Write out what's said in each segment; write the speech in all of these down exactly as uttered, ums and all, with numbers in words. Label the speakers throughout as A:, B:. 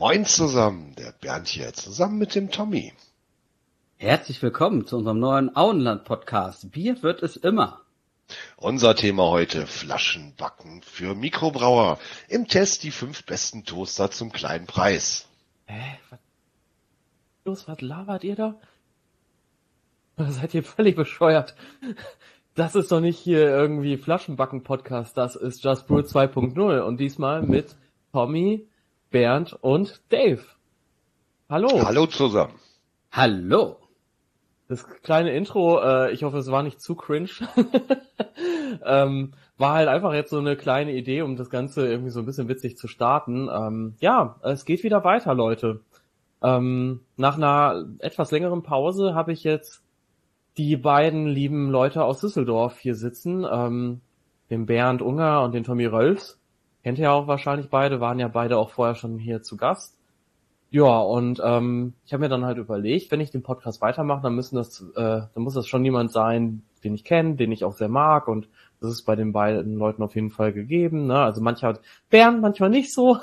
A: Moin zusammen, der Bernd hier, zusammen mit dem Tommy.
B: Herzlich willkommen zu unserem neuen Auenland-Podcast. Bier wird es immer.
A: Unser Thema heute, Flaschenbacken für Mikrobrauer. Im Test die fünf besten Toaster zum kleinen Preis.
C: Hä? Was, los, was labert ihr da? Seid ihr völlig bescheuert? Das ist doch nicht hier irgendwie Flaschenbacken-Podcast, das ist Just Brew zwei Punkt null und diesmal mit Tommy, Bernd und Dave. Hallo.
A: Hallo zusammen.
B: Hallo.
C: Das kleine Intro, äh, ich hoffe, es war nicht zu cringe, ähm, war halt einfach jetzt so eine kleine Idee, um das Ganze irgendwie so ein bisschen witzig zu starten. Ähm, ja, es geht wieder weiter, Leute. Ähm, nach einer etwas längeren Pause habe ich jetzt die beiden lieben Leute aus Düsseldorf hier sitzen, ähm, den Bernd Unger und den Tommy Rölfs. Kennt ihr ja auch wahrscheinlich beide, waren ja beide auch vorher schon hier zu Gast. Ja, und ähm, ich habe mir dann halt überlegt, wenn ich den Podcast weitermache, dann müssen das, äh, dann muss das schon jemand sein, den ich kenne, den ich auch sehr mag, und das ist bei den beiden Leuten auf jeden Fall gegeben. Ne? Also manchmal Bernd, manchmal nicht so.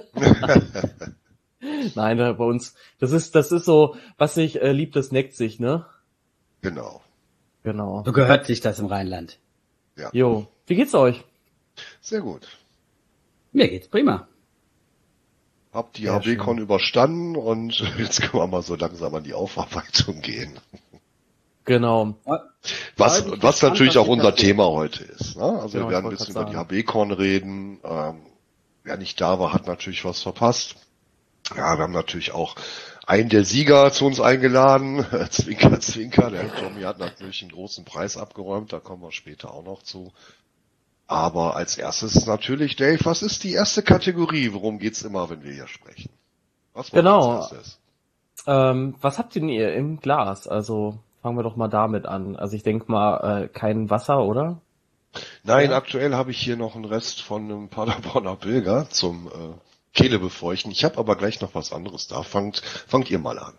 C: Nein, bei uns, das ist, das ist so, was sich äh, liebt, das neckt sich, ne?
A: Genau.
C: Genau.
B: So gehört sich das im Rheinland.
A: Ja.
C: Jo, wie geht's euch?
A: Sehr gut.
B: Mir geht's prima.
A: Hab die
C: Sehr
A: H B-Con
C: schön.
A: überstanden und jetzt können wir mal so langsam an die Aufarbeitung gehen.
C: Genau.
A: Was,
B: Ja, ich
A: was
B: bin
A: natürlich
B: gespannt,
A: auch
B: was
A: unser
B: ich
A: Thema heute ist. Ne? Also
C: Genau,
A: wir werden
C: ich
A: ein
C: wollte
A: bisschen
C: grad
A: über die
C: sagen.
A: H B-Con reden. Ähm, wer nicht da war, hat natürlich was verpasst. Ja, wir haben natürlich auch einen der Sieger zu uns eingeladen. Zwinker, Zwinker. Der Tommy hat natürlich einen großen Preis abgeräumt. Da kommen wir später auch noch zu. Aber als erstes natürlich, Dave, was ist die erste Kategorie? Worum geht's immer, wenn wir hier sprechen? Was war
C: Genau.
A: als erstes?
C: Ähm, was habt denn ihr im Glas? Also fangen wir doch mal damit an. Also ich denke mal, äh, kein Wasser, oder?
A: Nein,
C: Ja.
A: aktuell habe ich hier noch einen Rest von einem Paderborner Pilger zum äh, Kehle befeuchten. Ich habe aber gleich noch was anderes da. Fangt, fangt ihr mal an.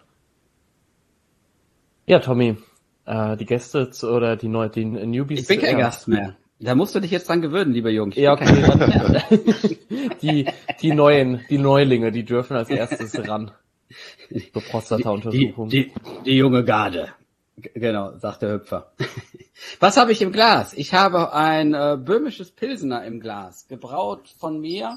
C: Ja, Tommy, äh, die Gäste zu, oder die Neu die Newbies.
B: Ich bin kein
C: ja.
B: Gast mehr. Da musst du dich jetzt dran gewöhnen, lieber Junge. Ich
C: Ja,
B: bin kein
C: okay.
B: Gast mehr.
C: die die neuen, die Neulinge, die dürfen als erstes ran. So
B: Die,
C: Prostata-Untersuchung.
B: die, die junge Garde. G- Genau, sagt der Hüpfer. Was habe ich im Glas? Ich habe ein äh, böhmisches Pilsener im Glas, gebraut von mir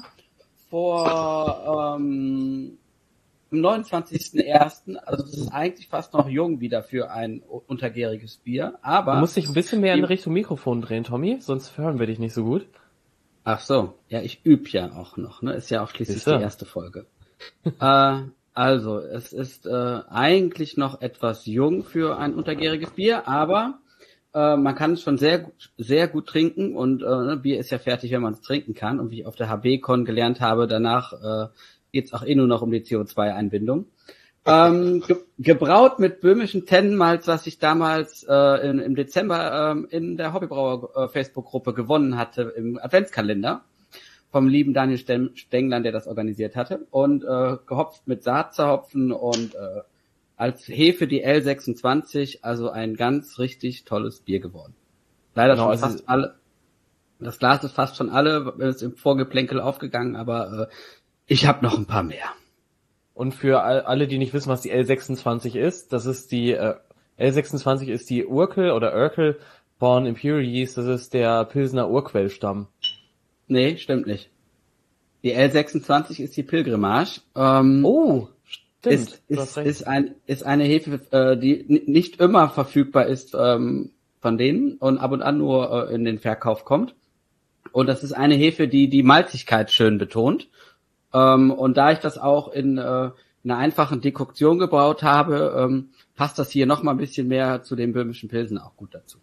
B: vor ähm, am neunundzwanzigsten ersten Also das ist eigentlich fast noch jung wieder für ein untergäriges Bier, aber
C: Du musst dich ein bisschen mehr in Richtung Mikrofon drehen, Tommy, sonst hören wir dich nicht so gut.
B: ach so, ja, ich übe ja auch noch, ne? Ist ja auch schließlich
C: Siehste.
B: die erste Folge. äh, also, es ist äh, eigentlich noch etwas jung für ein untergäriges Bier, aber äh, man kann es schon sehr gut, sehr gut trinken, und äh, ne, Bier ist ja fertig, wenn man es trinken kann, und wie ich auf der H B-Con gelernt habe, danach äh, geht's auch eh nur noch um die C O zwei Einbindung. Ähm, ge gebraut mit böhmischen Tennenmalz, was ich damals äh, in, im Dezember ähm, in der Hobbybrauer äh, Facebook-Gruppe gewonnen hatte im Adventskalender vom lieben Daniel Stem Stenglan, der das organisiert hatte, und äh, gehopft mit Saatzer-Hopfen und äh, als Hefe die L sechsundzwanzig, also ein ganz richtig tolles Bier geworden. Leider
C: Genau,
B: schon
C: also-
B: fast alle. Das Glas ist fast schon alle, ist im Vorgeplänkel aufgegangen, aber äh, ich habe noch ein paar mehr.
C: Und für all, alle, die nicht wissen, was die L sechsundzwanzig ist, das ist die äh, L sechsundzwanzig ist die Urkel oder Urkel von Imperial Yeast, das ist der Pilsener Urquellstamm.
B: Nee, stimmt nicht. Die L sechsundzwanzig ist die Pilgrimage. Ähm,
C: Oh, stimmt.
B: ist,
C: du hast
B: ist,
C: recht.
B: ist, ein, ist eine Hefe, äh, die n- nicht immer verfügbar ist ähm, von denen und ab und an nur äh, in den Verkauf kommt. Und das ist eine Hefe, die die Malzigkeit schön betont. Ähm, und da ich das auch in, äh, in einer einfachen Dekoktion gebraut habe, ähm, passt das hier noch mal ein bisschen mehr zu den böhmischen Pilsen auch gut dazu.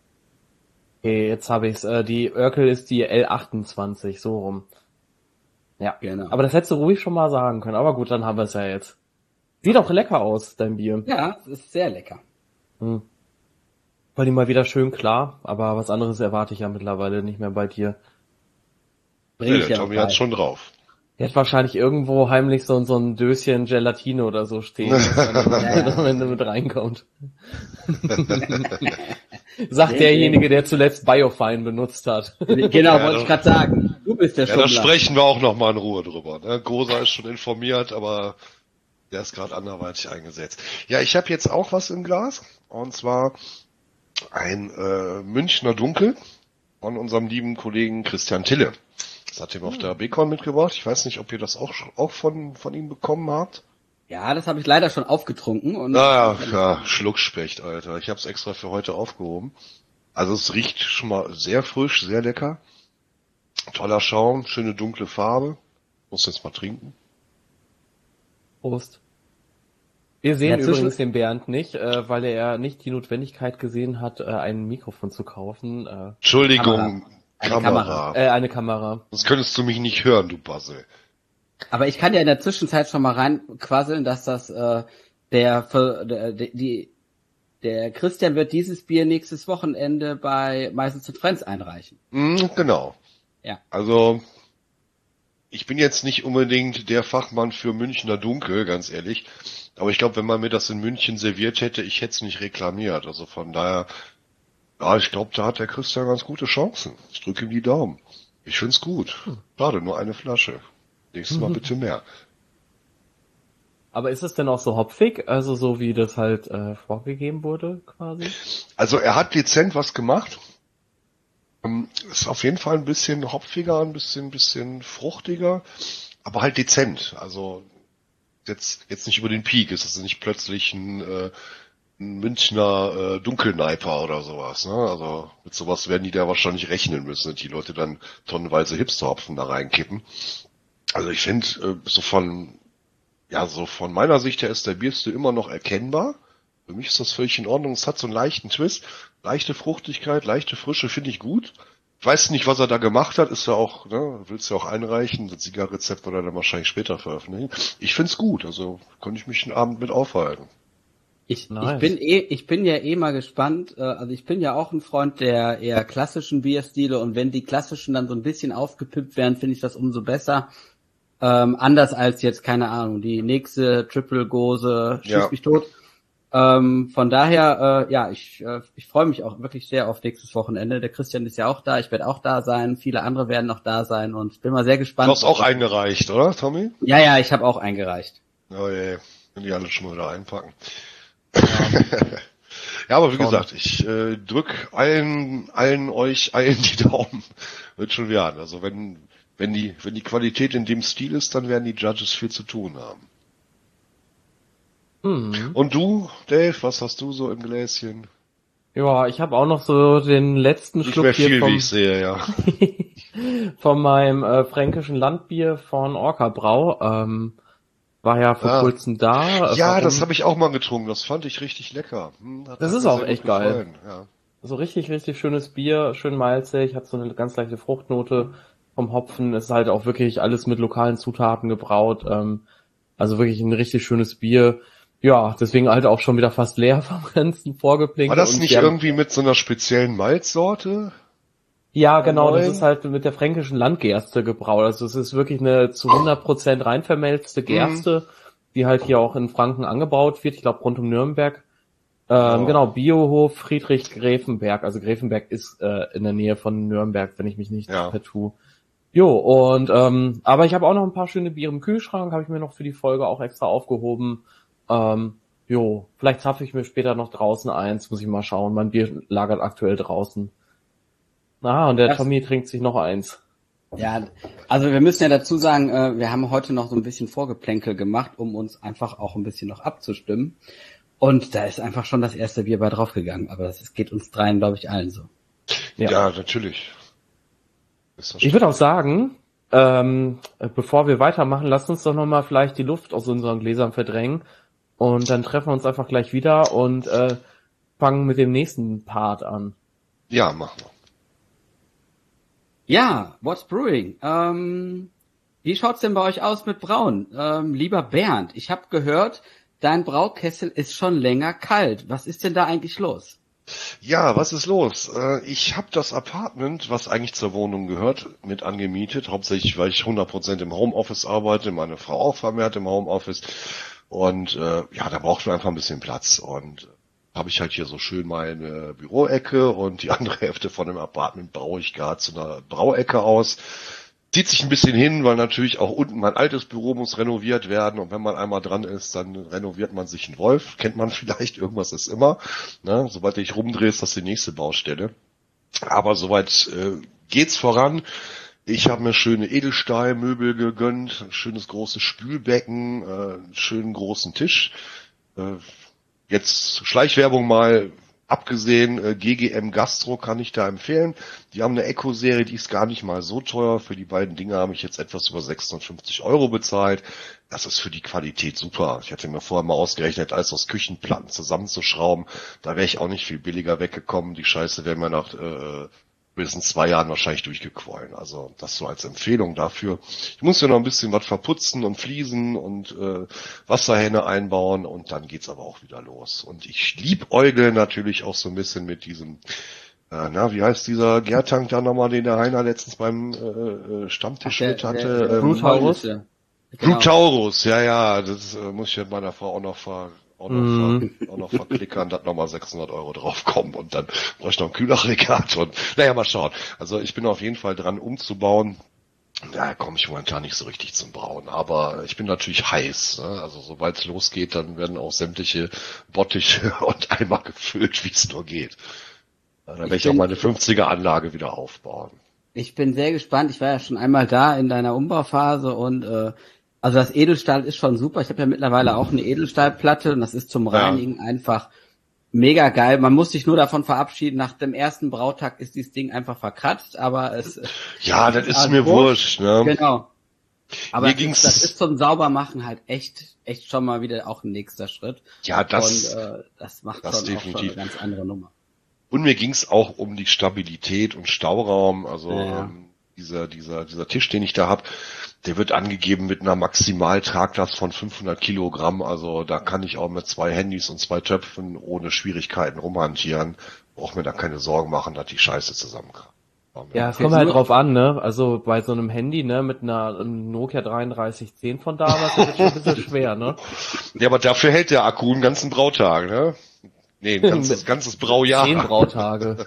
C: Okay, jetzt habe ich's. Äh, die Urkel ist die L achtundzwanzig, so rum. Ja,
B: Genau.
C: aber das hättest du ruhig schon mal sagen können. Aber gut, dann haben wir es ja jetzt. Sieht auch lecker aus, dein Bier.
B: Ja, es ist sehr lecker.
C: Hm. War die mal wieder schön klar, aber was anderes erwarte ich ja mittlerweile nicht mehr bei dir.
B: Bring
A: Ja,
B: ich
A: der
B: ja
A: Tommy
B: auch
A: hat's
B: bei.
A: schon drauf.
C: Der hat wahrscheinlich irgendwo heimlich so, so ein Döschen Gelatine oder so stehen, das dann am Ende mit reinkommt. Sagt
B: Nee,
C: derjenige, der zuletzt Biofine benutzt hat.
B: Genau,
A: Ja,
B: wollte
A: doch.
B: ich gerade sagen. Du bist der
A: Ja, da
B: Schummler.
A: sprechen wir auch noch mal in Ruhe drüber. Ne? Gosa ist schon informiert, aber der ist gerade anderweitig eingesetzt. Ja, ich habe jetzt auch was im Glas. Und zwar ein äh, Münchner Dunkel von unserem lieben Kollegen Christian Tille. Das hat ihm auf der Bacon mitgebracht. Ich weiß nicht, ob ihr das auch auch von von ihm bekommen habt.
B: Ja, das habe ich leider schon aufgetrunken. Und
A: Naja, ja, Schluckspecht, Alter. Ich habe es extra für heute aufgehoben. Also es riecht schon mal sehr frisch, sehr lecker. Toller Schaum, schöne dunkle Farbe. Muss jetzt mal trinken.
C: Prost. Wir sehen
B: Ja, zwischen-
C: übrigens den Bernd nicht, äh, weil er nicht die Notwendigkeit gesehen hat, äh, ein Mikrofon zu kaufen. Äh,
A: Entschuldigung,
B: Eine
A: Kamera.
B: Kamera.
C: äh, eine Kamera.
A: Sonst könntest du mich nicht hören, du Basse.
B: Aber ich kann ja in der Zwischenzeit schon mal reinquasseln, dass das äh, der, für, der die der Christian wird dieses Bier nächstes Wochenende bei Meistens und Friends einreichen.
A: Mm, genau.
B: Ja.
A: Also, ich bin jetzt nicht unbedingt der Fachmann für Münchner Dunkel, ganz ehrlich. Aber ich glaube, wenn man mir das in München serviert hätte, ich hätte es nicht reklamiert. Also von daher, ja, ich glaube, da hat der Christian ganz gute Chancen. Ich drücke ihm die Daumen. Ich find's gut. Schade, nur eine Flasche. Nächstes Mal bitte mehr.
C: Aber ist es denn auch so hopfig, also so wie das halt äh, vorgegeben wurde, quasi?
A: Also er hat dezent was gemacht. Ähm, Ist auf jeden Fall ein bisschen hopfiger, ein bisschen, bisschen fruchtiger, aber halt dezent. Also jetzt, jetzt nicht über den Peak. Es ist nicht plötzlich ein, äh, ein Münchner äh, Dunkelneiper oder sowas. Ne? Also mit sowas werden die da wahrscheinlich rechnen müssen, die Leute dann tonnenweise Hipsterhopfen da reinkippen. Also ich finde, äh, so von, ja, so von meiner Sicht her ist der Bierstil immer noch erkennbar. Für mich ist das völlig in Ordnung. Es hat so einen leichten Twist, leichte Fruchtigkeit, leichte Frische, finde ich gut. Ich weiß nicht, was er da gemacht hat, ist ja auch, ne, willst du ja auch einreichen, das Siegerrezept wird er dann wahrscheinlich später veröffentlichen. Ich find's gut, also konnte ich mich den Abend mit aufhalten.
B: Ich,
C: Nice.
B: ich bin eh, ich bin ja eh mal gespannt. Äh, also ich bin ja auch ein Freund der eher klassischen Bierstile und wenn die klassischen dann so ein bisschen aufgepippt werden, finde ich das umso besser. Ähm, anders als jetzt, keine Ahnung, die nächste Triple Gose, schieß
A: Ja.
B: mich tot. Ähm, von daher, äh, ja, ich, äh, ich freue mich auch wirklich sehr auf nächstes Wochenende. Der Christian ist ja auch da, ich werde auch da sein, viele andere werden noch da sein und ich bin mal sehr
A: Du
B: gespannt.
A: hast auch eingereicht, oder, Tommy?
B: Ja, ja, ich habe auch eingereicht.
A: Oh je, wenn die alle schon mal wieder einpacken. Ja, aber wie
C: Schon.
A: gesagt, ich äh, drück allen, allen euch, allen die Daumen. Wird schon werden. Also wenn, wenn die, wenn die Qualität in dem Stil ist, dann werden die Judges viel zu tun haben.
C: Mhm.
A: Und du, Dave, was hast du so im Gläschen?
C: Ja, ich habe auch noch so den letzten
A: Nicht
C: Schluck
A: mehr
C: hier
A: viel, wie
C: vom,
A: ich sehe, ja.
C: von meinem äh, fränkischen Landbier von Orca Brau. Ähm, war ja vor
A: Ah.
C: kurzem da.
A: Ja,
C: Warum?
A: das habe ich auch mal getrunken. Das fand ich richtig lecker. Hm, hat-
C: Das
A: hat
C: ist
A: mir
C: auch
A: sehr
C: echt
A: gut
C: geil.
A: gefallen, Ja.
C: So richtig, richtig schönes Bier, schön malzig, hat so eine ganz leichte Fruchtnote vom Hopfen. Ist halt auch wirklich alles mit lokalen Zutaten gebraut. Ähm, also wirklich ein richtig schönes Bier. Ja, deswegen halt auch schon wieder fast leer vom ganzen Vorgeplinkel.
A: War das
C: Und
A: nicht
C: wir haben-
A: irgendwie mit so einer speziellen Malzsorte?
C: Ja, genau, das
A: neuen?
C: ist halt mit der fränkischen Landgerste gebraut. Also es ist wirklich eine zu hundert Prozent rein vermelzte Gerste, die halt hier auch in Franken angebaut wird. Ich glaube rund um Nürnberg. Ähm,
A: Oh.
C: Genau, Biohof Friedrich Gräfenberg. Also Gräfenberg ist äh, in der Nähe von Nürnberg, wenn ich mich nicht
A: Ja.
C: vertue. Jo, und ähm, aber ich habe auch noch ein paar schöne Biere im Kühlschrank, habe ich mir noch für die Folge auch extra aufgehoben. Ähm, jo, vielleicht zapfe ich mir später noch draußen eins, muss ich mal schauen. Mein Bier lagert aktuell draußen. Ah, und der
B: Das-
C: Tommy trinkt sich noch eins.
B: Ja, also wir müssen ja dazu sagen, äh, wir haben heute noch so ein bisschen Vorgeplänkel gemacht, um uns einfach auch ein bisschen noch abzustimmen. Und da ist einfach schon das erste Bier bei draufgegangen. Aber das ist, geht uns dreien, glaube ich, allen so.
C: Ja.
A: Ja, natürlich. Ist das
C: Ich würde auch sagen, ähm, bevor wir weitermachen, lasst uns doch nochmal vielleicht die Luft aus unseren Gläsern verdrängen. Und dann treffen wir uns einfach gleich wieder und äh, fangen mit dem nächsten Part an.
A: Ja, machen wir.
B: Ja, what's brewing? Ähm, wie schaut's denn bei euch aus mit Brauen? Ähm, lieber Bernd, ich habe gehört, dein Braukessel ist schon länger kalt. Was ist denn da eigentlich los?
A: Ja, was ist los? Äh, Ich habe das Apartment, was eigentlich zur Wohnung gehört, mit angemietet. Hauptsächlich, weil ich hundert Prozent im Homeoffice arbeite, meine Frau auch vermehrt im Homeoffice. Und äh, ja, da braucht man einfach ein bisschen Platz. Und habe ich halt hier so schön meine Büroecke und die andere Hälfte von dem Apartment baue ich gerade zu einer Brauecke aus. zieht sich ein bisschen hin, weil natürlich auch unten mein altes Büro muss renoviert werden und wenn man einmal dran ist, dann renoviert man sich einen Wolf. Kennt man vielleicht, irgendwas ist immer. Ne? Sobald ich rumdrehe, ist das die nächste Baustelle. Aber soweit äh, geht's voran. Ich habe mir schöne Edelstahlmöbel gegönnt, ein schönes großes Spülbecken, äh, einen schönen großen Tisch. Äh, jetzt Schleichwerbung mal abgesehen, äh, G G M Gastro kann ich da empfehlen. Die haben eine Eco-Serie, die ist gar nicht mal so teuer. Für die beiden Dinge habe ich jetzt etwas über sechshundertfünfzig Euro bezahlt. Das ist für die Qualität super. Ich hatte mir vorher mal ausgerechnet, alles aus Küchenplatten zusammenzuschrauben. Da wäre ich auch nicht viel billiger weggekommen. Die Scheiße wäre mir nach äh, mindestens zwei Jahren wahrscheinlich durchgequollen. Also das so als Empfehlung dafür. Ich muss ja noch ein bisschen was verputzen und fließen und äh, Wasserhähne einbauen und dann geht's aber auch wieder los. Und ich liebäugle natürlich auch so ein bisschen mit diesem, äh, na, wie heißt dieser Gärtank da nochmal, den der Heiner letztens beim äh, Stammtisch
B: Ach, der,
A: mit hatte?
B: der, der
A: ähm,
C: Brutaurus?
B: Ja.
A: Blue
B: Genau.
A: Taurus, ja, ja, das äh, muss ich mit meiner Frau auch noch ver, auch noch,
C: Mhm.
A: ver, auch noch verklickern, dass nochmal sechshundert Euro draufkommen und dann brauche ich noch ein Kühlaggregat und, naja, mal schauen. Also ich bin auf jeden Fall dran umzubauen. Da komme ich momentan nicht so richtig zum Brauen, aber ich bin natürlich heiß. Ne? Also sobald es losgeht, dann werden auch sämtliche Bottiche und Eimer gefüllt, wie es nur geht. Dann werde ich, ich auch meine fünfziger Anlage wieder aufbauen.
B: Ich bin sehr gespannt. Ich war ja schon einmal da in deiner Umbauphase und äh, also das Edelstahl ist schon super. Ich habe ja mittlerweile auch eine Edelstahlplatte und das ist zum Reinigen ja. einfach mega geil. Man muss sich nur davon verabschieden. Nach dem ersten Brautag ist dieses Ding einfach verkratzt, aber es
A: ja, das ist also mir wurscht. Ne?
B: Genau. Aber
A: mir
B: das,
A: ging's
B: ist, das ist zum Saubermachen halt echt, echt schon mal wieder auch ein nächster Schritt.
A: Ja, das.
B: Und äh, das macht
A: das
B: schon,
A: definitiv.
B: auch schon eine ganz andere Nummer.
A: Und mir ging's auch um die Stabilität und Stauraum. Also
B: ja.
A: ähm, dieser, dieser, dieser Tisch, den ich da hab, der wird angegeben mit einer Maximaltraglast von fünfhundert Kilogramm. Also da kann ich auch mit zwei Handys und zwei Töpfen ohne Schwierigkeiten rumhantieren. Brauche mir da keine Sorgen machen, dass die Scheiße zusammenkommt.
C: Ja, es kommt halt drauf an, ne? Also bei so einem Handy, ne, mit einer Nokia dreiunddreißig zehn von damals, das ist schon ein bisschen schwer, ne?
A: Ja, aber dafür hält der Akku einen ganzen Brautag, ne? Nee, ein ganzes, ganzes Braujahr.
C: Zehn Brautage.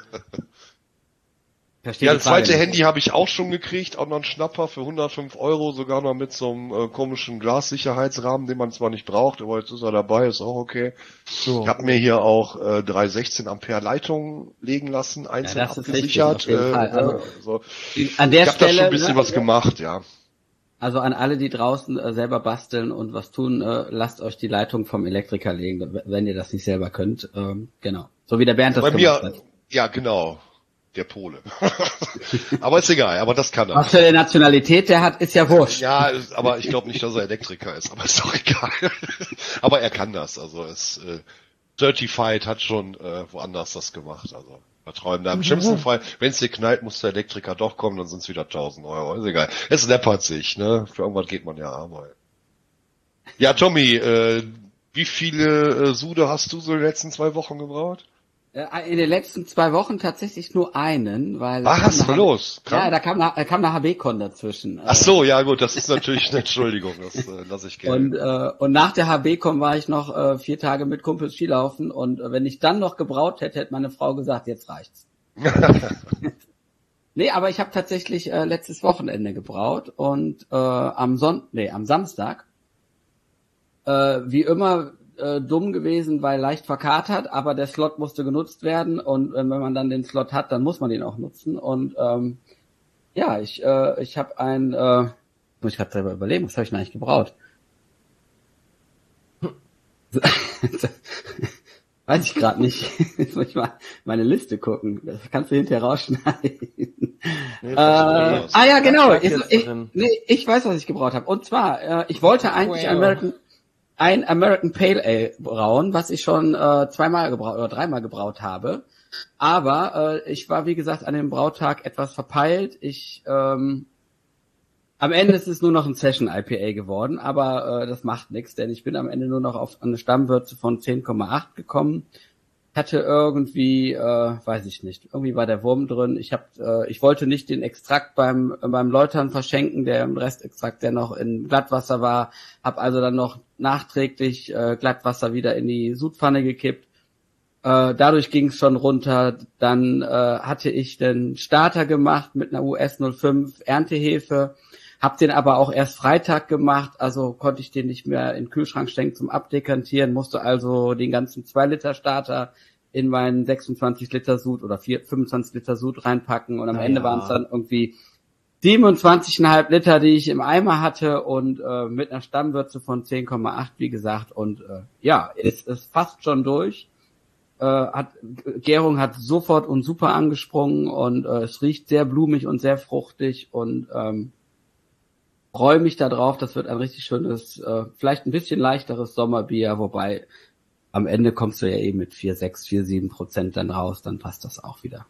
A: Ja, das zweite Handy habe ich auch schon gekriegt, auch noch ein Schnapper für hundertfünf Euro, sogar noch mit so einem äh, komischen Glassicherheitsrahmen, den man zwar nicht braucht, aber jetzt ist er dabei, ist auch okay. So. Ich habe mir hier auch äh, drei sechzehn Ampere Leitungen legen lassen, einzeln ja, abgesichert. Richtig, äh,
B: also,
A: so.
B: An der
A: ich habe da schon ein bisschen ne, was gemacht, ja.
B: Also an alle, die draußen äh, selber basteln und was tun, äh, lasst euch die Leitung vom Elektriker legen, wenn ihr das nicht selber könnt. Ähm, genau. So wie der Bernd das
A: Bei
B: gemacht
A: mir,
B: hat.
A: Ja, genau. Der Pole. Aber ist egal, aber das kann er.
B: Was für eine Nationalität der hat, ist ja wurscht.
A: Ja, aber ich glaube nicht, dass er Elektriker ist, aber ist doch egal. Aber er kann das, also es äh, Certified hat schon äh, woanders das gemacht, also vertrauen da. Im schlimmsten Fall, wenn es dir knallt, muss der Elektriker doch kommen, dann sind es wieder tausend Euro, ist egal. Es läppert sich, ne? Für irgendwas geht man ja arbeiten. Ja, Tommy, äh, wie viele äh, Sude hast du so in den letzten zwei Wochen gebraut?
B: In den letzten zwei Wochen tatsächlich nur einen, weil...
A: Ach, was ist denn los?
B: Ja, da kam eine, kam eine H B-Con dazwischen.
A: Ach so, ja gut, das ist natürlich eine Entschuldigung, das äh, lasse ich gerne.
B: Und, äh, und nach der H B-Con war ich noch äh, vier Tage mit Kumpels Skilaufen und äh, wenn ich dann noch gebraut hätte, hätte meine Frau gesagt, jetzt reicht's. Nee, aber ich habe tatsächlich äh, letztes Wochenende gebraut und äh, am Son nee, am Samstag, äh, wie immer, Äh, dumm gewesen, weil leicht verkatert, aber der Slot musste genutzt werden und äh, wenn man dann den Slot hat, dann muss man den auch nutzen und ähm, ja, ich äh, ich habe ein, äh, muss ich gerade selber überlegen, was habe ich denn eigentlich gebraut? Weiß ich gerade nicht. Jetzt muss ich mal meine Liste gucken. Das kannst du hinterher rausschneiden. Nee, äh, ah ja, genau. Ich, ich, nee, ich weiß, was ich gebraut habe. Und zwar, äh, ich wollte eigentlich American ein American Pale Ale brauen, was ich schon äh, zweimal gebraut oder dreimal gebraut habe. Aber äh, ich war, wie gesagt, an dem Brautag etwas verpeilt. Ich ähm, am Ende ist es nur noch ein Session I P A geworden, aber äh, das macht nichts, denn ich bin am Ende nur noch auf eine Stammwürze von zehn Komma acht gekommen. Hatte irgendwie, äh, weiß ich nicht, irgendwie war der Wurm drin. Ich hab, äh, ich wollte nicht den Extrakt beim beim Läutern verschenken, der im Restextrakt, der noch in Glattwasser war. Hab also dann noch nachträglich äh, Glattwasser wieder in die Sudpfanne gekippt. Äh, dadurch ging es schon runter. Dann äh, hatte ich den Starter gemacht mit einer U S null fünf Erntehefe, hab den aber auch erst Freitag gemacht, also konnte ich den nicht mehr in den Kühlschrank stecken zum Abdekantieren, musste also den ganzen zwei Liter Starter in meinen sechsundzwanzig Liter Sud oder vier, fünfundzwanzig Liter Sud reinpacken und am
C: Na
B: Ende
C: ja.
B: waren es dann irgendwie siebenundzwanzig Komma fünf Liter, die ich im Eimer hatte und äh, mit einer Stammwürze von zehn Komma acht, wie gesagt. Und äh, ja, es ist fast schon durch. Äh, hat Gärung hat sofort und super angesprungen und äh, es riecht sehr blumig und sehr fruchtig und ähm, freue mich da drauf. Das wird ein richtig schönes, äh, vielleicht ein bisschen leichteres Sommerbier, wobei am Ende kommst du ja eben mit vier Komma sechs, vier Komma sieben Prozent dann raus, dann passt das auch wieder.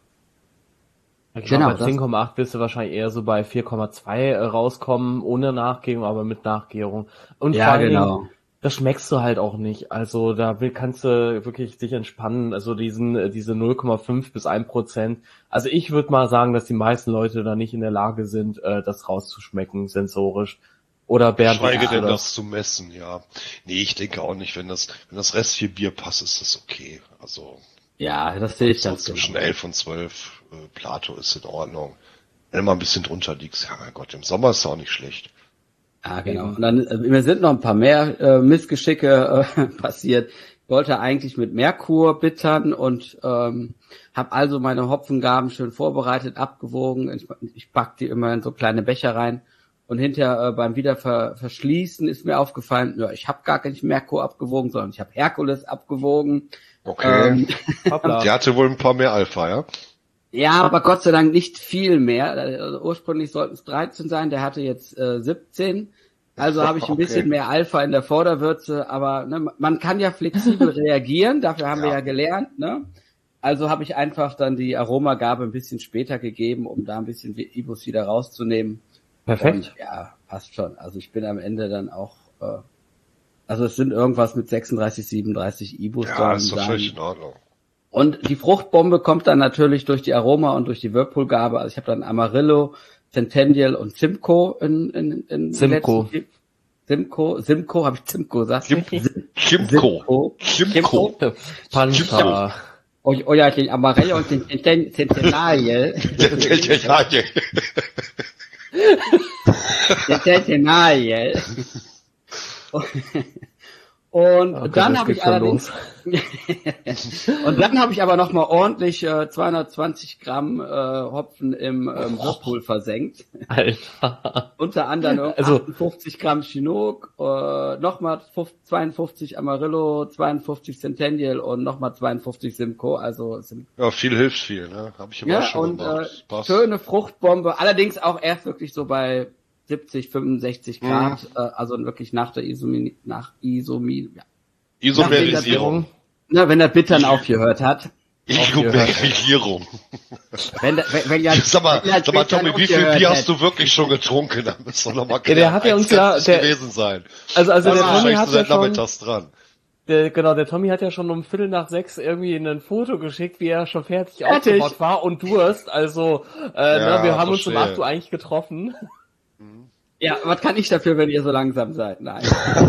C: Ich
B: Genau,
C: glaube, bei zehn Komma acht wirst du wahrscheinlich eher so bei vier Komma zwei äh, rauskommen, ohne Nachgärung, aber mit Nachgärung. Und
B: Ja,
C: vor allen
B: genau.
C: Dingen, das schmeckst du halt auch nicht. Also da will, kannst du wirklich dich entspannen. Also diesen äh, diese null Komma fünf bis ein Prozent. Also ich würde mal sagen, dass die meisten Leute da nicht in der Lage sind, äh, das rauszuschmecken, sensorisch. Oder Bernd,
A: Schweige
C: ja,
A: denn
C: oder-
A: das zu messen, ja. Nee, ich denke auch nicht, wenn das, wenn das Rest viel Bier passt, ist das okay. Also,
B: Ja, das sehe ich
A: so
B: ganz
A: zwischen
B: genau.
A: elf und zwölf äh, Plato ist in Ordnung. Wenn du mal ein bisschen drunter liegst, ja mein Gott, im Sommer ist es auch nicht schlecht.
B: Ja, genau.
C: Eben.
B: Und dann, äh, mir sind noch ein paar mehr äh, Missgeschicke äh, passiert. Ich wollte eigentlich mit Merkur bittern und ähm, habe also meine Hopfengaben schön vorbereitet, abgewogen. Ich, ich pack die immer in so kleine Becher rein. Und hinterher äh, beim Wiederverschließen ist mir aufgefallen, ja, ich habe gar nicht Merkur abgewogen, sondern ich habe Herkules abgewogen.
A: Okay.
B: Ähm,
C: Hoppla.
A: Der hatte wohl ein paar mehr Alpha, ja?
B: Ja, aber Gott sei Dank nicht viel mehr. Also ursprünglich sollten es dreizehn sein, der hatte jetzt äh, siebzehn. Also habe ich ein
A: Okay.
B: bisschen mehr Alpha in der Vorderwürze, aber ne, man kann ja flexibel reagieren, dafür haben wir
A: Ja.
B: ja gelernt. Ne? Also habe ich einfach dann die Aromagabe ein bisschen später gegeben, um da ein bisschen Ibus wieder rauszunehmen.
C: Perfekt.
B: Und ja, passt schon. Also ich bin am Ende dann auch, äh, also es sind irgendwas mit sechsunddreißig, siebenunddreißig Ibus.
A: Ja,
B: sollen
A: ist doch
B: sein.
A: völlig in Ordnung.
B: Und die Fruchtbombe kommt dann natürlich durch die Aroma und durch die Whirlpool-Gabe. Also ich habe dann Amarillo, Centennial und Simcoe in, in, in
C: Simcoe.
B: letzten- Simcoe, Simcoe, habe ich Simcoe gesagt?
A: Sim-
B: Sim-
A: Kimco. Kimco.
C: Panzer.
B: Oh, oh ja, den Amarillo und den Centen- Centennial.
A: Ja, ja.
B: Den Centennial. Und
C: Okay,
B: dann
C: das
B: habe
C: geht
B: ich
C: schon
B: allerdings und dann habe ich aber noch mal ordentlich äh, zweihundertzwanzig Gramm äh, Hopfen im ähm, Whirlpool versenkt.
C: Alter.
B: Unter anderem
C: Also-
B: achtundfünfzig Gramm Chinook, äh, nochmal zweiundfünfzig Amarillo, zweiundfünfzig Centennial und nochmal zweiundfünfzig Simcoe. Also Sim
A: Ja, viel hilft viel, ne? Habe ich immer
B: ja,
A: schon
B: und äh,
A: gemacht. Passt.
B: schöne Fruchtbombe. Allerdings auch erst wirklich so bei siebzig, fünfundsechzig Grad,
A: Mhm.
B: äh, also wirklich nach der Isomi, nach Isomi, ja.
A: Isomerisierung.
B: Na, wenn der Bittern aufgehört hat.
A: Isomerisierung.
B: Wenn, der- wenn, wenn ja,
A: Sag mal,
B: wenn ja
A: sag mal,
B: Bittern
A: Tommy, wie viel
B: aufgehört
A: Bier
B: hätte.
A: hast du wirklich schon getrunken? Da müssen wir noch mal
C: Ja, der hat ja uns ja-
A: Eins
C: der-
A: gewesen sein.
C: Also, also der
A: Ja,
C: Tommy
A: wahrscheinlich
C: hat
A: so
C: ja
A: seit
C: schon,
A: nachmittags dran.
C: der, genau, der Tommy hat ja schon um Viertel nach sechs irgendwie ein Foto geschickt, wie er schon fertig,
B: Fertig.
C: aufgebaut war und Durst. Also, äh,
A: Ja,
C: ne, wir haben uns um
A: verstehe.
C: acht Uhr eigentlich getroffen.
B: Ja, was kann ich dafür, wenn ihr so langsam seid? Nein.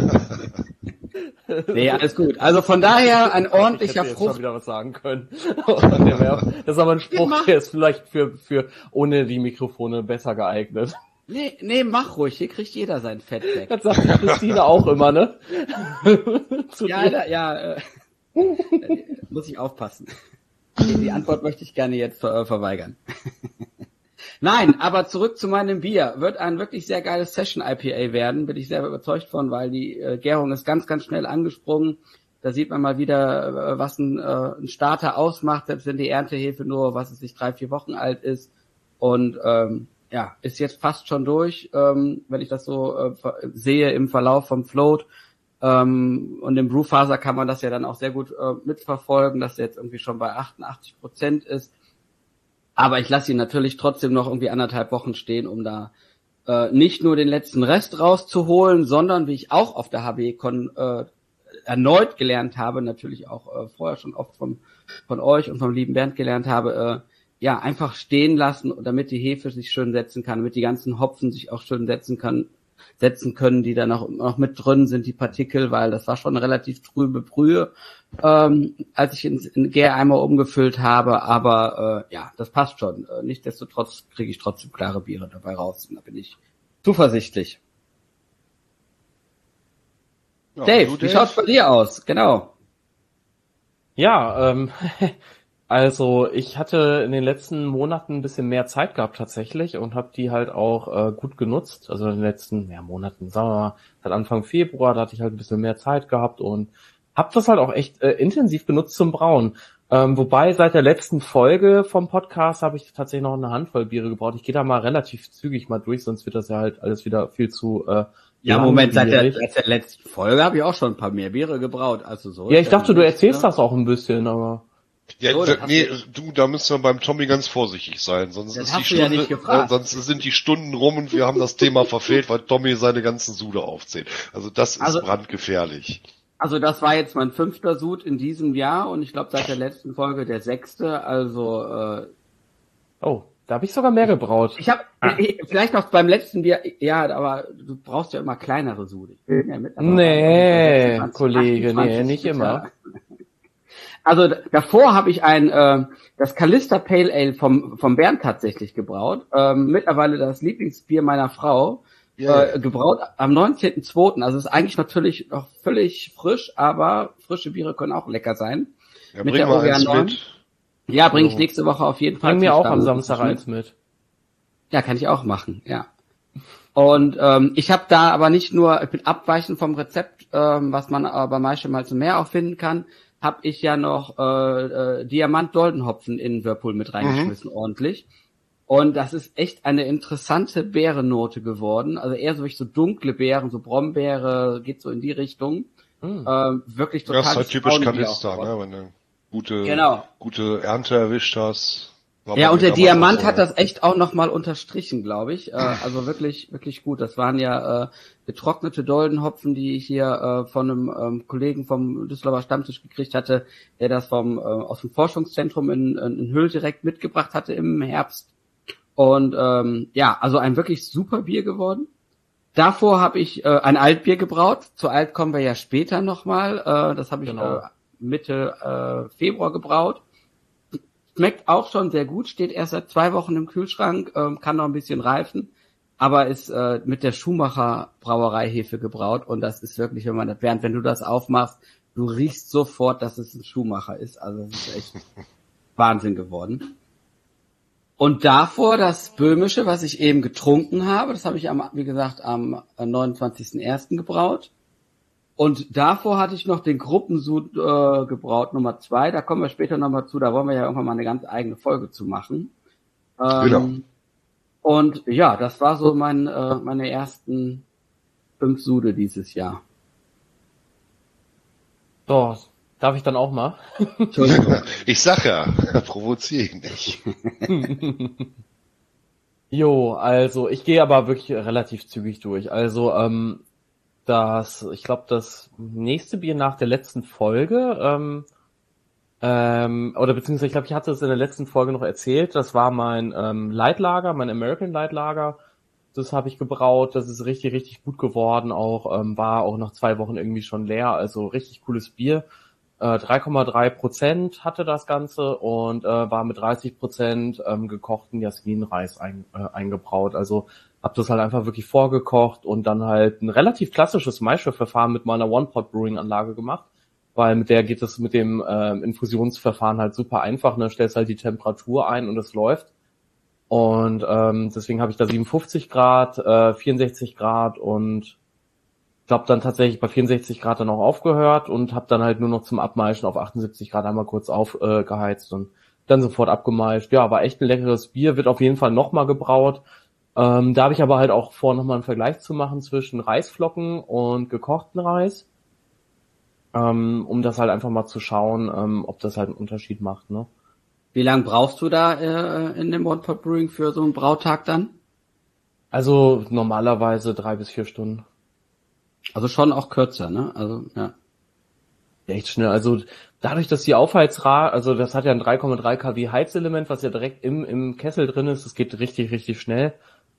B: Nee, alles gut. Also von daher ein
C: Ich
B: ordentlicher
C: hätte jetzt schon
B: Frucht.
C: wieder was sagen können. Und der wär, das ist aber ein Spruch,
B: mach.
C: der ist vielleicht für, für ohne die Mikrofone besser geeignet.
B: Nee, nee, mach ruhig. Hier kriegt jeder sein Fett weg.
C: Das sagt die Christine auch immer, ne? Zu
B: Ja,
C: dir.
B: da, ja, äh, muss ich aufpassen. Die, die Antwort möchte ich gerne jetzt äh, verweigern. Nein, aber zurück zu meinem Bier. Wird ein wirklich sehr geiles Session-I P A werden, bin ich sehr überzeugt von, weil die äh, Gärung ist ganz, ganz schnell angesprungen. Da sieht man mal wieder, äh, was ein, äh, ein Starter ausmacht, selbst wenn die Erntehefe nur, was es sich drei, vier Wochen alt ist. Und ähm, ja, ist jetzt fast schon durch, ähm, wenn ich das so äh, ver- sehe im Verlauf vom Float. Ähm, und im Brewfaser kann man das ja dann auch sehr gut äh, mitverfolgen, dass der jetzt irgendwie schon bei achtundachtzig Prozent ist. Aber ich lasse ihn natürlich trotzdem noch irgendwie anderthalb Wochen stehen, um da äh, nicht nur den letzten Rest rauszuholen, sondern wie ich auch auf der H B Con äh, erneut gelernt habe, natürlich auch äh, vorher schon oft vom, von euch und vom lieben Bernd gelernt habe, äh, ja, einfach stehen lassen, damit die Hefe sich schön setzen kann, damit die ganzen Hopfen sich auch schön setzen kann, setzen können, die dann noch, noch mit drin sind, die Partikel, weil das war schon eine relativ trübe Brühe, ähm, als ich ins in Gäreimer umgefüllt habe, aber äh, ja, das passt schon. Äh, nichtsdestotrotz kriege ich trotzdem klare Biere dabei raus und da bin ich zuversichtlich.
A: Ja,
B: Dave,
A: du,
B: wie
A: Dave?
B: schaut's bei dir aus? Genau.
C: Ja, ähm, also ich hatte in den letzten Monaten ein bisschen mehr Zeit gehabt tatsächlich und habe die halt auch äh, gut genutzt. Also in den letzten ja, Monaten, sagen wir mal, seit Anfang Februar, da hatte ich halt ein bisschen mehr Zeit gehabt und habe das halt auch echt äh, intensiv genutzt zum Brauen. Ähm, wobei seit der letzten Folge vom Podcast habe ich tatsächlich noch eine Handvoll Biere gebraut. Ich gehe da mal relativ zügig mal durch, sonst wird das ja halt alles wieder viel zu äh,
B: Ja, Moment, seit der,
C: langwierig.
B: seit der letzten Folge habe ich auch schon ein paar mehr Biere gebraut. Also so.
C: Ja,
B: ist
C: ich dachte, du
B: nicht,
C: erzählst
B: ne?
C: das auch ein bisschen, aber...
A: Ja,
B: So,
A: da,
B: das
A: nee,
B: hast
A: du, da müssen wir beim Tommy ganz vorsichtig sein, sonst
B: Das
A: ist die
B: hast du ja
A: Stunde,
B: nicht gefragt.
A: äh, sonst sind die Stunden rum und wir haben das Thema verfehlt, weil Tommy seine ganzen Sude aufzählt. Also das ist
B: Also-
A: brandgefährlich.
B: Also das war jetzt mein fünfter Sud in diesem Jahr und ich glaube seit der letzten Folge der sechste. Also äh,
C: Oh, da habe ich sogar mehr gebraut.
B: ich habe vielleicht noch beim letzten Bier, ja, aber du brauchst ja immer kleinere Sude. Ich bin ja mit, aber
C: Nee,
B: sechsundzwanzig,
C: Kollege, nee,
B: achtundzwanzig
C: nicht
B: Liter.
C: immer.
B: Also d- davor habe ich ein äh, das Callista Pale Ale vom vom Bernd tatsächlich gebraut. Ähm, mittlerweile das Lieblingsbier meiner Frau.
A: Yeah.
B: Äh, gebraut am neunzehnten zweiten Also ist eigentlich natürlich noch völlig frisch, aber frische Biere können auch lecker sein.
A: Ja,
B: mit
A: bring
B: der
A: mal
B: O W A
A: eins
B: neun.
A: mit.
B: Ja, bringe ich
C: So.
B: nächste Woche auf jeden Fall.
C: Bring mir
B: zum
C: auch am
B: Stamm-
C: Samstag eins mit.
B: Ja, kann ich auch machen, ja. Und ähm, ich habe da aber nicht nur, ich bin abweichend vom Rezept, ähm, was man aber bei Maische mal zum Meer auch finden kann, habe ich ja noch äh, äh, Diamant-Doldenhopfen in Whirlpool mit reingeschmissen, ordentlich. Und das ist echt eine interessante Beerennote geworden. Also eher so wirklich so dunkle Beeren, so Brombeere, geht so in die Richtung.
C: Hm.
B: Ähm, wirklich total.
A: Das ist halt typisch Callista, ne, wenn du gute,
B: Genau.
A: gute Ernte erwischt hast. War
B: Ja,
A: bei
B: und
A: mir
B: der
A: damals
B: Diamant
A: auch so.
B: hat das echt auch nochmal unterstrichen, glaube ich. Äh, also wirklich, wirklich gut. Das waren ja äh, getrocknete Doldenhopfen, die ich hier äh, von einem ähm, Kollegen vom Düsseldorfer Stammtisch gekriegt hatte, der das vom äh, aus dem Forschungszentrum in, in Hüll direkt mitgebracht hatte im Herbst. Und ähm, ja, also ein wirklich super Bier geworden. Davor habe ich äh, ein Altbier gebraut. Zu Alt kommen wir ja später nochmal. Äh, das habe ich
C: Genau.
B: äh, Mitte äh, Februar gebraut. Schmeckt auch schon sehr gut, steht erst seit zwei Wochen im Kühlschrank, ähm, kann noch ein bisschen reifen, aber ist äh, mit der Schumacher Brauereihefe gebraut und das ist wirklich, wenn man das, während wenn du das aufmachst, du riechst sofort, dass es ein Schumacher ist. Also es ist echt Wahnsinn geworden. Und davor das Böhmische, was ich eben getrunken habe, das habe ich am, wie gesagt, am neunundzwanzigsten ersten gebraut. Und davor hatte ich noch den Gruppensud äh, gebraut, Nummer zwei. Da kommen wir später nochmal zu. Da wollen wir ja irgendwann mal eine ganz eigene Folge zu machen. Ähm,
A: Genau.
B: Und ja, das war so mein, äh, meine ersten fünf Sude dieses Jahr.
C: So, darf ich dann auch mal?
B: Entschuldigung.
A: Ich sag ja, provoziere ihn nicht.
C: Jo, also ich gehe aber wirklich relativ zügig durch. Also ähm, das, ich glaube, das nächste Bier nach der letzten Folge, ähm, ähm, oder beziehungsweise ich glaube, ich hatte es in der letzten Folge noch erzählt, das war mein ähm, Lightlager, mein American Lightlager. Das habe ich gebraut, das ist richtig, richtig gut geworden, auch ähm, war auch nach zwei Wochen irgendwie schon leer, also richtig cooles Bier. Äh, drei Komma drei Prozent hatte das Ganze und äh, war mit dreißig Prozent ähm, gekochten Jasminreis ein, äh, eingebraut. Also hab das halt einfach wirklich vorgekocht und dann halt ein relativ klassisches Maische-Verfahren mit meiner One-Pot-Brewing-Anlage gemacht, weil mit der geht es mit dem äh, Infusionsverfahren halt super einfach. Ne? Stellst halt die Temperatur ein und es läuft. Und ähm, deswegen habe ich da siebenundfünfzig Grad, äh, vierundsechzig Grad und ich glaube dann tatsächlich bei vierundsechzig Grad dann auch aufgehört und habe dann halt nur noch zum Abmeischen auf achtundsiebzig Grad einmal kurz aufgeheizt äh, geheizt und dann sofort abgemeischt. Ja, war echt ein leckeres Bier, wird auf jeden Fall nochmal gebraut. Ähm, da habe ich aber halt auch vor, nochmal einen Vergleich zu machen zwischen Reisflocken und gekochten Reis, ähm, um das halt einfach mal zu schauen, ähm, ob das halt einen Unterschied macht, ne?
B: Wie lange brauchst du da äh, in dem One-Pot Brewing für so einen Brautag dann?
C: Also normalerweise drei bis vier Stunden.
B: Also schon auch kürzer, ne? Also, ja.
C: Echt schnell. Also dadurch, dass die Aufheizrate, also das hat ja ein drei Komma drei Kilowatt Heizelement, was ja direkt im im Kessel drin ist, das geht richtig, richtig schnell.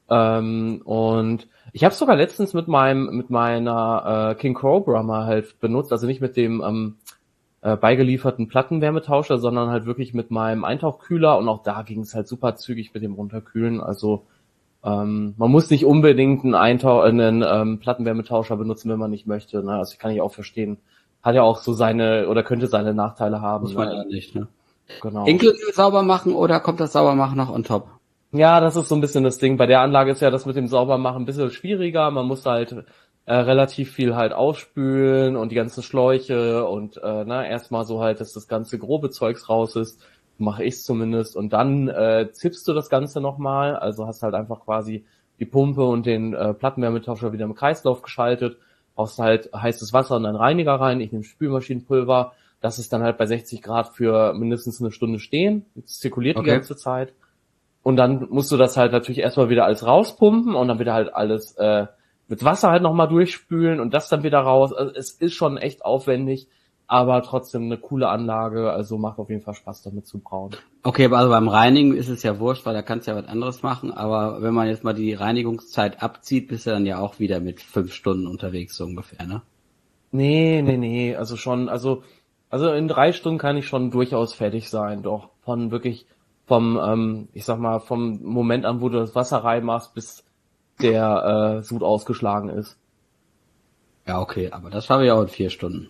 C: Ähm, und ich habe sogar letztens mit meinem mit meiner äh, King Cobra mal halt benutzt, also nicht mit dem ähm, äh, beigelieferten Plattenwärmetauscher, sondern halt wirklich mit meinem Eintauchkühler, und auch da ging es halt super zügig mit dem Runterkühlen. Also ähm, man muss nicht unbedingt einen, Eintauch einen ähm, Plattenwärmetauscher benutzen, wenn man nicht möchte. Ne? Also kann ich auch verstehen. Hat ja auch so seine, oder könnte seine Nachteile haben.
B: Muss man
C: ne?
B: ja nicht, ne?
C: Genau.
B: Inklusive sauber machen oder kommt das Saubermachen noch on top?
C: Ja, das ist so ein bisschen das Ding. Bei der Anlage ist ja das mit dem Saubermachen ein bisschen schwieriger. Man muss halt äh, relativ viel halt ausspülen und die ganzen Schläuche und äh, na, erstmal so halt, dass das ganze grobe Zeugs raus ist. Mache ich zumindest. Und dann äh, zippst du das Ganze nochmal. Also hast halt einfach quasi die Pumpe und den äh, Plattenwärmetauscher wieder im Kreislauf geschaltet. Brauchst halt heißes Wasser und einen Reiniger rein. Ich nehme Spülmaschinenpulver. Das ist dann halt bei sechzig Grad für mindestens eine Stunde stehen. Es zirkuliert
B: Okay.
C: die ganze Zeit. Und dann musst du das halt natürlich erstmal wieder alles rauspumpen und dann wieder halt alles äh, mit Wasser halt nochmal durchspülen und das dann wieder raus. Also es ist schon echt aufwendig, aber trotzdem eine coole Anlage. Also macht auf jeden Fall Spaß, damit zu brauen.
B: Okay, aber also beim Reinigen ist es ja wurscht, weil da kannst du ja was anderes machen. Aber wenn man jetzt mal die Reinigungszeit abzieht, bist du dann ja auch wieder mit fünf Stunden unterwegs, so ungefähr, ne?
C: Nee, nee, nee. Also schon, also also in drei Stunden kann ich schon durchaus fertig sein, doch. Von wirklich vom, ähm, ich sag mal, vom Moment an, wo du das Wasser reinmachst, bis der äh, Sud ausgeschlagen ist.
B: Ja, okay, aber das schaffe ich auch in vier Stunden.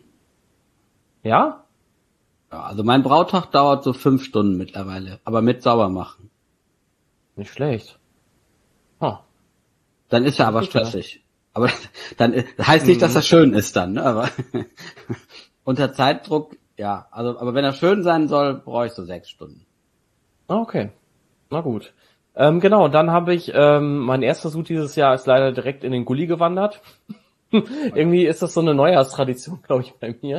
C: Ja?
B: Ja, also mein Brautag dauert so fünf Stunden mittlerweile, aber mit Saubermachen.
C: Nicht schlecht. Huh.
B: Dann ist er aber
C: Super.
B: stressig. Aber dann das heißt nicht, dass das schön ist dann, ne? Aber unter Zeitdruck, ja. Also, aber wenn er schön sein soll, brauche ich so sechs Stunden.
C: Okay, na gut. Ähm, genau, und dann habe ich, ähm, mein erster Sud dieses Jahr ist leider direkt in den Gully gewandert. Irgendwie ist das so eine Neujahrstradition, glaube ich, bei mir.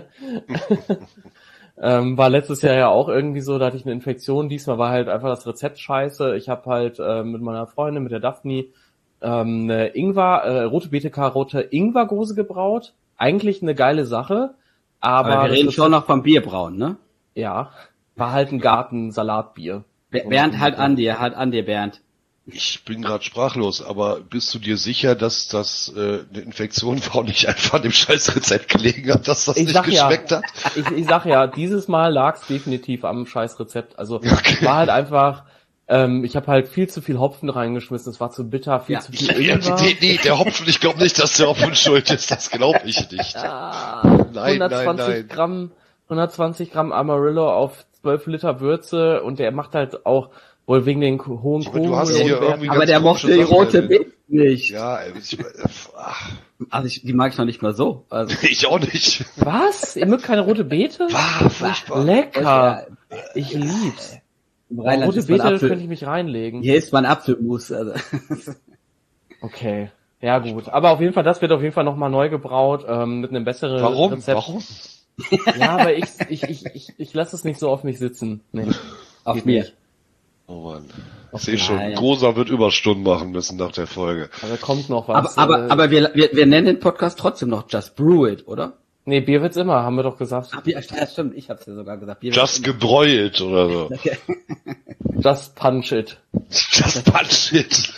C: ähm, war letztes Jahr ja auch irgendwie so, da hatte ich eine Infektion. Diesmal war halt einfach das Rezept scheiße. Ich habe halt äh, mit meiner Freundin, mit der Daphne, ähm, eine Ingwer, äh, rote Beete, Karotte, Ingwergose gebraut. Eigentlich eine geile Sache. Aber,
B: Aber wir reden
C: das
B: schon noch vom Bierbrauen, ne?
C: Ja, war halt ein Gartensalatbier.
B: Bernd, halt an dir, halt an dir, Bernd.
A: Ich bin gerade sprachlos, aber bist du dir sicher, dass das äh, eine Infektion war und nicht einfach an dem scheiß Rezept gelegen hat, dass das
C: Ich
A: nicht
C: sag ja,
A: geschmeckt hat?
C: Ich, ich sag ja, dieses Mal lag's definitiv am scheiß Rezept. Also
A: Okay.
C: war halt einfach, ähm, ich habe halt viel zu viel Hopfen reingeschmissen, es war zu bitter, viel
B: Ja.
C: zu viel
A: Ja,
C: Ingwer.
A: nee, nee, der Hopfen, ich glaube nicht, dass der Hopfen schuld ist, das glaube ich nicht.
C: Ah,
A: Nein,
C: hundertzwanzig
A: nein, nein.
C: Gramm, hundertzwanzig Gramm Amarillo auf zwölf Liter Würze, und der macht halt auch wohl wegen den hohen
A: Aber du hast hier
C: Kohlenhydratwerten-
A: irgendwie
B: Aber
A: ganz
B: der
A: komische
B: mochte die
A: Sachen
B: rote
A: erwähnt.
B: Beete nicht.
A: Ja, ey, ich, ach,
B: Also ich, die mag ich noch nicht mal so. Also,
A: ich auch nicht.
C: Was? Ihr mögt keine rote Beete?
A: War furchtbar.
C: Lecker. Ich lieb's.
B: Im
C: Aber
B: Rheinland
C: rote
B: ist man
C: Beete könnte
B: Apfel.
C: ich mich reinlegen.
B: Hier ist man Apfelmus. Also.
C: Okay. Ja gut, aber auf jeden Fall, das wird auf jeden Fall nochmal neu gebraut, ähm, mit einem besseren
A: Warum?
C: Rezept.
A: Warum?
C: Ja, aber ich, ich, ich, ich, ich lasse es nicht so auf mich sitzen. Nee.
B: Auf
C: Geht
B: mir.
C: nicht.
A: Oh Mann. Ich
C: Okay.
A: sehe schon,
B: Ja, ja.
A: Großer wird Überstunden machen müssen nach der Folge.
C: Aber kommt noch
B: Aber,
C: was.
B: aber,
C: äh,
B: aber wir, wir, wir nennen den Podcast trotzdem noch Just Brew It, oder?
C: nee, Bier wird's immer, haben wir doch gesagt.
B: Ach, ja, stimmt, ich hab's ja sogar gesagt. Bier
A: Just
B: wird
A: gebräuelt oder so.
B: immer- Okay.
C: Just punch it.
A: Just punch it.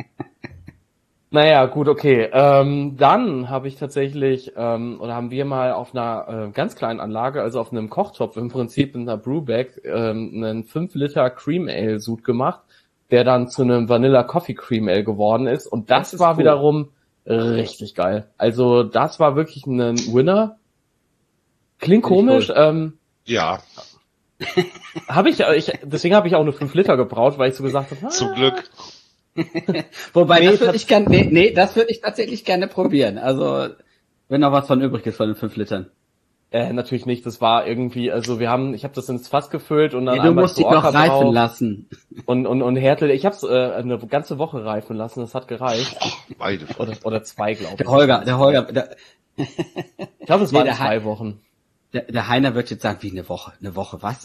C: Naja, gut, okay. Ähm, dann habe ich tatsächlich, ähm, oder haben wir mal auf einer äh, ganz kleinen Anlage, also auf einem Kochtopf im Prinzip in einer Brewbag, ähm, einen fünf Liter Cream Ale Sud gemacht, der dann zu einem Vanilla Coffee Cream Ale geworden ist. Und das,
B: Das ist
C: war
B: cool.
C: wiederum richtig geil. Also das war wirklich ein Winner. Klingt
B: Finde ich
C: komisch,
B: cool.
C: ähm,
A: Ja,
C: habe ich, ich, deswegen habe ich auch nur fünf Liter gebraut, weil ich so gesagt habe, ah,
A: zum Glück.
B: Wobei,
C: Nee,
B: das würde
C: tats-
B: ich gerne, nee, nee, das würde ich tatsächlich gerne probieren. Also, wenn noch was von übrig ist von den fünf Litern.
C: Äh, natürlich nicht, das war irgendwie, also wir haben, ich habe das ins Fass gefüllt und dann
B: Ja, du
C: einmal
B: musst die
C: zu
B: noch
C: Orca
B: reifen
C: drauf
B: lassen.
C: und und und Härtel, ich habe es äh, eine ganze Woche reifen lassen, das hat gereicht.
A: Beide.
C: Oder oder zwei, glaube ich.
B: Der Holger, der Holger, der,
C: Ich glaube, es
B: Nee,
C: waren
B: der
C: zwei
B: Hei-
C: Wochen.
B: der, der Heiner wird jetzt sagen, wie eine Woche, eine Woche, was?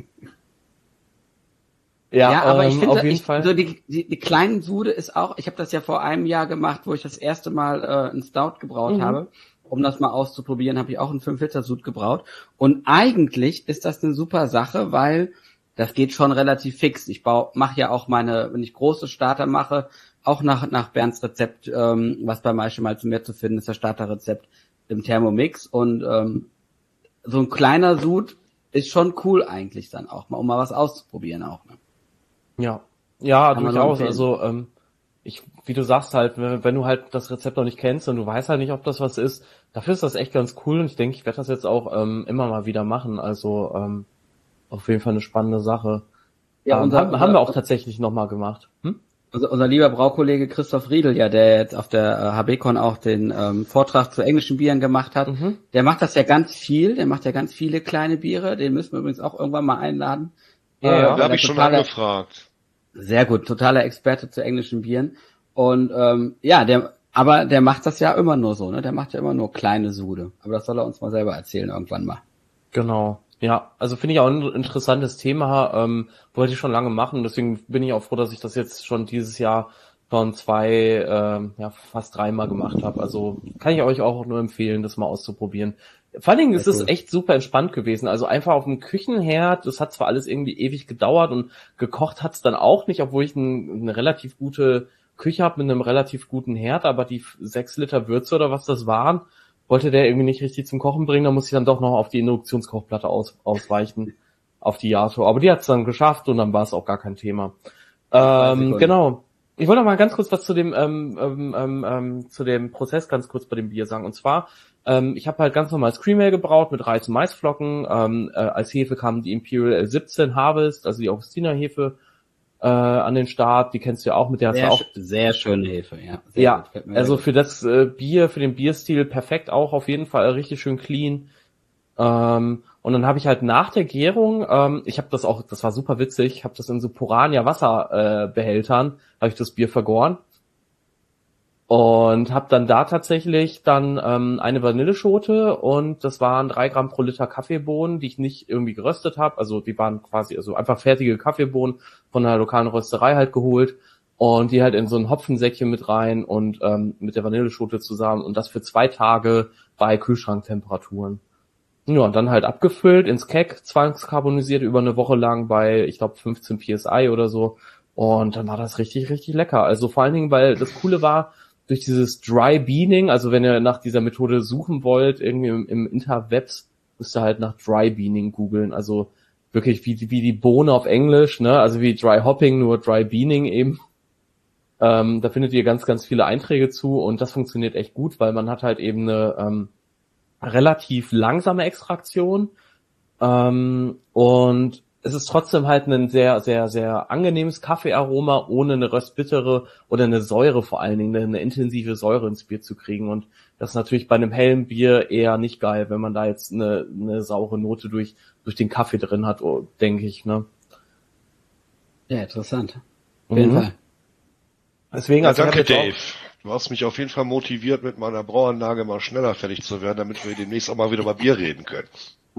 C: Ja,
B: Ja, aber
C: ähm,
B: ich finde,
C: auf jeden
B: ich,
C: Fall.
B: so die, die, die kleinen Sude ist auch, ich habe das ja vor einem Jahr gemacht, wo ich das erste Mal äh, einen Stout gebraut
C: Mhm.
B: habe. Um das mal auszuprobieren, habe ich auch einen fünf Liter Sud gebraut. Und eigentlich ist das eine super Sache, weil das geht schon relativ fix. Ich baue, mache ja auch meine, wenn ich große Starter mache, auch nach nach Bernds Rezept, ähm, was bei Maische mal zu mehr zu finden ist, das Starterrezept im Thermomix. Und ähm, so ein kleiner Sud ist schon cool eigentlich dann auch mal, um mal was auszuprobieren auch. Ne?
C: Ja, ja,
B: Kann man
C: durchaus.
B: nur empfehlen.
C: Also ähm, ich, wie du sagst halt, wenn, wenn du halt das Rezept noch nicht kennst und du weißt halt nicht, ob das was ist, dafür ist das echt ganz cool und ich denke, ich werde das jetzt auch ähm, immer mal wieder machen. Also ähm, auf jeden Fall eine spannende Sache.
B: Ja,
C: ähm,
B: unser,
C: haben,
B: unser,
C: haben wir auch tatsächlich nochmal gemacht. Hm?
B: unser, unser lieber Braukollege Christoph Riedel, ja, der jetzt auf der äh, H B-Con auch den ähm, Vortrag zu englischen Bieren gemacht hat,
C: Mhm.
B: der macht das ja ganz viel, der macht ja ganz viele kleine Biere, den müssen wir übrigens auch irgendwann mal einladen.
C: Ja,
B: Äh,
C: ja.
B: weil
A: Da habe
B: er
A: ich schon
B: totaler-
A: angefragt.
B: Sehr gut, totaler Experte zu englischen Bieren. Und ähm, ja, der, aber der macht das ja immer nur so, ne? Der macht ja immer nur kleine Sude. Aber das soll er uns mal selber erzählen irgendwann mal.
C: Genau. Ja, also finde ich auch ein interessantes Thema, ähm, wollte ich schon lange machen, deswegen bin ich auch froh, dass ich das jetzt schon dieses Jahr schon zwei, ähm, ja, fast dreimal gemacht habe. Also kann ich euch auch nur empfehlen, das mal auszuprobieren. Vor allen Dingen ist
B: Sehr
C: es
B: cool.
C: echt super entspannt gewesen. Also einfach auf dem Küchenherd, das hat zwar alles irgendwie ewig gedauert und gekocht hat's dann auch nicht, obwohl ich ein, eine relativ gute Küche habe mit einem relativ guten Herd, aber die sechs Liter Würze oder was das waren, wollte der irgendwie nicht richtig zum Kochen bringen, da musste ich dann doch noch auf die Induktionskochplatte aus, ausweichen, auf die Yato. Aber die hat's dann geschafft und dann war es auch gar kein Thema. Ähm, genau. Ich wollte noch mal ganz kurz was zu dem ähm, ähm, ähm, ähm, zu dem Prozess ganz kurz bei dem Bier sagen. Und zwar, ähm, ich habe halt ganz normal Cream Ale gebraut mit Reis und Maisflocken. Ähm, äh, als Hefe kam die Imperial L siebzehn Harvest, also die Augustiner Hefe, äh, an den Start. Die kennst du ja auch, mit der hast du
B: Sehr,
C: auch
B: sch- sehr schöne Hefe, ja. Sehr
C: ja,
B: gut, fällt mir
C: also
B: sehr
C: für das äh, Bier, für den Bierstil perfekt auch auf jeden Fall richtig schön clean. Ähm, und dann habe ich halt nach der Gärung, ähm, ich habe das auch, das war super witzig, ich habe das in so Porania Wasserbehältern, äh, Behältern, habe ich das Bier vergoren und habe dann da tatsächlich dann ähm, eine Vanilleschote und das waren drei Gramm pro Liter Kaffeebohnen, die ich nicht irgendwie geröstet habe, also die waren quasi also einfach fertige Kaffeebohnen von einer lokalen Rösterei halt geholt. Und die halt in so ein Hopfensäckchen mit rein und ähm, mit der Vanilleschote zusammen und das für zwei Tage bei Kühlschranktemperaturen. Ja, und dann halt abgefüllt ins Keck, zwangskarbonisiert über eine Woche lang bei, ich glaube, fünfzehn P S I oder so. Und dann war das richtig, richtig lecker. Also vor allen Dingen, weil das Coole war, durch dieses Dry Beaning, also wenn ihr nach dieser Methode suchen wollt, irgendwie im, im Interwebs, müsst ihr halt nach Dry Beaning googeln. Also wirklich wie, wie die Bohne auf Englisch, ne? Also wie Dry Hopping, nur Dry Beaning eben. Ähm, da findet ihr ganz, ganz viele Einträge zu und das funktioniert echt gut, weil man hat halt eben eine ähm, relativ langsame Extraktion ähm, und es ist trotzdem halt ein sehr, sehr, sehr angenehmes Kaffeearoma, ohne eine röstbittere oder eine Säure vor allen Dingen, eine intensive Säure ins Bier zu kriegen und das ist natürlich bei einem hellen Bier eher nicht geil, wenn man da jetzt eine, eine saure Note durch, durch den Kaffee drin hat, oh, denke ich, ne?
B: Ja, interessant. Auf jeden
C: Mhm.
B: Fall.
C: Deswegen,
A: Ja,
C: also ich hab
A: danke,
C: jetzt auch-
A: Dave. Du hast mich auf jeden Fall motiviert, mit meiner Brauanlage mal schneller fertig zu werden, damit wir demnächst auch mal wieder über Bier reden können.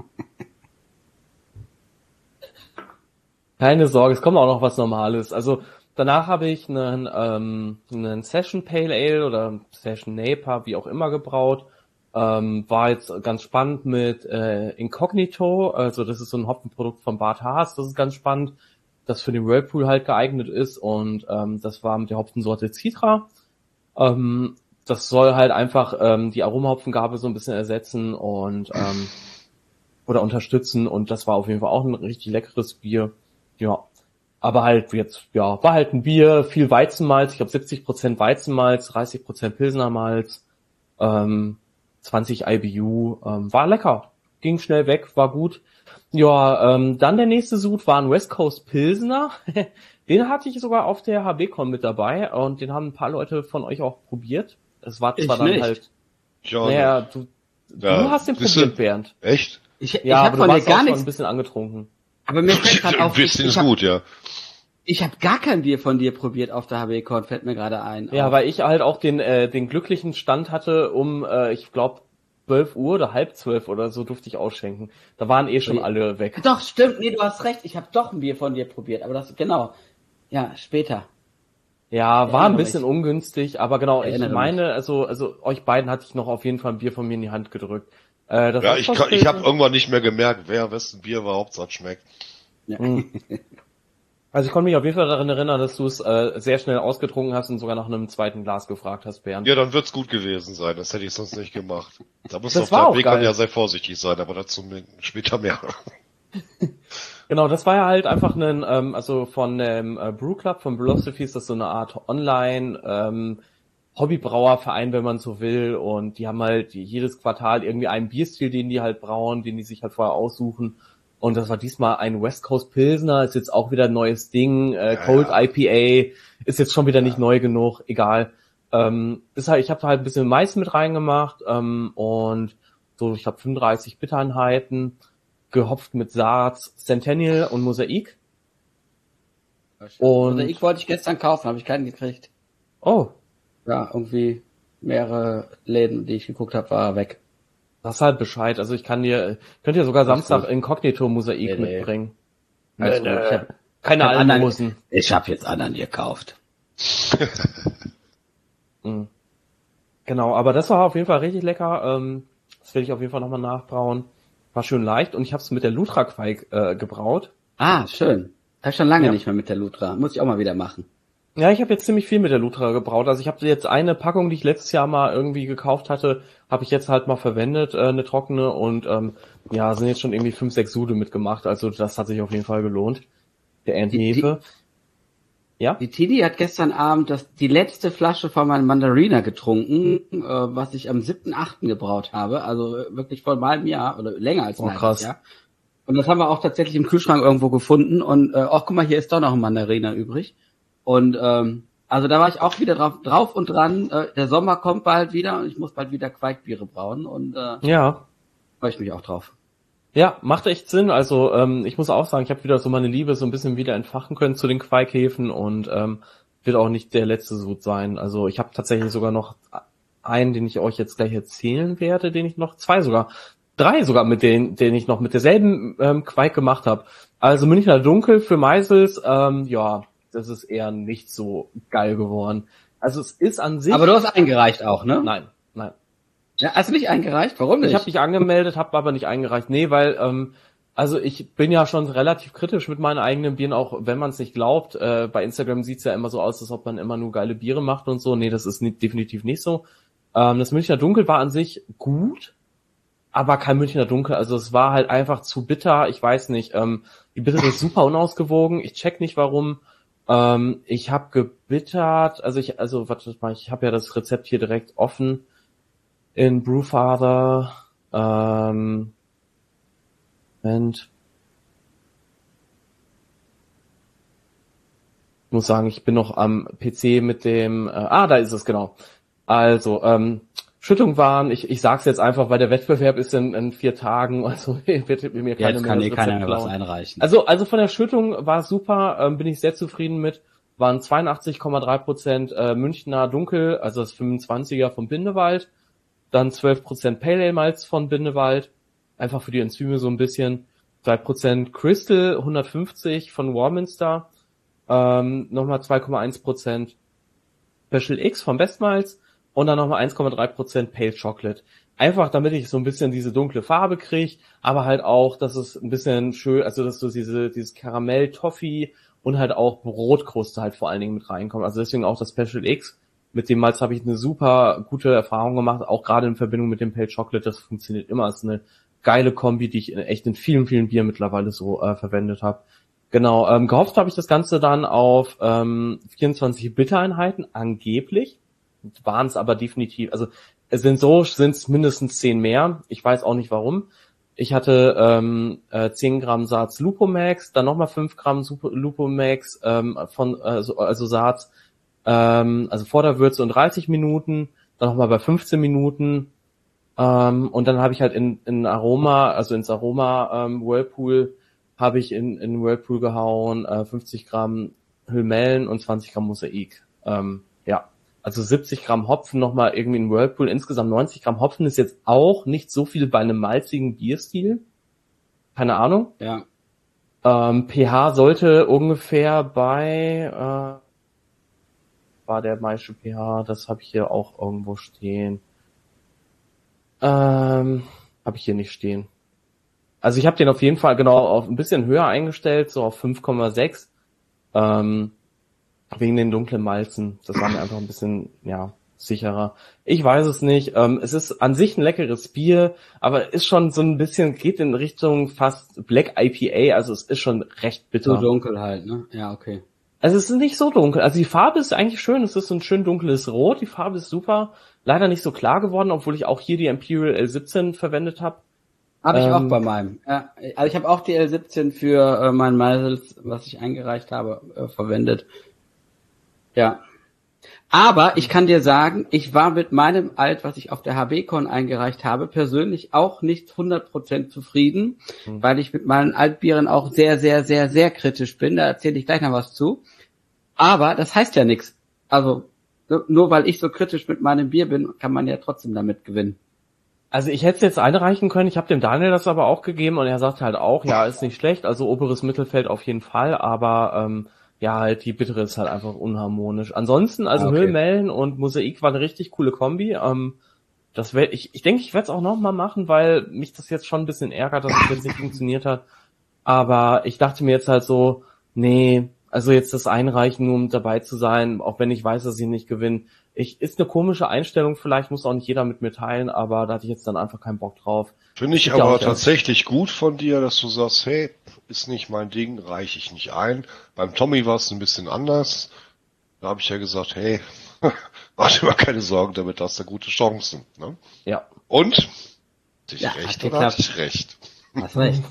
C: Keine Sorge, es kommt auch noch was Normales. Also danach habe ich einen, ähm, einen Session Pale Ale oder Session Napa, wie auch immer, gebraut. Ähm, war jetzt ganz spannend mit äh, Incognito, also das ist so ein Hopfenprodukt von Bart Haas, das ist ganz spannend, das für den Whirlpool halt geeignet ist und ähm, das war mit der Hopfensorte Citra. Ähm, das soll halt einfach ähm, die Aromahopfengabe so ein bisschen ersetzen und ähm, oder unterstützen und das war auf jeden Fall auch ein richtig leckeres Bier. Ja, aber halt jetzt, ja, war halt ein Bier, viel Weizenmalz, ich glaube siebzig Prozent Weizenmalz, dreißig Prozent Pilsnermalz, ähm, zwanzig I B U, ähm, war lecker, ging schnell weg, war gut. Ja, ähm, dann der nächste Sud war ein West Coast Pilsner, den hatte ich sogar auf der H B-Con mit dabei und den haben ein paar Leute von euch auch probiert. Es war zwar
B: Ich
C: dann
B: nicht.
C: halt,
A: Ja,
C: naja, du, du
A: Ja,
C: hast den
A: siehste?
C: probiert, Bernd.
A: echt?
B: Ich, ich
C: Ja,
B: habe
C: aber du
B: von dir
C: warst
B: gar
C: auch schon
B: nichts,
C: ein bisschen angetrunken.
B: aber mir fällt gerade
A: Ein
B: auf, ich,
A: bisschen
B: ich
A: ist
B: habe
A: gut, ja.
B: ich hab gar kein Bier von dir probiert auf der H B-Con, fällt mir gerade ein.
C: Ja,
B: Auch.
C: weil ich halt auch den äh, den glücklichen Stand hatte, um, äh, ich glaube, zwölf Uhr oder halb zwölf oder so durfte ich ausschenken. Da waren eh schon
B: Ui.
C: alle weg.
B: Doch, stimmt, nee, du hast recht, ich habe doch ein Bier von dir probiert, aber das, genau, ja, später.
C: Ja, war ein
B: Erinnere
C: bisschen
B: mich.
C: ungünstig, aber genau, ich
B: Erinnere
C: meine, also also euch beiden hatte ich noch auf jeden Fall ein Bier von mir in die Hand gedrückt. Äh, das
A: Ja,
C: West
A: ich,
C: Coast
A: kann- ich habe
C: Pilsner-
A: irgendwann nicht mehr gemerkt, wer wessen Bier überhaupt so schmeckt.
B: Ja.
C: Hm. Also ich konnte mich auf jeden Fall daran erinnern, dass du es äh, sehr schnell ausgetrunken hast und sogar nach einem zweiten Glas gefragt hast, Bernd.
A: Ja, dann wird's gut gewesen sein. Das hätte ich sonst nicht gemacht. Da muss
C: Das
A: auf
C: war
A: der
C: auch
A: Weg
C: geil.
A: ja sehr vorsichtig sein, aber dazu später mehr.
C: Genau, das war ja halt einfach ein, ähm, also von dem äh, Brew Club, von Philosophy ist das so eine Art Online ähm, Hobbybrauerverein, wenn man so will, und die haben halt jedes Quartal irgendwie einen Bierstil, den die halt brauen, den die sich halt vorher aussuchen, und das war diesmal ein West Coast Pilsner, ist jetzt auch wieder ein neues Ding, äh,
A: Ja,
C: Cold
A: ja.
C: I P A, ist jetzt schon wieder nicht
A: Ja.
C: neu genug, egal. Ähm, ist halt, ich habe halt ein bisschen Mais mit reingemacht ähm, und so, ich glaube fünfunddreißig Bittereinheiten, gehopft mit Saaz, Centennial und Mosaik. Und
B: Mosaik wollte ich gestern kaufen, habe ich keinen gekriegt.
C: oh,
B: Ja, irgendwie mehrere Läden, die ich geguckt habe, war weg.
C: das ist halt Bescheid. Also ich kann dir, könnt ihr sogar
B: Alles
C: Samstag
B: gut.
C: Inkognito Mosaik
B: Nee, nee.
C: mitbringen.
B: Alles
C: Nö,
B: gut.
C: nö.
B: Ich hab,
C: Keine
B: ich hab anderen-
C: Almosen.
B: ich habe jetzt anderen gekauft.
C: Mhm. Genau, aber das war auf jeden Fall richtig lecker. Ähm, das werde ich auf jeden Fall nochmal nachbrauen. War schön leicht und ich habe es mit der Lutra Quake äh, gebraut.
B: Ah, schön. Hab ich schon lange
C: Ja.
B: nicht mehr mit der Lutra. Muss ich auch mal wieder machen.
C: Ja, ich habe jetzt ziemlich viel mit der Lutra gebraut. Also ich habe jetzt eine Packung, die ich letztes Jahr mal irgendwie gekauft hatte, habe ich jetzt halt mal verwendet, äh, eine trockene, und ähm, ja, sind jetzt schon irgendwie fünf, sechs Sude mitgemacht. Also das hat sich auf jeden Fall gelohnt. Der Erntehefe. Ja?
B: Die Tini hat gestern Abend das, die letzte Flasche von meinem Mandarina getrunken, äh, was ich am siebten achten gebraut habe. Also äh, wirklich vor einem Jahr oder länger als
C: Oh,
B: ein halbes
C: krass.
B: Jahr. Und das haben wir auch tatsächlich im Kühlschrank irgendwo gefunden. Und äh, ach, guck mal, hier ist doch noch ein Mandarina übrig. Und ähm, also da war ich auch wieder drauf, drauf und dran. Äh, der Sommer kommt bald wieder und ich muss bald wieder Quaikbiere brauen. Und äh,
C: Ja.
B: freue ich mich auch drauf.
C: Ja, macht echt Sinn. Also ähm, ich muss auch sagen, ich habe wieder so meine Liebe so ein bisschen wieder entfachen können zu den Quaikhäfen und ähm, wird auch nicht der letzte Sud sein. Also ich habe tatsächlich sogar noch einen, den ich euch jetzt gleich erzählen werde, den ich noch, zwei sogar, drei sogar, mit denen, den ich noch mit derselben ähm, Quaik gemacht habe. Also Münchner Dunkel für Meisels, ähm, ja, das ist eher nicht so geil geworden. Also es ist an sich...
B: Aber du hast eingereicht auch, ne?
C: Nein, nein.
B: Ja, hast du nicht eingereicht? Warum nicht?
C: Ich habe mich angemeldet, habe aber nicht eingereicht. Nee, weil, ähm, also ich bin ja schon relativ kritisch mit meinen eigenen Bieren, auch wenn man es nicht glaubt. Äh, bei Instagram sieht's ja immer so aus, als ob man immer nur geile Biere macht und so. Nee, das ist nicht, definitiv nicht so. Ähm, das Münchner Dunkel war an sich gut, aber kein Münchner Dunkel. Also es war halt einfach zu bitter. Ich weiß nicht. Ähm, die Bitter ist super unausgewogen. Ich check nicht warum. Ähm, ich habe gebittert. Also ich, also warte mal, ich habe ja das Rezept hier direkt offen in Brewfather. Ähm, Moment. Ich muss sagen, ich bin noch am P C mit dem, äh, ah, da ist es, genau. Also, ähm, Schüttung waren, ich, ich sag's jetzt einfach, weil der Wettbewerb ist in, in vier Tagen, also wird mir keiner
B: Jetzt
C: mehr
B: kann
C: das
B: eh keiner
C: Rezept
B: mehr was
C: klauen.
B: einreichen.
C: Also, also von der Schüttung war es super, ähm, bin ich sehr zufrieden mit. Waren zweiundachtzig Komma drei Prozent äh, Münchner Dunkel, also das fünfundzwanziger vom Bindewald. Dann zwölf Prozent Pale Ale Malz von Bindewald, einfach für die Enzyme so ein bisschen. zwei Prozent Crystal, hundertfünfzig von Warminster. Ähm, nochmal zwei Komma eins Prozent Special X von Bestmalz und dann nochmal eins Komma drei Prozent Pale Chocolate. Einfach damit ich so ein bisschen diese dunkle Farbe kriege, aber halt auch, dass es ein bisschen schön, also dass so diese dieses Karamell, Toffee und halt auch Brotkruste halt vor allen Dingen mit reinkommt. Also deswegen auch das Special X. Mit dem Malz habe ich eine super gute Erfahrung gemacht, auch gerade in Verbindung mit dem Pale Chocolate. Das funktioniert immer. Das ist eine geile Kombi, die ich in, echt in vielen, vielen Bieren mittlerweile so äh, verwendet habe. Genau, ähm, gehofft habe ich das Ganze dann auf ähm, vierundzwanzig Bittereinheiten, angeblich. Waren es aber definitiv, also es sind so, sind es mindestens zehn mehr. Ich weiß auch nicht warum. Ich hatte ähm, äh, zehn Gramm Saaz Lupomax, dann nochmal fünf Gramm Super- Lupomax ähm, von äh, so, also Saaz, ähm, also vor der Würze und dreißig Minuten, dann nochmal bei fünfzehn Minuten. Ähm, und dann habe ich halt in, in Aroma, also ins Aroma ähm, Whirlpool, habe ich in, in Whirlpool gehauen, äh, fünfzig Gramm Hülmellen und zwanzig Gramm Mosaik. Ähm, ja, also siebzig Gramm Hopfen nochmal irgendwie in Whirlpool. Insgesamt neunzig Gramm Hopfen ist jetzt auch nicht so viel bei einem malzigen Bierstil. Keine Ahnung.
B: Ja.
C: Ähm, pH sollte ungefähr bei, äh, war der Maische pH, das habe ich hier auch irgendwo stehen. Ähm, habe ich hier nicht stehen. Also ich habe den auf jeden Fall genau auf ein bisschen höher eingestellt, so auf fünf Komma sechs. Ähm, wegen den dunklen Malzen. Das war mir einfach ein bisschen, ja, sicherer. Ich weiß es nicht. Ähm, es ist an sich ein leckeres Bier, aber ist schon so ein bisschen, geht in Richtung fast Black I P A, also es ist schon recht bitter.
B: So dunkel halt, ne? Ja, okay.
C: Also es ist nicht so dunkel. Also die Farbe ist eigentlich schön. Es ist so ein schön dunkles Rot. Die Farbe ist super. Leider nicht so klar geworden, obwohl ich auch hier die Imperial L siebzehn verwendet habe.
B: Habe ich
C: Ähm,
B: auch bei meinem. Ja, also ich habe auch die L siebzehn für äh, mein Meisels, was ich eingereicht habe, äh, verwendet. Ja. Aber ich kann dir sagen, ich war mit meinem Alt, was ich auf der H B-Con eingereicht habe, persönlich auch nicht hundert Prozent zufrieden,
C: Mhm.
B: weil ich mit meinen Altbieren auch sehr, sehr, sehr, sehr kritisch bin. Da erzähle ich gleich noch was zu. Aber das heißt ja nichts. Also nur weil ich so kritisch mit meinem Bier bin, kann man ja trotzdem damit gewinnen.
C: Also ich hätte es jetzt einreichen können. Ich habe dem Daniel das aber auch gegeben und er sagte halt auch, ja, ist nicht schlecht. Also oberes Mittelfeld auf jeden Fall, aber ähm, ja, halt die bittere ist halt einfach unharmonisch. Ansonsten, also
B: Ah, okay.
C: Höhlenmellen und Mosaik war eine richtig coole Kombi. Ähm, das wär, ich, ich denke, ich werde es auch nochmal machen, weil mich das jetzt schon ein bisschen ärgert, dass es jetzt nicht funktioniert hat. Aber ich dachte mir jetzt halt so, nee, also jetzt das Einreichen, nur um dabei zu sein, auch wenn ich weiß, dass ich nicht gewinne. Ich, ist eine komische Einstellung, vielleicht muss auch nicht jeder mit mir teilen, aber da hatte ich jetzt dann einfach keinen Bock drauf.
A: Finde ich
C: Ja,
A: aber
C: auch, ja.
A: tatsächlich gut von dir, dass du sagst, hey, ist nicht mein Ding, reiche ich nicht ein. Beim Tommy war es ein bisschen anders. Da habe ich ja gesagt, hey, mach dir mal keine Sorgen, damit hast du gute Chancen. Ne?
C: Ja.
A: Und? Hatte ich
B: Ja,
A: recht
B: hat
A: oder
B: geklappt.
A: hatte ich recht?
B: Hast recht.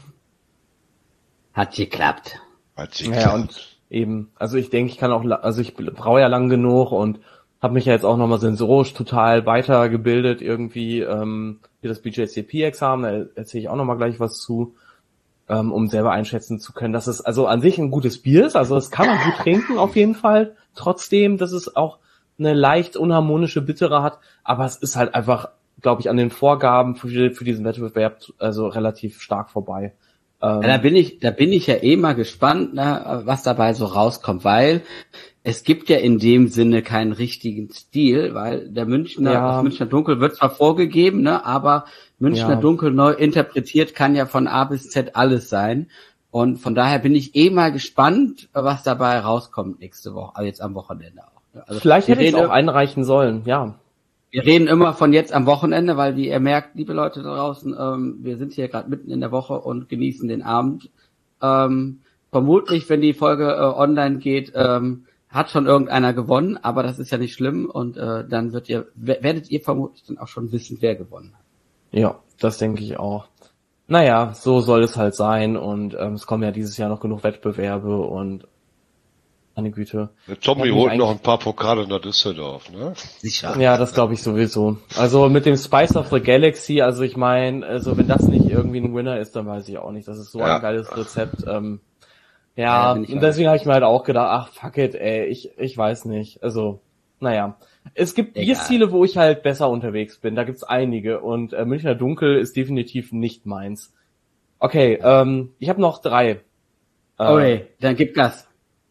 B: Hat geklappt.
A: Hat
C: Ja,
A: geklappt.
C: und eben, also ich denke, ich kann auch, la- also ich brauche ja lang genug und habe mich ja jetzt auch nochmal sensorisch total weitergebildet irgendwie, ähm, hier das B J C P-Examen, da erzähle ich auch nochmal gleich was zu, ähm, um selber einschätzen zu können, dass es also an sich ein gutes Bier ist, also das kann man gut trinken auf jeden Fall, trotzdem, dass es auch eine leicht unharmonische Bittere hat, aber es ist halt einfach, glaube ich, an den Vorgaben für, für diesen Wettbewerb also relativ stark vorbei. Ähm,
B: Ja, da bin ich, da bin ich ja eh mal gespannt, ne, was dabei so rauskommt, weil es gibt ja in dem Sinne keinen richtigen Stil, weil der Münchner,
C: Ja.
B: das Münchner Dunkel wird zwar vorgegeben, ne, aber Münchner
C: Ja.
B: Dunkel neu interpretiert kann ja von A bis Z alles sein. Und von daher bin ich eh mal gespannt, was dabei rauskommt nächste Woche, also jetzt am Wochenende auch. ne. Also
C: vielleicht
B: wir
C: hätte ich es
B: reden-
C: auch einreichen sollen, ja.
B: Wir reden immer von jetzt am Wochenende, weil wie ihr merkt, liebe Leute da draußen, ähm, wir sind hier gerade mitten in der Woche und genießen den Abend. Ähm, vermutlich, wenn die Folge äh, online geht, ähm, hat schon irgendeiner gewonnen, aber das ist ja nicht schlimm und äh, dann wird ihr, wer- werdet ihr vermutlich dann auch schon wissen, wer gewonnen hat.
C: Ja, das denke ich auch. Naja, so soll es halt sein und ähm, es kommen ja dieses Jahr noch genug Wettbewerbe und meine Güte.
A: Der Tommy
C: Hat mich
A: holt noch
C: eigentlich-
A: ein paar Pokale nach Düsseldorf, ne?
B: Sicher.
C: Ja, das glaube ich sowieso. Also mit dem Spice of the Galaxy, also ich meine, also wenn das nicht irgendwie ein Winner ist, dann weiß ich auch nicht. Das ist so
A: Ja.
C: ein geiles Rezept. Ähm,
B: Ja,
C: ja,
B: bin ich
C: und
B: auch.
C: deswegen habe ich mir halt auch gedacht, ach fuck it, ey, ich ich weiß nicht. Also, naja. Es gibt
B: Egal.
C: Bierstile, wo ich halt besser unterwegs bin. Da gibt's einige und äh, Münchner Dunkel ist definitiv nicht meins. Okay, ähm, ich habe noch drei. Äh,
B: Okay, dann gib Gas.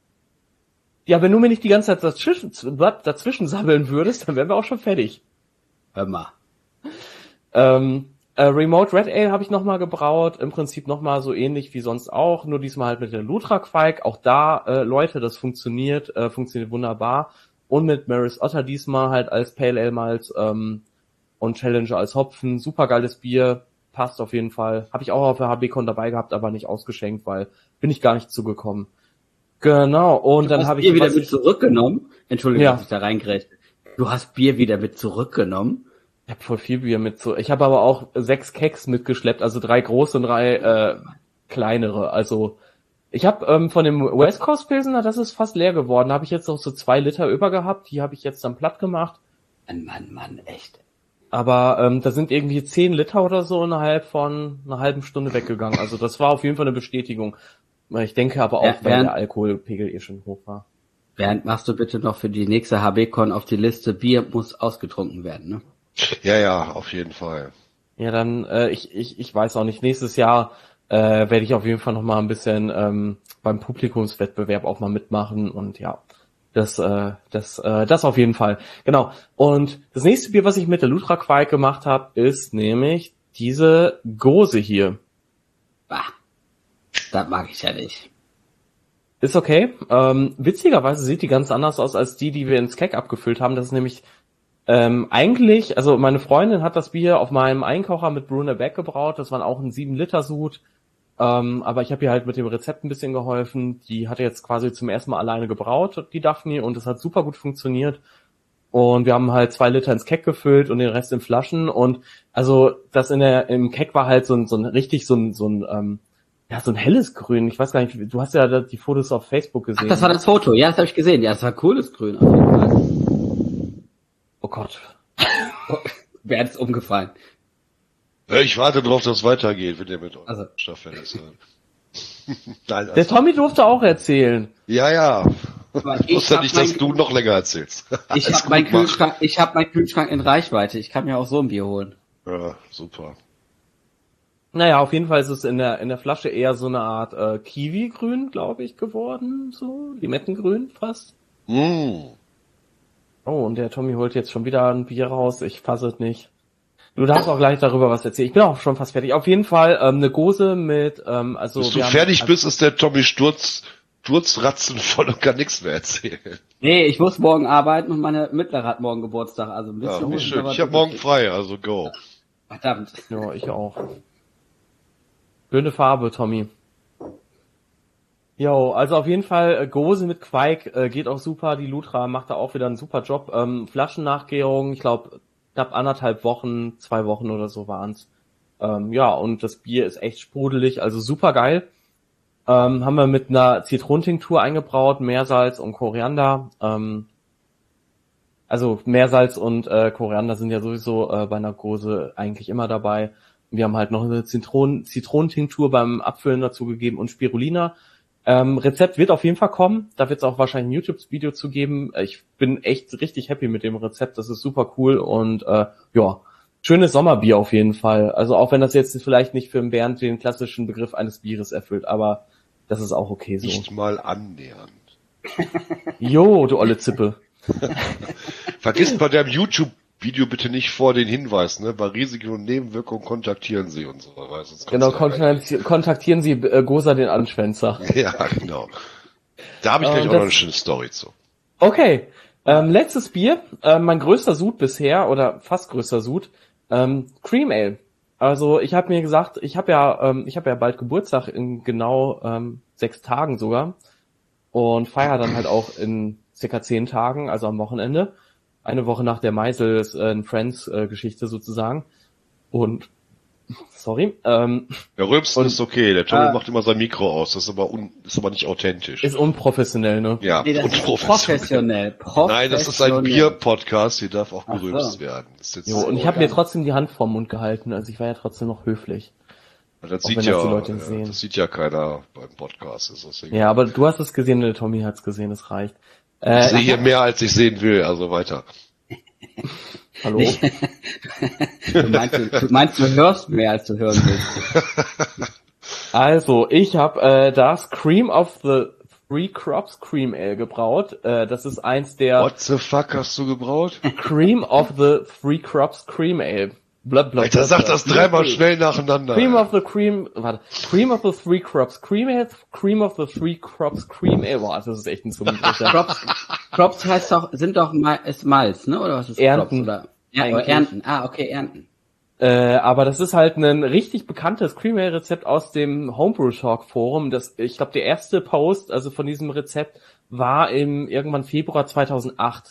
C: Ja, wenn du mir nicht die ganze Zeit dazwischen, dazwischen sammeln würdest, dann wären wir auch schon fertig.
B: Hör mal.
C: Ähm, äh, Remote Red Ale habe ich nochmal gebraut, im Prinzip nochmal so ähnlich wie sonst auch, nur diesmal halt mit der Lutra Quake. Auch da, äh, Leute, das funktioniert, äh, funktioniert wunderbar. Und mit Maris Otter diesmal halt als Pale Ale Malz ähm, und Challenger als Hopfen. Super geiles Bier, passt auf jeden Fall. Habe ich auch auf der H B-Con dabei gehabt, aber nicht ausgeschenkt, weil bin ich gar nicht zugekommen. Genau, und
B: Du
C: dann
B: hast
C: habe ich...
B: Bier wieder
C: was
B: mit
C: ich-
B: zurückgenommen. Entschuldigung,
C: Ja.
B: dass ich da reingrätsche. Du hast Bier wieder mit zurückgenommen.
C: Ich habe voll viel Bier mit so. Ich habe aber auch sechs Keks mitgeschleppt, also drei große und drei äh, kleinere. Also ich habe ähm, von dem West Coast Pilsener, das ist fast leer geworden. Da habe ich jetzt noch so zwei Liter über gehabt. Die habe ich jetzt dann platt gemacht.
B: Mann, Mann, Mann, echt.
C: Aber ähm, da sind irgendwie zehn Liter oder so innerhalb von einer halben Stunde weggegangen. Also das war auf jeden Fall eine Bestätigung. Ich denke aber auch,
B: Ja,
C: weil
B: während-
C: der Alkoholpegel eh schon hoch war.
B: Bernd, machst du bitte noch für die nächste H B-Con auf die Liste, Bier muss ausgetrunken werden, ne?
A: Ja, ja, auf jeden Fall.
C: Ja, dann, äh, ich, ich, ich weiß auch nicht, nächstes Jahr äh, werde ich auf jeden Fall noch mal ein bisschen ähm, beim Publikumswettbewerb auch mal mitmachen und ja, das, äh, das, äh, das auf jeden Fall. Genau. Und das nächste Bier, was ich mit der Lutra Quake gemacht habe, ist nämlich diese Gose hier.
B: Bah, das mag ich ja nicht.
C: Ist okay. Ähm, witzigerweise sieht die ganz anders aus als die, die wir ins Keck abgefüllt haben. Das ist nämlich ähm, eigentlich, also meine Freundin hat das Bier auf meinem Einkocher mit Brunner Beck gebraut. Das war auch ein sieben Liter Sud. Ähm, aber ich habe ihr halt mit dem Rezept ein bisschen geholfen. Die hat jetzt quasi zum ersten Mal alleine gebraut, die Daphne, und das hat super gut funktioniert. Und wir haben halt zwei Liter ins Keck gefüllt und den Rest in Flaschen. Und also das in der im Keck war halt so ein, so ein richtig so ein so ein ähm, ja so ein helles Grün. Ich weiß gar nicht, du hast ja die Fotos auf Facebook gesehen.
B: Ach, das war das Foto. Ja, das habe ich gesehen. Ja, das war cooles Grün auf jeden Fall.
C: Oh Gott.
B: Wer ist umgefallen?
A: Ich warte drauf, dass es weitergeht, wenn ihr mit eurem
B: Also.
A: Staffel ist. Nein,
C: Der Tommy durfte auch erzählen.
A: Ja, ja.
B: Aber
A: Ich wusste
B: hab
A: nicht, dass
B: mein-
A: du noch länger erzählst.
B: Ich
A: Alles
B: habe meinen
A: gut, mach.
B: Kühlschrank, ich habe meinen Kühlschrank in Reichweite. Ich kann mir auch so ein Bier holen.
A: Ja, super.
C: Naja, auf jeden Fall ist es in der in der Flasche eher so eine Art äh, Kiwi-Grün, glaube ich, geworden. So Limettengrün fast.
A: Mm.
C: Oh, und der Tommy holt jetzt schon wieder ein Bier raus. Ich fasse es nicht. Du darfst auch gleich darüber was erzählen. Ich bin auch schon fast fertig. Auf jeden Fall ähm, eine Gose mit, ähm, also
A: Bis du
C: wir haben-
A: fertig
C: also,
A: bist, ist der Tommy Sturz, Sturzratzen voll und kann nichts mehr erzählen.
B: Nee, ich muss morgen arbeiten und meine Mittlere hat morgen Geburtstag. Also ein
A: Ja,
B: bisschen
A: wie
B: muss ich
A: schön.
B: aber
A: Ich habe morgen
B: durchziehen.
A: frei, also go.
B: Verdammt.
C: Ja, ich auch. Schöne Farbe, Tommy. Jo, also auf jeden Fall äh, Gose mit Quake äh, geht auch super. Die Lutra macht da auch wieder einen super Job. Ähm, Flaschennachgärung, ich glaube knapp anderthalb Wochen, zwei Wochen oder so waren's. Ähm, ja, und das Bier ist echt sprudelig, also super geil. Ähm, haben wir mit einer Zitronentinktur eingebraut, Meersalz und Koriander. Ähm, also Meersalz und äh, Koriander sind ja sowieso äh, bei einer Gose eigentlich immer dabei. Wir haben halt noch eine Zitronen Zitronentinktur beim Abfüllen dazu gegeben und Spirulina. Ähm, Rezept wird auf jeden Fall kommen. Da wird es auch wahrscheinlich ein YouTube-Video zu geben. Ich bin echt richtig happy mit dem Rezept. Das ist super cool und äh, ja, schönes Sommerbier auf jeden Fall. Also auch wenn das jetzt vielleicht nicht für den Bernd den klassischen Begriff eines Bieres erfüllt, aber das ist auch okay so.
A: Nicht mal annähernd.
C: Jo, du olle Zippe.
A: Vergisst bei deinem YouTube-Video bitte nicht vor den Hinweis, ne? Bei Risiken und Nebenwirkungen kontaktieren Sie und so. Weil sonst
C: Genau,
A: kommt's ja
C: kontakti- kontaktieren Sie äh, Gosa den Anschwänzer.
A: rein. Ja, genau. Da habe ich
C: Äh,
A: gleich auch
C: das-
A: noch eine schöne Story zu.
C: Okay, ähm, letztes Bier, äh, mein größter Sud bisher, oder fast größter Sud, ähm, Cream Ale. Also ich habe mir gesagt, ich habe ja, ähm, ich habe ja bald Geburtstag in genau ähm, sechs Tagen sogar und feiere dann halt auch in circa zehn Tagen, also am Wochenende, eine Woche nach der Meisels äh, Friends äh, Geschichte sozusagen. Und sorry, ähm,
A: Ja, Rülpsen
C: Und-
A: ist okay. Der Tommy
B: Ah.
A: macht immer sein Mikro aus. Das ist aber un, ist aber nicht authentisch.
C: ist unprofessionell, ne?
A: ja,
B: Nee, das ist
A: unprofessionell.
B: professionell. professionell.
A: Nein, das ist ein Bier-Podcast. Hier darf auch
B: Ach so.
A: gerülpst werden. Das ist jetzt
C: Jo, und ich habe mir trotzdem die Hand vorm Mund gehalten, also ich war ja trotzdem noch höflich.
A: das
C: auch
A: sieht
C: wenn
A: ja,
C: das die Leute
A: ja,
C: sehen.
A: das sieht ja keiner beim Podcast. Ist das
C: Ja, aber du hast es gesehen, der Tommy hat's gesehen, es reicht. Äh,
A: ich sehe hier mehr, als ich sehen will. Also weiter.
C: hallo?
B: Nicht. Du meinst, du, du meinst, du hörst mehr, als du hören willst.
C: Also, ich habe äh, das Cream of the Three Crops Cream Ale gebraut. Äh, das ist eins der
A: What the fuck hast du gebraut?
C: Cream of the Three Crops Cream Ale. Blub, blub,
A: Alter,
C: blub,
A: sag
C: blub.
A: das dreimal schnell nacheinander.
C: Cream of the Cream, warte, Cream of the Three Crops Cream Ale, Cream of the Three Crops Cream Ale. Boah, das ist echt ein Zungenbrecher.
B: Crops, Crops heißt doch, sind doch mal, ist Malz, ne? Oder was ist
C: Ernten.
B: Crops? Oder? Ja,
C: Eigentlich.
B: oder Ernten. Ah, okay, Ernten.
C: Äh, aber das ist halt ein richtig bekanntes Cream Ale Rezept aus dem Homebrew Talk Forum. Das, ich glaube, der erste Post, also von diesem Rezept, war im irgendwann Februar zweitausendacht.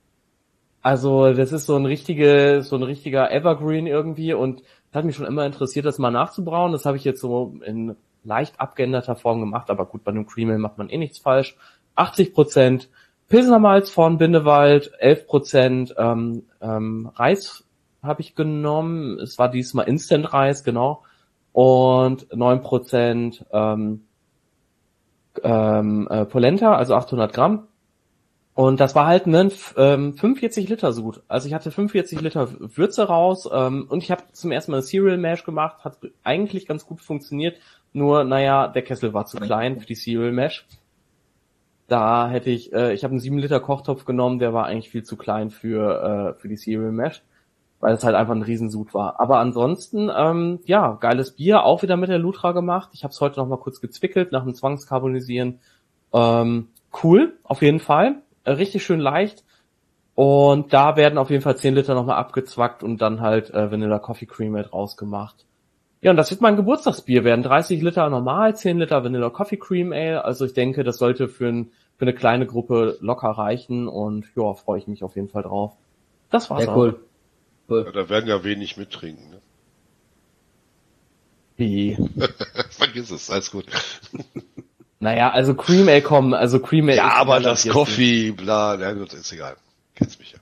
C: Also das ist so ein richtige, so ein richtiger Evergreen irgendwie und das hat mich schon immer interessiert, das mal nachzubrauen. Das habe ich jetzt so in leicht abgeänderter Form gemacht, aber gut, bei einem Cream Ale macht man eh nichts falsch. achtzig Prozent Pilsner Malz von Bindewald, elf Prozent ähm, ähm, Reis habe ich genommen. Es war diesmal Instant Reis, genau. Und neun Prozent ähm, ähm, äh, Polenta, also achthundert Gramm. Und das war halt ein ähm, fünfundvierzig Liter Sud. Also ich hatte fünfundvierzig Liter Würze raus ähm, und ich habe zum ersten Mal ein Cereal Mash gemacht. Hat eigentlich ganz gut funktioniert. Nur, naja, der Kessel war zu klein für die Cereal Mash. Da hätte ich, äh, ich habe einen sieben Liter Kochtopf genommen, der war eigentlich viel zu klein für äh, für die Cereal Mash, weil es halt einfach ein Riesensud war. Aber ansonsten, ähm, ja, geiles Bier, auch wieder mit der Lutra gemacht. Ich habe es heute noch mal kurz gezwickelt nach dem Zwangskarbonisieren. Ähm, cool, auf jeden Fall. Äh, richtig schön leicht. Und da werden auf jeden Fall zehn Liter nochmal abgezwackt und dann halt äh, Vanilla Coffee Cream Ale rausgemacht. Ja, und das wird mein Geburtstagsbier werden. dreißig Liter normal, zehn Liter Vanilla Coffee Cream Ale. Also ich denke, das sollte für, ein, für eine kleine Gruppe locker reichen. Und ja, freue ich mich auf jeden Fall drauf. Das war's
B: Sehr
C: auch.
B: cool. cool.
A: Ja, da werden ja wenig mittrinken. Ne?
C: Wie?
A: Vergiss es, alles gut.
C: Naja, also Cream Ale kommen, also Cream Ale.
A: Ja,
C: ist
A: aber
C: schneller
A: das
C: jetzt
A: Coffee, bla, ja gut, ist egal. Kennst mich ja.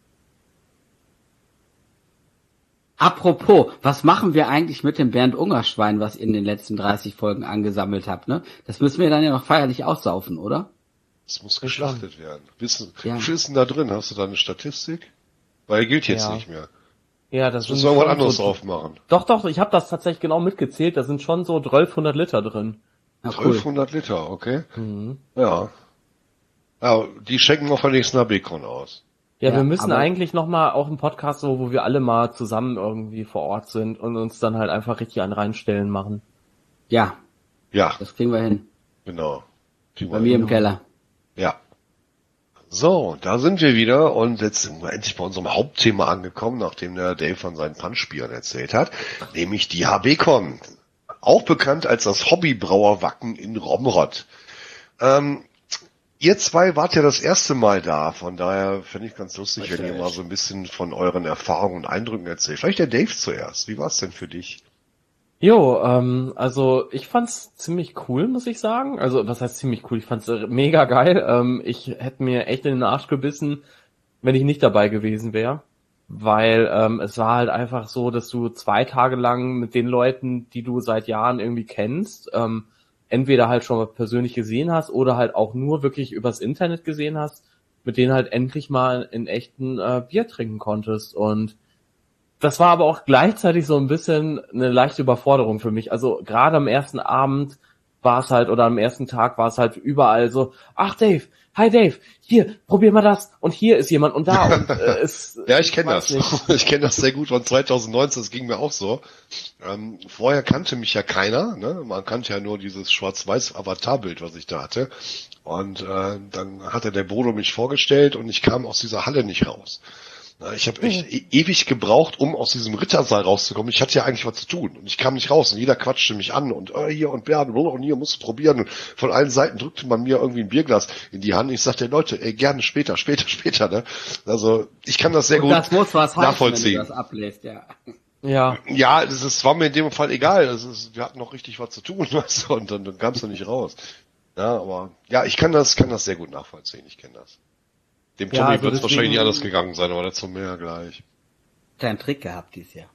B: Apropos, was machen wir eigentlich mit dem Bernd Ungerschwein, was ihr in den letzten dreißig Folgen angesammelt habt, ne? Das müssen wir dann ja noch feierlich aussaufen, oder?
A: Das muss geschlachtet werden. Wissen,
B: Ja.
A: Wie viel ist denn da drin? Hast du da eine Statistik? Weil gilt jetzt
C: Ja.
A: nicht mehr.
C: Ja, das
A: Das müssen
C: sind
A: wir irgendwas
C: schon
A: anderes
C: so,
A: drauf machen.
C: Doch, doch, ich habe das tatsächlich genau mitgezählt. Da sind schon so zwölfhundert Liter drin.
B: Na cool.
A: zwölfhundert Liter, okay.
C: Mhm.
A: Ja. Ja, die schenken wir von nächsten Bacon aus.
C: Ja,
B: Ja,
C: wir müssen
B: aber-
C: eigentlich nochmal auch einen Podcast, so, wo wir alle mal zusammen irgendwie vor Ort sind und uns dann halt einfach richtig einen reinstellen machen.
B: Ja,
A: Ja,
B: das kriegen wir hin.
A: genau. Kriegen
B: Bei
A: wir
B: mir
A: hin.
B: im Keller.
A: Ja. So, da sind wir wieder und jetzt sind wir endlich bei unserem Hauptthema angekommen, nachdem der Dave von seinen Punchbieren erzählt hat, nämlich die H B-Con. Auch bekannt als das Hobbybrauerwacken in Romrod. Ähm, ihr zwei wart ja das erste Mal da, von daher finde ich ganz lustig, wenn ihr mal so ein bisschen von euren Erfahrungen und Eindrücken erzählt. Vielleicht der Dave zuerst. Wie war es denn für dich?
C: Jo, ähm, also ich fand's ziemlich cool, muss ich sagen. Also was heißt ziemlich cool? Ich fand's äh, mega geil. Ähm, ich hätte mir echt in den Arsch gebissen, wenn ich nicht dabei gewesen wäre. Weil ähm, es war halt einfach so, dass du zwei Tage lang mit den Leuten, die du seit Jahren irgendwie kennst, ähm, entweder halt schon mal persönlich gesehen hast oder halt auch nur wirklich übers Internet gesehen hast, mit denen halt endlich mal in echten äh, Bier trinken konntest. Und das war aber auch gleichzeitig so ein bisschen eine leichte Überforderung für mich. Also gerade am ersten Abend war es halt, oder am ersten Tag war es halt überall so, ach Dave, hi Dave, hier, probier mal das und hier ist jemand und da und äh, es...
A: Ja, ich kenne
C: weiß
A: das.
C: nicht.
A: Ich kenne das sehr gut von zweitausendneunzehn, das ging mir auch so. Ähm, vorher kannte mich ja keiner, ne? Man kannte ja nur dieses schwarz-weiß Avatarbild, was ich da hatte. Und äh, dann hatte der Bodo mich vorgestellt und ich kam aus dieser Halle nicht raus. Na, ich habe echt e- ewig gebraucht, um aus diesem Rittersaal rauszukommen. Ich hatte ja eigentlich was zu tun und ich kam nicht raus und jeder quatschte mich an und äh, hier und Bernd und hier musst du probieren. Und von allen Seiten drückte man mir irgendwie ein Bierglas in die Hand. Ich sagte, Leute, ey, gerne später, später, später. Ne? Also ich kann das sehr
B: Und
A: gut
B: das muss was heißen, wenn
A: nachvollziehen.
B: du das ablässt, ja.
C: Ja,
A: Ja, das ist, war mir in dem Fall egal. Das ist, wir hatten noch richtig was zu tun, weißt du, und dann, dann kamst du nicht raus. Ja, aber ja, ich kann das, kann das sehr gut nachvollziehen. Ich kenne das. Dem
C: Ja,
A: Tommy
C: also
A: wird es wahrscheinlich
C: deswegen-
A: nicht anders gegangen sein, aber dazu mehr gleich.
B: Kleinen Trick gehabt dieses Jahr.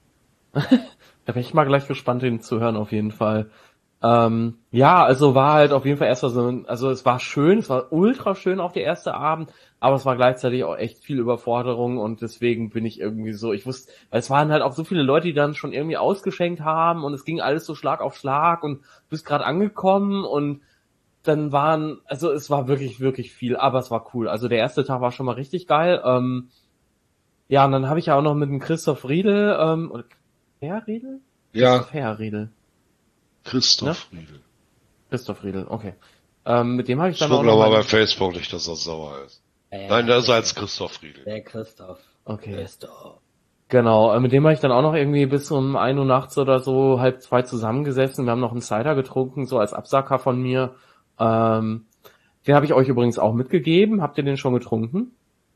C: da bin ich mal gleich gespannt, den zu hören auf jeden Fall. Ähm, ja, also war halt auf jeden Fall erstmal so ein, also es war schön, es war ultra schön auch der erste Abend, aber es war gleichzeitig auch echt viel Überforderung und deswegen bin ich irgendwie so, ich wusste, weil es waren halt auch so viele Leute, die dann schon irgendwie ausgeschenkt haben und es ging alles so Schlag auf Schlag und du bist gerade angekommen und dann waren, also es war wirklich, wirklich viel, aber es war cool. Also der erste Tag war schon mal richtig geil. Ähm, ja, und dann habe ich ja auch noch mit dem Christoph Riedel, ähm, oder Herr Riedel?
A: Ja,
C: Christoph Herr Riedel.
A: Christoph Riedel.
C: Christoph Riedel, okay. Ähm, mit dem habe ich
A: Ich
C: dann auch
A: guck
C: noch
A: noch mal
C: mal...
A: bei Facebook nicht, dass das sauer ist.
B: Ja, ja,
A: Nein, da ist er
B: der-
A: als Christoph Riedel.
B: Der Christoph.
C: Okay,
B: Christoph.
C: genau. Äh, mit dem habe ich dann auch noch irgendwie bis um ein Uhr nachts oder so, halb zwei zusammengesessen. Wir haben noch einen Cider getrunken, so als Absacker von mir. Ähm, den habe ich euch übrigens auch mitgegeben. Habt ihr den schon getrunken?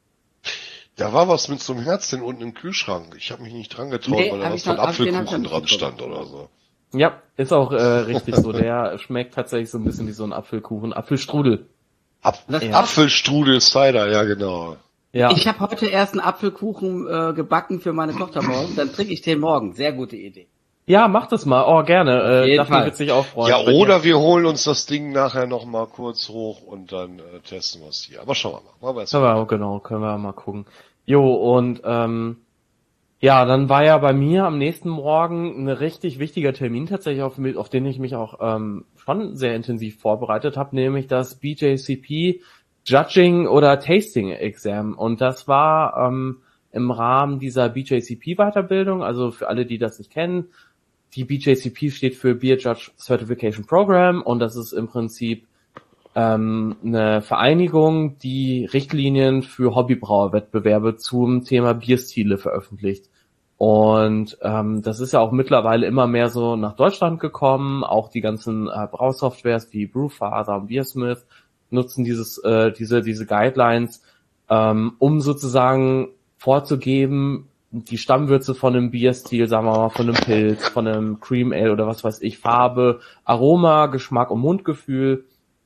A: Da war was mit so einem Herzchen unten im Kühlschrank. Ich habe mich nicht dran getraut,
B: Nee,
A: weil da
B: hab
A: was
B: ich
A: von
B: noch- hab- den hab ich
A: Apfelkuchen
B: noch
A: dran
B: nicht
A: stand oder so.
C: Ja, ist auch äh, richtig so. Der schmeckt tatsächlich so ein bisschen wie so ein Apfelkuchen. Apfelstrudel.
A: Ap
B: Das-
C: Ja.
A: Apfelstrudel Cider, ja genau.
C: Ja.
B: Ich habe heute erst einen Apfelkuchen äh, gebacken für meine Tochter morgen, dann trinke ich den morgen. Sehr gute Idee.
C: Ja, mach das mal. Oh, gerne. Äh,
B: jeden
C: Daphne
B: Fall.
C: wird sich auch freuen.
A: Ja,
C: Bei dir.
A: oder wir holen uns das Ding nachher noch mal kurz hoch und dann äh, testen wir es hier. Aber schauen wir mal. Machen wir erst
C: Können
A: mal.
C: wir, genau, können wir mal gucken. Jo, und ähm, ja, dann war ja bei mir am nächsten Morgen ein richtig wichtiger Termin tatsächlich, auf, auf den ich mich auch ähm, schon sehr intensiv vorbereitet habe, nämlich das B J C P Judging oder Tasting Exam. Und das war ähm, im Rahmen dieser B J C P Weiterbildung, also für alle, die das nicht kennen, die B J C P steht für Beer Judge Certification Program und das ist im Prinzip ähm, eine Vereinigung, die Richtlinien für Hobbybrauerwettbewerbe zum Thema Bierstile veröffentlicht. Und ähm, das ist ja auch mittlerweile immer mehr so nach Deutschland gekommen. Auch die ganzen äh, Brausoftwares wie Brewfather und Beersmith nutzen dieses äh, diese diese Guidelines, ähm, um sozusagen vorzugeben, die Stammwürze von einem Bierstil, sagen wir mal von einem Pilz, von einem Cream Ale oder was weiß ich, Farbe, Aroma, Geschmack und Mundgefühl.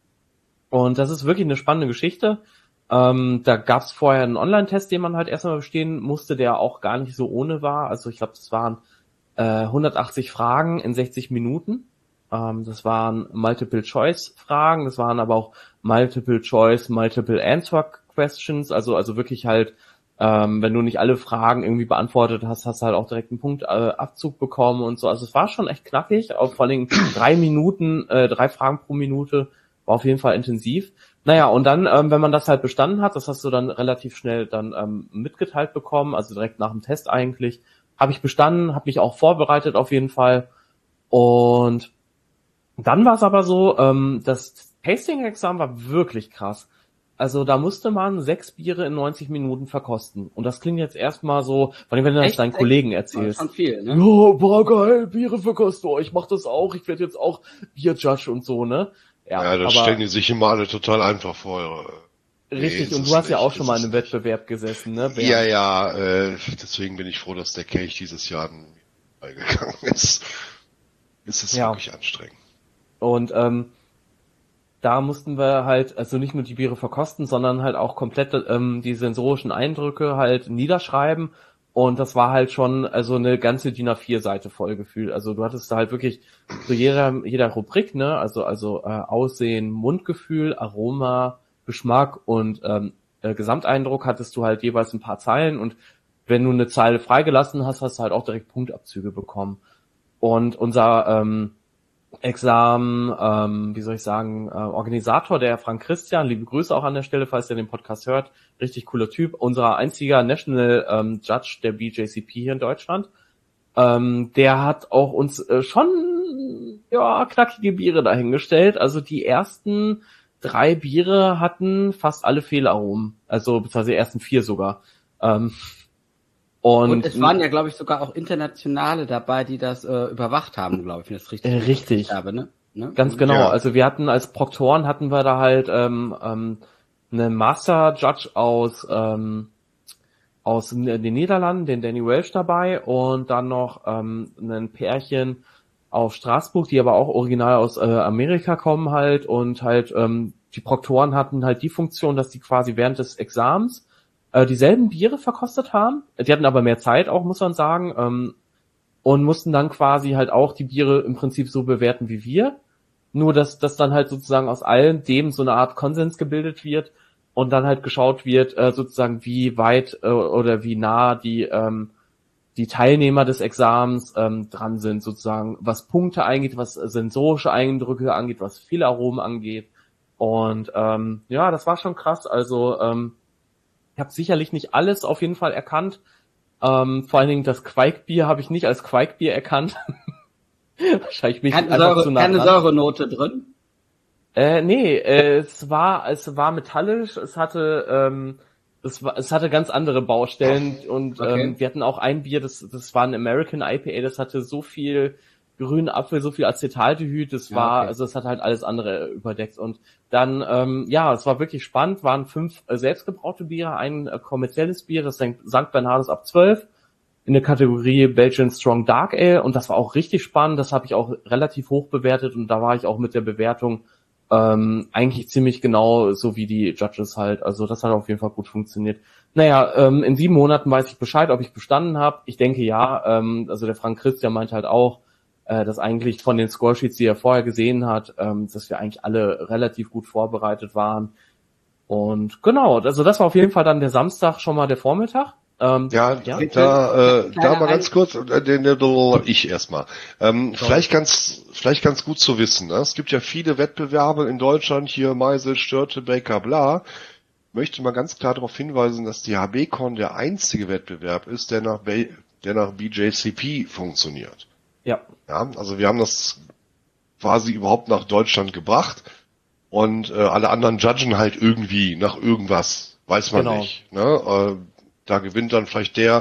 C: Und das ist wirklich eine spannende Geschichte. Ähm, da gab es vorher einen Online-Test, den man halt erstmal bestehen musste, der auch gar nicht so ohne war. Also ich glaube, das waren äh, hundertachtzig Fragen in sechzig Minuten. Ähm, das waren Multiple-Choice-Fragen, das waren aber auch Multiple-Choice, Multiple-Answer-Questions, also also wirklich halt, ähm, wenn du nicht alle Fragen irgendwie beantwortet hast, hast du halt auch direkt einen Punktabzug äh, bekommen und so. Also es war schon echt knackig, auch vor allem drei Minuten, äh, drei Fragen pro Minute, war auf jeden Fall intensiv. Naja, und dann, ähm, wenn man das halt bestanden hat, das hast du dann relativ schnell dann ähm, mitgeteilt bekommen, also direkt nach dem Test eigentlich, habe ich bestanden, habe mich auch vorbereitet auf jeden Fall. Und dann war es aber so, ähm, das Tasting-Examen war wirklich krass. Also da musste man sechs Biere in neunzig Minuten verkosten. Und das klingt jetzt erstmal so, vor allem wenn du das deinen Kollegen erzählst.
B: Schon viel, ne?
C: Ja, boah, geil, Biere verkosten, oh, ich mach das auch, ich werde jetzt auch Bier-Judge und so, ne?
A: Ja, ja, das
C: aber
A: stellen die sich immer alle total einfach vor.
C: Richtig,
A: nee,
C: und du hast ja
A: nicht,
C: auch schon mal in einem
A: nicht.
C: Wettbewerb gesessen, ne? Bernd?
A: Ja, ja, äh, deswegen bin ich froh, dass der Kelch dieses Jahr eingegangen ist. Es ist
C: Ja.
A: wirklich anstrengend.
C: Und ähm, da mussten wir halt, also nicht nur die Biere verkosten, sondern halt auch komplett ähm, die sensorischen Eindrücke halt niederschreiben. Und das war halt schon also eine ganze D I N A vier Seite voll gefühlt. Also du hattest da halt wirklich so jeder jeder Rubrik, ne, also also äh, Aussehen, Mundgefühl, Aroma, Geschmack und ähm, äh, Gesamteindruck hattest du halt jeweils ein paar Zeilen. Und wenn du eine Zeile freigelassen hast, hast du halt auch direkt Punktabzüge bekommen. Und unser ähm, Examen, ähm, wie soll ich sagen, äh, Organisator, der Frank Christian, liebe Grüße auch an der Stelle, falls ihr den Podcast hört, richtig cooler Typ, unser einziger National ähm, Judge der B J C P hier in Deutschland, ähm, der hat auch uns äh, schon ja knackige Biere dahingestellt, also die ersten drei Biere hatten fast alle Fehlaromen, also beziehungsweise die ersten vier sogar. Ähm, Und,
B: und es waren ja, glaube ich, sogar auch Internationale dabei, die das äh, überwacht haben, glaube ich, wenn ich das richtig,
C: äh, richtig.
B: habe, ne? ne?
C: Ganz genau.
A: Ja.
C: Also wir hatten als Proktoren hatten wir da halt ähm, ähm, einen Master Judge aus ähm, aus den Niederlanden, den Danny Welsh dabei und dann noch ähm, ein Pärchen aus Straßburg, die aber auch original aus äh, Amerika kommen halt und halt ähm, die Proktoren hatten halt die Funktion, dass die quasi während des Examens dieselben Biere verkostet haben. Die hatten aber mehr Zeit auch, muss man sagen, ähm, und mussten dann quasi halt auch die Biere im Prinzip so bewerten wie wir. Nur, dass dass dann halt sozusagen aus allem dem so eine Art Konsens gebildet wird und dann halt geschaut wird, äh, sozusagen wie weit äh, oder wie nah die ähm, die Teilnehmer des Examens ähm, dran sind, sozusagen, was Punkte angeht, was sensorische Eindrücke angeht, was Fehlaromen angeht. Und ähm, ja, das war schon krass. Also ähm, ich habe sicherlich nicht alles auf jeden Fall erkannt. Ähm, vor allen Dingen das Quaikbier habe ich nicht als Quaikbier erkannt. Wahrscheinlich bin ich
B: keine
C: einfach
B: Säure,
C: zu nah
B: keine
C: dran.
B: Säurenote drin?
C: Äh, nee, äh, es war es war metallisch. Es hatte ähm, es war es hatte ganz andere Baustellen und
B: Okay.
C: ähm, wir hatten auch ein Bier, das das war ein American I P A, das hatte so viel grünen Apfel, so viel Acetaldehyd, das
B: Ja,
C: war,
B: okay.
C: also es hat halt alles andere überdeckt. Und dann, ähm, ja, es war wirklich spannend, waren fünf äh, selbstgebraute Biere, ein äh, kommerzielles Bier, das Sankt Bernhardus ab zwölf, in der Kategorie Belgian Strong Dark Ale, und das war auch richtig spannend, das habe ich auch relativ hoch bewertet, und da war ich auch mit der Bewertung ähm, eigentlich ziemlich genau so wie die Judges halt, also das hat auf jeden Fall gut funktioniert. Naja, ähm, in sieben Monaten weiß ich Bescheid, ob ich bestanden habe. Ich denke ja, ähm, also der Frank Christian meint halt auch, dass eigentlich von den Scoresheets, die er vorher gesehen hat, dass wir eigentlich alle relativ gut vorbereitet waren. Und genau, also das war auf jeden Fall dann der Samstag schon mal der Vormittag. Ähm,
A: ja,
C: ja,
A: da, äh, da mal ganz
B: Ein-
A: kurz, äh, den, den, ich erstmal. Ähm, vielleicht ganz, vielleicht ganz gut zu wissen. Ne? Es gibt ja viele Wettbewerbe in Deutschland, hier Meisel, Störtebeker, bla. Möchte mal ganz klar darauf hinweisen, dass die H B-Con der einzige Wettbewerb ist, der nach, B, der nach B J C P funktioniert.
C: Ja.
A: Ja, also wir haben das quasi überhaupt nach Deutschland gebracht. und äh, alle anderen judgen halt irgendwie nach irgendwas, weiß man
C: Genau.
A: nicht. Ne? Äh, da gewinnt dann vielleicht der,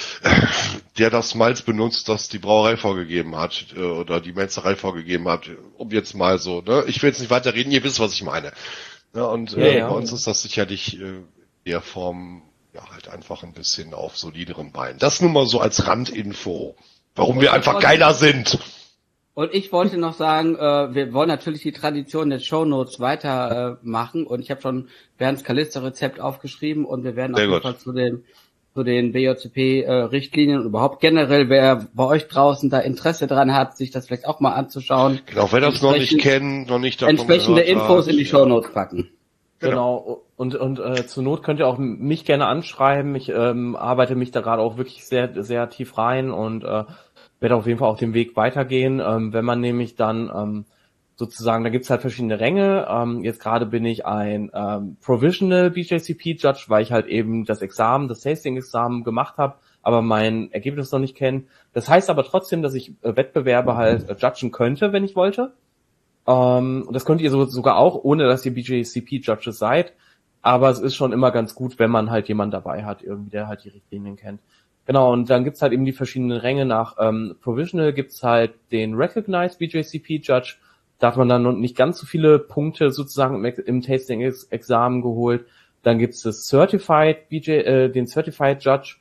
A: der das Malz benutzt, das die Brauerei vorgegeben hat äh, oder die Metzgerei vorgegeben hat, um jetzt mal so, ne? Ich will jetzt nicht weiter reden, ihr wisst, was ich meine. Ja, und äh,
C: Ja, ja.
A: bei uns ist das sicherlich äh, in der Form ja halt einfach ein bisschen auf solideren Beinen. Das nur mal so als Randinfo, warum
B: Und
A: wir
B: ich
A: einfach
B: wollte-
A: geiler sind.
B: Und ich wollte noch sagen, äh, wir wollen natürlich die Tradition der Shownotes weiter äh, machen und ich habe schon Bernds Kalister-Rezept aufgeschrieben und wir werden
A: Sehr
B: auf jeden
A: gut.
B: Fall zu den zu den B J C P-Richtlinien und überhaupt generell, wer bei euch draußen da Interesse dran hat, sich das vielleicht auch mal anzuschauen.
A: Genau, wer das noch nicht
B: Entsprechend-
A: kennt, noch nicht davon
B: Entsprechende
A: gehört
B: Infos
A: hat,
B: in die
A: ja.
B: Shownotes packen.
C: Genau. Und und äh, zur Not könnt ihr auch mich gerne anschreiben. Ich ähm, arbeite mich da gerade auch wirklich sehr sehr tief rein und äh, werde auf jeden Fall auch den Weg weitergehen. Ähm, wenn man nämlich dann ähm, sozusagen, da gibt's halt verschiedene Ränge. Ähm, jetzt gerade bin ich ein ähm, Provisional B J C P Judge, weil ich halt eben das Examen, das Tasting-Examen gemacht habe, aber mein Ergebnis noch nicht kenne. Das heißt aber trotzdem, dass ich äh, Wettbewerbe halt äh, judgen könnte, wenn ich wollte. Ähm, und das könnt ihr so, sogar auch, ohne dass ihr B J C P Judges seid. Aber es ist schon immer ganz gut, wenn man halt jemanden dabei hat, irgendwie, der halt die Richtlinien kennt. Genau, und dann gibt's halt eben die verschiedenen Ränge. Nach ähm, Provisional gibt's halt den Recognized B J C P Judge. Da hat man dann noch nicht ganz so viele Punkte sozusagen im, im Tasting-Examen geholt. Dann gibt's das Certified B J, äh, den Certified Judge.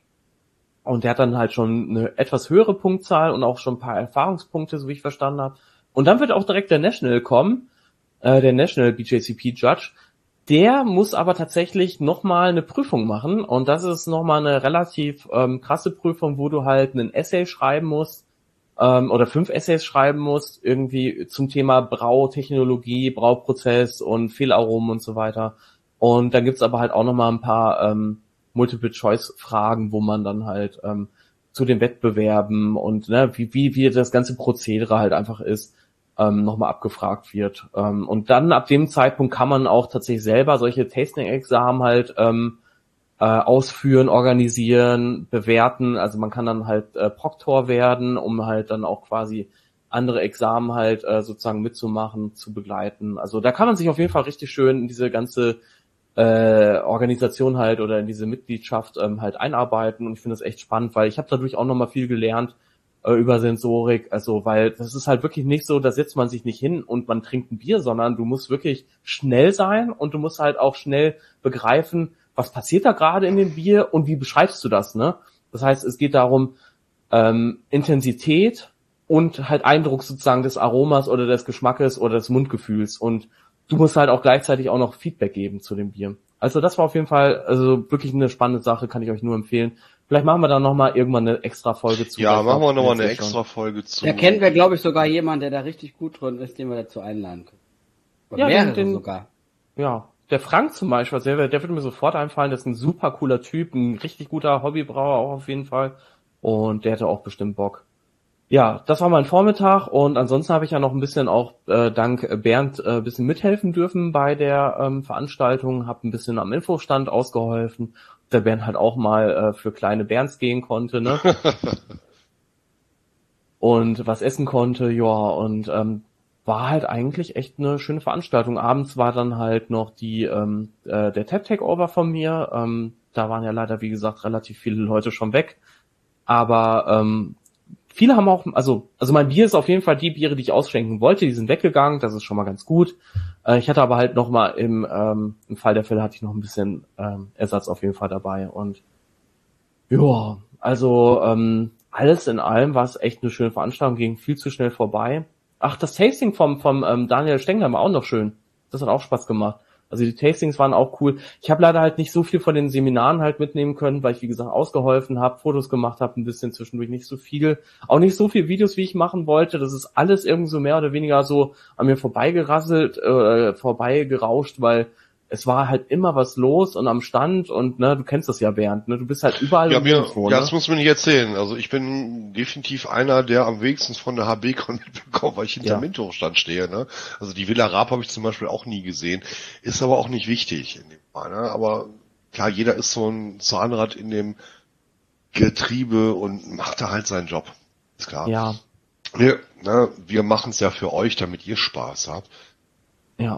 C: Und der hat dann halt schon eine etwas höhere Punktzahl und auch schon ein paar Erfahrungspunkte, so wie ich verstanden habe. Und dann wird auch direkt der National kommen, äh, der National B J C P Judge. Der muss aber tatsächlich nochmal eine Prüfung machen. Und das ist nochmal eine relativ ähm, krasse Prüfung, wo du halt einen Essay schreiben musst, ähm, oder fünf Essays schreiben musst, irgendwie zum Thema Brautechnologie, Brauprozess und Fehlaromen und so weiter. Und dann gibt's aber halt auch nochmal ein paar ähm, Multiple-Choice-Fragen, wo man dann halt ähm, zu den Wettbewerben und ne, wie, wie, wie das ganze Prozedere halt einfach ist, ähm, nochmal abgefragt wird. Ähm, und dann ab dem Zeitpunkt kann man auch tatsächlich selber solche Tasting-Examen halt ähm, äh, ausführen, organisieren, bewerten. Also man kann dann halt äh, Proktor werden, um halt dann auch quasi andere Examen halt äh, sozusagen mitzumachen, zu begleiten. Also da kann man sich auf jeden Fall richtig schön in diese ganze äh, Organisation halt oder in diese Mitgliedschaft ähm, halt einarbeiten. Und ich finde das echt spannend, weil ich habe dadurch auch nochmal viel gelernt äh, über Sensorik. Also weil das ist halt wirklich nicht so, da setzt man sich nicht hin und man trinkt ein Bier, sondern du musst wirklich schnell sein und du musst halt auch schnell begreifen, was passiert da gerade in dem Bier und wie beschreibst du das, ne? Das heißt, es geht darum, ähm, Intensität und halt Eindruck sozusagen des Aromas oder des Geschmackes oder des Mundgefühls und du musst halt auch gleichzeitig auch noch Feedback geben zu dem Bier. Also das war auf jeden Fall also wirklich eine spannende Sache, kann ich euch nur empfehlen. Vielleicht machen wir dann nochmal irgendwann eine extra Folge zu.
A: Ja, machen wir nochmal
C: jetzt
A: eine
C: schon.
A: extra Folge zu.
B: Da kennen wir, glaube ich, sogar jemanden, der da richtig gut drin ist, den wir dazu einladen können. Oder
C: Ja,
B: mehrere
C: den- den-
B: sogar.
C: Ja, der Frank zum Beispiel, der, der würde mir sofort einfallen, das ist ein super cooler Typ, ein richtig guter Hobbybrauer auch auf jeden Fall. Und der hätte auch bestimmt Bock. Ja, das war mein Vormittag und ansonsten habe ich ja noch ein bisschen auch äh, dank Bernd äh, ein bisschen mithelfen dürfen bei der ähm, Veranstaltung, habe ein bisschen am Infostand ausgeholfen, der Bernd halt auch mal äh, für kleine Bernds gehen konnte, ne? Und was essen konnte, ja, und ähm, war halt eigentlich echt eine schöne Veranstaltung. Abends war dann halt noch die ähm, äh, der Tap Takeover von mir. Ähm, da waren ja leider, wie gesagt, relativ viele Leute schon weg. Aber ähm, viele haben auch, also also mein Bier ist auf jeden Fall die Biere, die ich ausschenken wollte, die sind weggegangen. Das ist schon mal ganz gut. Äh, ich hatte aber halt noch mal im ähm, im Fall der Fälle hatte ich noch ein bisschen ähm, Ersatz auf jeden Fall dabei. Und ja, also ähm, alles in allem war es echt eine schöne Veranstaltung, ging viel zu schnell vorbei. Ach, das Tasting vom vom ähm, Daniel Stengler war auch noch schön. Das hat auch Spaß gemacht. Also die Tastings waren auch cool. Ich habe leider halt nicht so viel von den Seminaren halt mitnehmen können, weil ich, wie gesagt, ausgeholfen habe, Fotos gemacht habe, ein bisschen zwischendurch nicht so viel. Auch nicht so viel Videos, wie ich machen wollte. Das ist alles irgendwie so mehr oder weniger so an mir vorbeigerasselt, äh, vorbeigerauscht, weil es war halt immer was los und am Stand und ne, du kennst das ja, Bernd, ne, du bist halt überall
A: Ja,
C: und
A: mir,
C: nirgendwo,
A: ja,
C: ne?
A: das muss man nicht erzählen. Also ich bin definitiv einer, der am wenigsten von der H B-Con mitbekommt, weil ich hinter
C: Ja.
A: dem Minto-Stand stehe. Ne? Also die Villa Raab habe ich zum Beispiel auch nie gesehen. Ist aber auch nicht wichtig in dem Fall. Ne? Aber klar, jeder ist so ein Zahnrad in dem Getriebe und macht da halt seinen Job. Ist klar.
C: Ja,
A: Wir, ne, wir machen es ja für euch, damit ihr Spaß habt.
C: ja.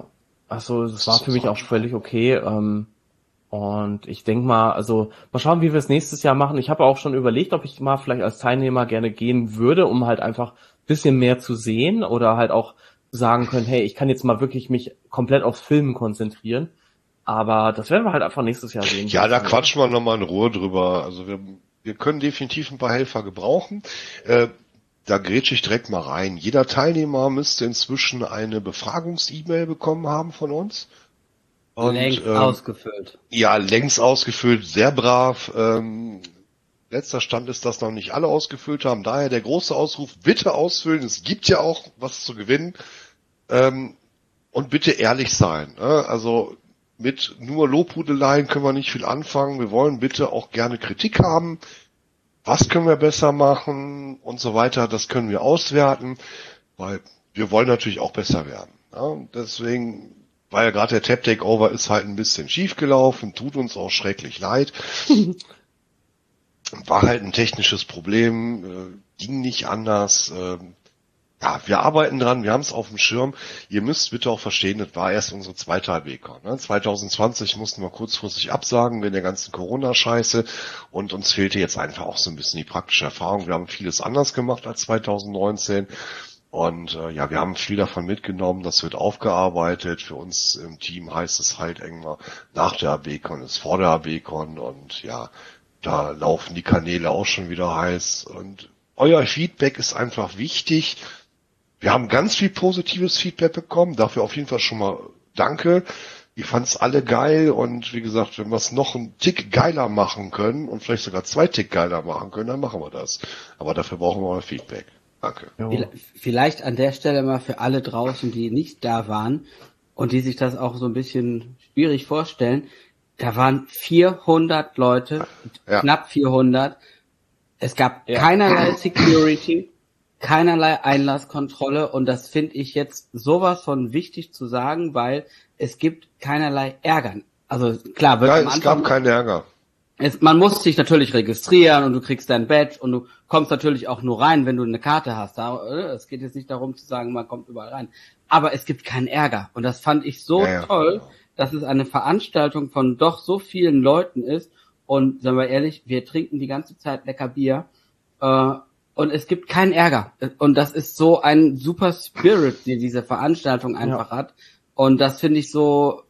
C: Also das war für mich auch völlig okay. Ähm, und ich denke mal, also mal schauen, wie wir es nächstes Jahr machen. Ich habe auch schon überlegt, ob ich mal vielleicht als Teilnehmer gerne gehen würde, um halt einfach ein bisschen mehr zu sehen oder halt auch sagen können, hey, ich kann jetzt mal wirklich mich komplett aufs Filmen konzentrieren. Aber das werden wir halt einfach nächstes Jahr sehen.
A: Ja, da quatschen wir nochmal in Ruhe drüber. Also wir, wir können definitiv ein paar Helfer gebrauchen. Äh, da grätsche ich direkt mal rein. Jeder Teilnehmer müsste inzwischen eine Befragungs-E-Mail bekommen haben von uns.
B: Und, längst ähm, ausgefüllt.
A: Ja, längst ausgefüllt, sehr brav. Ähm, letzter Stand ist, dass noch nicht alle ausgefüllt haben. Daher der große Ausruf, bitte ausfüllen. Es gibt ja auch was zu gewinnen. Ähm, und bitte ehrlich sein. Ne? Also mit nur Lobhudeleien können wir nicht viel anfangen. Wir wollen bitte auch gerne Kritik haben. Was können wir besser machen und so weiter. Das können wir auswerten, weil wir wollen natürlich auch besser werden. Ja? Deswegen, weil ja gerade der Tap Takeover ist halt ein bisschen schief gelaufen, tut uns auch schrecklich leid. War halt ein technisches Problem, äh, ging nicht anders. Äh, ja, wir arbeiten dran, wir haben es auf dem Schirm. Ihr müsst bitte auch verstehen, das war erst unsere zweite A B Con. Ne? zwanzig zwanzig mussten wir kurzfristig absagen wegen der ganzen Corona-Scheiße und uns fehlte jetzt einfach auch so ein bisschen die praktische Erfahrung. Wir haben vieles anders gemacht als zwanzig neunzehn. Und äh, ja, wir haben viel davon mitgenommen, das wird aufgearbeitet. Für uns im Team heißt es halt irgendwann, nach der A B Con ist vor der A B Con und ja, da laufen die Kanäle auch schon wieder heiß. Und euer Feedback ist einfach wichtig. Wir haben ganz viel positives Feedback bekommen, dafür auf jeden Fall schon mal danke. Ihr fand's alle geil und wie gesagt, wenn wir es noch einen Tick geiler machen können und vielleicht sogar zwei Tick geiler machen können, dann machen wir das. Aber dafür brauchen wir euer Feedback. Danke.
B: Vielleicht an der Stelle mal für alle draußen, die nicht da waren und die sich das auch so ein bisschen schwierig vorstellen. Da waren vierhundert Leute, ja. Knapp vierhundert. Es gab ja. keinerlei Security, keinerlei Einlasskontrolle und das finde ich jetzt sowas von wichtig zu sagen, weil es gibt keinerlei Ärger. Also klar, wird
A: Nein, es gab keinen Ärger.
B: Es, man muss sich natürlich registrieren und du kriegst dein Badge und du kommst natürlich auch nur rein, wenn du eine Karte hast. Es geht jetzt nicht darum zu sagen, man kommt überall rein. Aber es gibt keinen Ärger. Und das fand ich so ja, ja. toll, dass es eine Veranstaltung von doch so vielen Leuten ist. Und sagen wir ehrlich, wir trinken die ganze Zeit lecker Bier. Äh, und es gibt keinen Ärger. Und das ist so ein super Spirit, die diese Veranstaltung einfach ja. hat. Und das finde ich so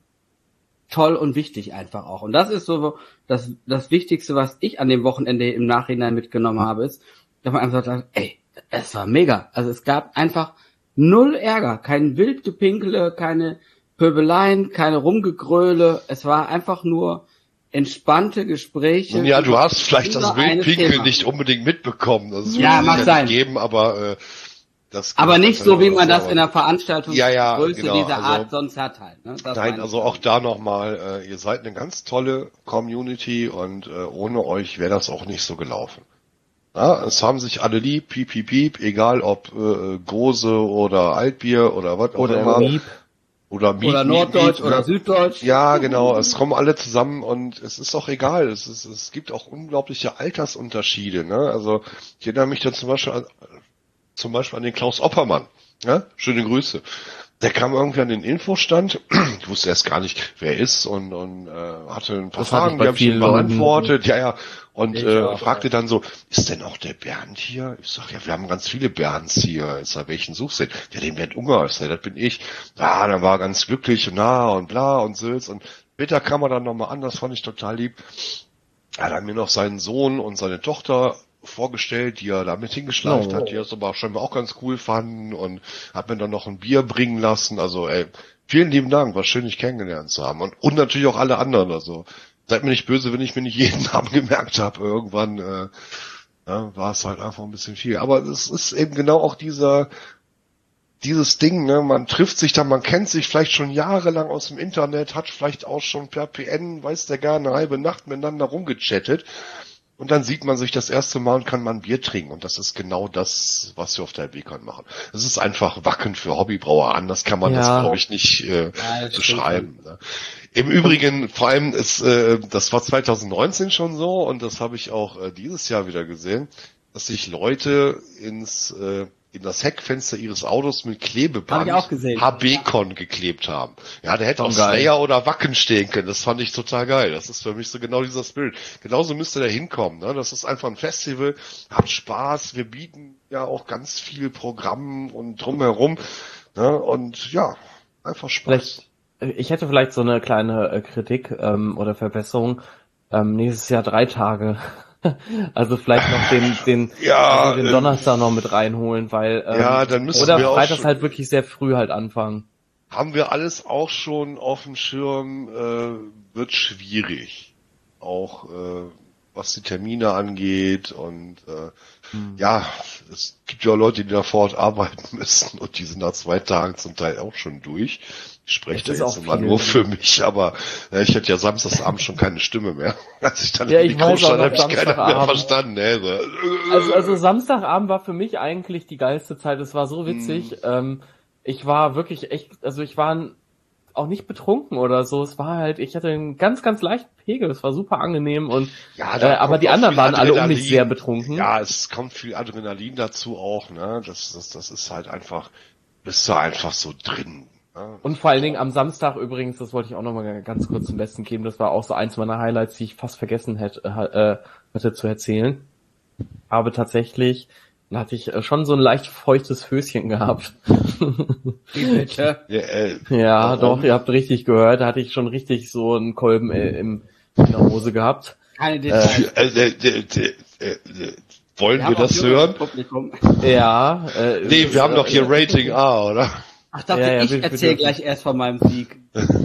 B: toll und wichtig einfach auch. Und das ist so das das Wichtigste, was ich an dem Wochenende im Nachhinein mitgenommen habe, ist, dass man einfach sagt, ey, es war mega. Also es gab einfach null Ärger, kein Wildgepinkele, keine Pöbeleien, keine Rumgegröle. Es war einfach nur entspannte Gespräche.
A: Ja, du hast vielleicht das Wildpinkel nicht unbedingt mitbekommen. Das
B: ja, mag
A: ja
B: sein.
A: Geben, aber äh, das
B: aber nicht so, wie man das in der Veranstaltung
A: ja, ja,
B: Größe
A: genau.
B: dieser
A: also,
B: Art sonst hat halt. Ne? Das
A: nein, also auch da nochmal, äh, ihr seid eine ganz tolle Community und äh, ohne euch wäre das auch nicht so gelaufen. Ja, es haben sich alle lieb, piep, piep, piep, egal ob äh, Gose oder Altbier oder was auch immer.
C: Miep.
A: Oder Miep,
B: Oder Norddeutsch
A: Miep,
B: oder
A: ne?
B: Süddeutsch.
A: Ja, genau, es kommen alle zusammen und es ist auch egal. Es ist, es gibt auch unglaubliche Altersunterschiede, ne? Also ich erinnere mich dann zum Beispiel an, zum Beispiel an den Klaus Oppermann. Ja? Schöne Grüße. Der kam irgendwie an den Infostand, ich wusste erst gar nicht, wer er ist und, und äh, hatte ein paar
C: das
A: Fragen, die habe ich ihm beantwortet, ja, ja, und
C: ich
A: äh,
C: auch,
A: fragte
C: ja.
A: dann so, ist denn auch der Bernd hier? Ich sag, ja, wir haben ganz viele Bernds hier. Ich sag, welchen suchst du denn? Ja, den Bernd Unger, ich sag, das bin ich. Ja, dann war er ganz glücklich und na und bla und Sülz und später kam er dann nochmal an, das fand ich total lieb. Er hat mir noch seinen Sohn und seine Tochter vorgestellt, die er da mit hingeschleift oh. hat, die das aber scheinbar auch ganz cool fanden und hat mir dann noch ein Bier bringen lassen. Also ey, vielen lieben Dank, war schön, dich kennengelernt zu haben. Und, und natürlich auch alle anderen. Also seid mir nicht böse, wenn ich mir nicht jeden Namen gemerkt habe. Irgendwann äh, ja, war es halt einfach ein bisschen viel. Aber es ist eben genau auch dieser dieses Ding, ne, man trifft sich dann, man kennt sich vielleicht schon jahrelang aus dem Internet, hat vielleicht auch schon per P N, weiß der gar, eine halbe Nacht miteinander rumgechattet. Und dann sieht man sich das erste Mal und kann mal ein Bier trinken. Und das ist genau das, was wir auf der A B Con machen. Es ist einfach Wacken für Hobbybrauer. Anders kann man ja. das, glaube ich, nicht äh, ja, beschreiben. Ne? Im Übrigen, vor allem, ist, äh, das war zwanzig neunzehn schon so und das habe ich auch äh, dieses Jahr wieder gesehen. dass sich Leute ins äh, in das Heckfenster ihres Autos mit Klebeband
B: Hab ich auch gesehen.
A: H B-Con geklebt haben. Ja, der hätte
C: Schon
A: auch
C: geil.
A: Slayer oder Wacken stehen können. Das fand ich total geil. Das ist für mich so genau dieser Spirit. Genauso müsste der hinkommen. Ne? Das ist einfach ein Festival. Habt Spaß. Wir bieten ja auch ganz viel Programm und drumherum. Ne? Und ja, einfach Spaß.
C: Vielleicht, ich hätte vielleicht so eine kleine äh, Kritik ähm, oder Verbesserung. Ähm, nächstes Jahr drei Tage. Also vielleicht noch den den,
A: Ja,
C: also den
A: äh,
C: Donnerstag noch mit reinholen, weil ähm,
A: Ja, dann müssen
C: oder
A: wir auch
C: Freitags
A: schon-
C: halt wirklich sehr früh halt anfangen.
A: Haben wir alles auch schon auf dem Schirm, äh, wird schwierig. Auch äh, was die Termine angeht und äh,
C: Hm.
A: ja, es gibt ja auch Leute, die da vor Ort arbeiten müssen und die sind nach zwei Tagen zum Teil auch schon durch. Ich spreche
C: Das
A: da
C: ist
A: jetzt
C: auch
A: immer
C: viel.
A: nur für mich, aber äh, ich hatte ja samstagsabend schon keine Stimme mehr. Als ich dann
C: Ja,
A: in
C: ich
A: die
C: weiß auch
A: stand,
C: noch
A: habe ich keiner mehr
C: Samstagabend.
A: verstanden. Ne? So,
C: Also, also Samstagabend war für mich eigentlich die geilste Zeit. Es war so witzig.
A: Mhm.
C: Ähm, ich war wirklich echt, also ich war auch nicht betrunken oder so. Es war halt, ich hatte einen ganz, ganz leichten Pegel. Es war super angenehm und
A: Ja,
C: äh,
A: da
C: aber
A: kommt
C: die
A: auch
C: anderen
A: viel
C: waren alle um
A: Adrenalin.
C: mich sehr betrunken.
A: Ja, es kommt viel Adrenalin dazu auch, ne? Das, das, das ist halt einfach, bist du einfach so drin. Ne?
C: Und vor allen Dingen am Samstag übrigens, das wollte ich auch nochmal ganz kurz zum Besten geben, das war auch so eins meiner Highlights, die ich fast vergessen hätte, äh, hatte zu erzählen. Aber tatsächlich hatte ich äh, schon so ein leicht feuchtes Höschen gehabt.
B: Wie bitte?
A: Ja, äh,
C: Ja,
A: Warum?
C: doch, ihr habt richtig gehört, da hatte ich schon richtig so einen Kolben äh, im, in der Hose gehabt.
B: Keine Details.
A: äh, äh, äh, äh, äh, äh, wollen wir,
B: haben auch
A: das
B: junges
A: hören?
B: Publikum.
C: Ja. Äh,
A: Nee, wir haben
C: äh,
A: doch hier Rating A, oder?
B: Ach, dachte
C: Ja, ja,
B: ich
C: wir- wir
B: erzähle
C: dürfen.
B: gleich erst von meinem Sieg.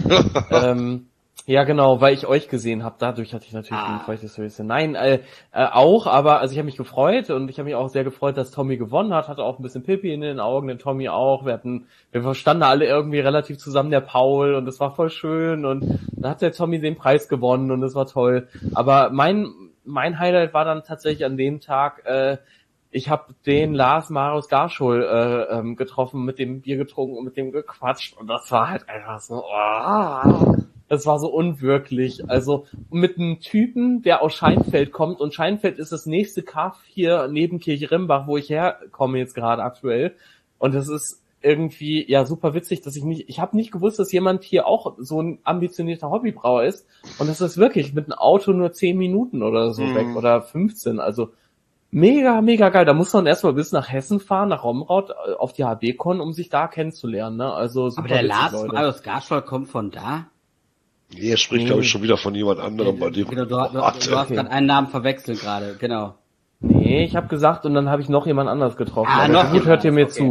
C: ähm, ja, genau, weil ich euch gesehen habe. Dadurch hatte ich natürlich
B: Ah.
C: ein feuchtes Höschen. Nein, äh, äh, auch, aber also ich habe mich gefreut und ich habe mich auch sehr gefreut, dass Tommy gewonnen hat. Hatte auch ein bisschen Pipi in den Augen, den Tommy auch. Wir hatten, wir verstanden alle irgendwie relativ zusammen, der Paul, und es war voll schön. Und dann hat der Tommy den Preis gewonnen und es war toll. Aber mein mein Highlight war dann tatsächlich an dem Tag. Äh, ich habe den Lars Marius Garschul äh, ähm, getroffen, mit dem Bier getrunken und mit dem gequatscht und das war halt einfach so. Oh, das war so unwirklich. Also mit einem Typen, der aus Scheinfeld kommt, und Scheinfeld ist das nächste Kaff hier neben Kirchrimbach, wo ich herkomme jetzt gerade aktuell. Und das ist irgendwie ja super witzig, dass ich nicht, ich habe nicht gewusst, dass jemand hier auch so ein ambitionierter Hobbybrauer ist. Und das ist wirklich mit einem Auto nur zehn Minuten oder so
A: Mhm.
C: weg oder fünfzehn. Also mega, mega geil. Da muss man erstmal bis nach Hessen fahren, nach Romraut, äh, auf die H B-Con, um sich da kennenzulernen. Ne? Also super
B: Aber der
C: witzig,
B: Lars
C: Leute.
B: Marius Garschol kommt von da?
A: Nee, er spricht, glaube ich, schon wieder von jemand anderem bei dem.
B: Genau, du, du, du
A: Warte.
B: hast
C: Okay.
B: gerade einen Namen verwechselt gerade, genau.
C: Nee, ich habe gesagt, und dann habe ich noch jemand anders getroffen.
B: Ah,
C: Aber
B: noch
C: gut,
B: jemand,
C: hört ihr mir
B: okay.
C: zu.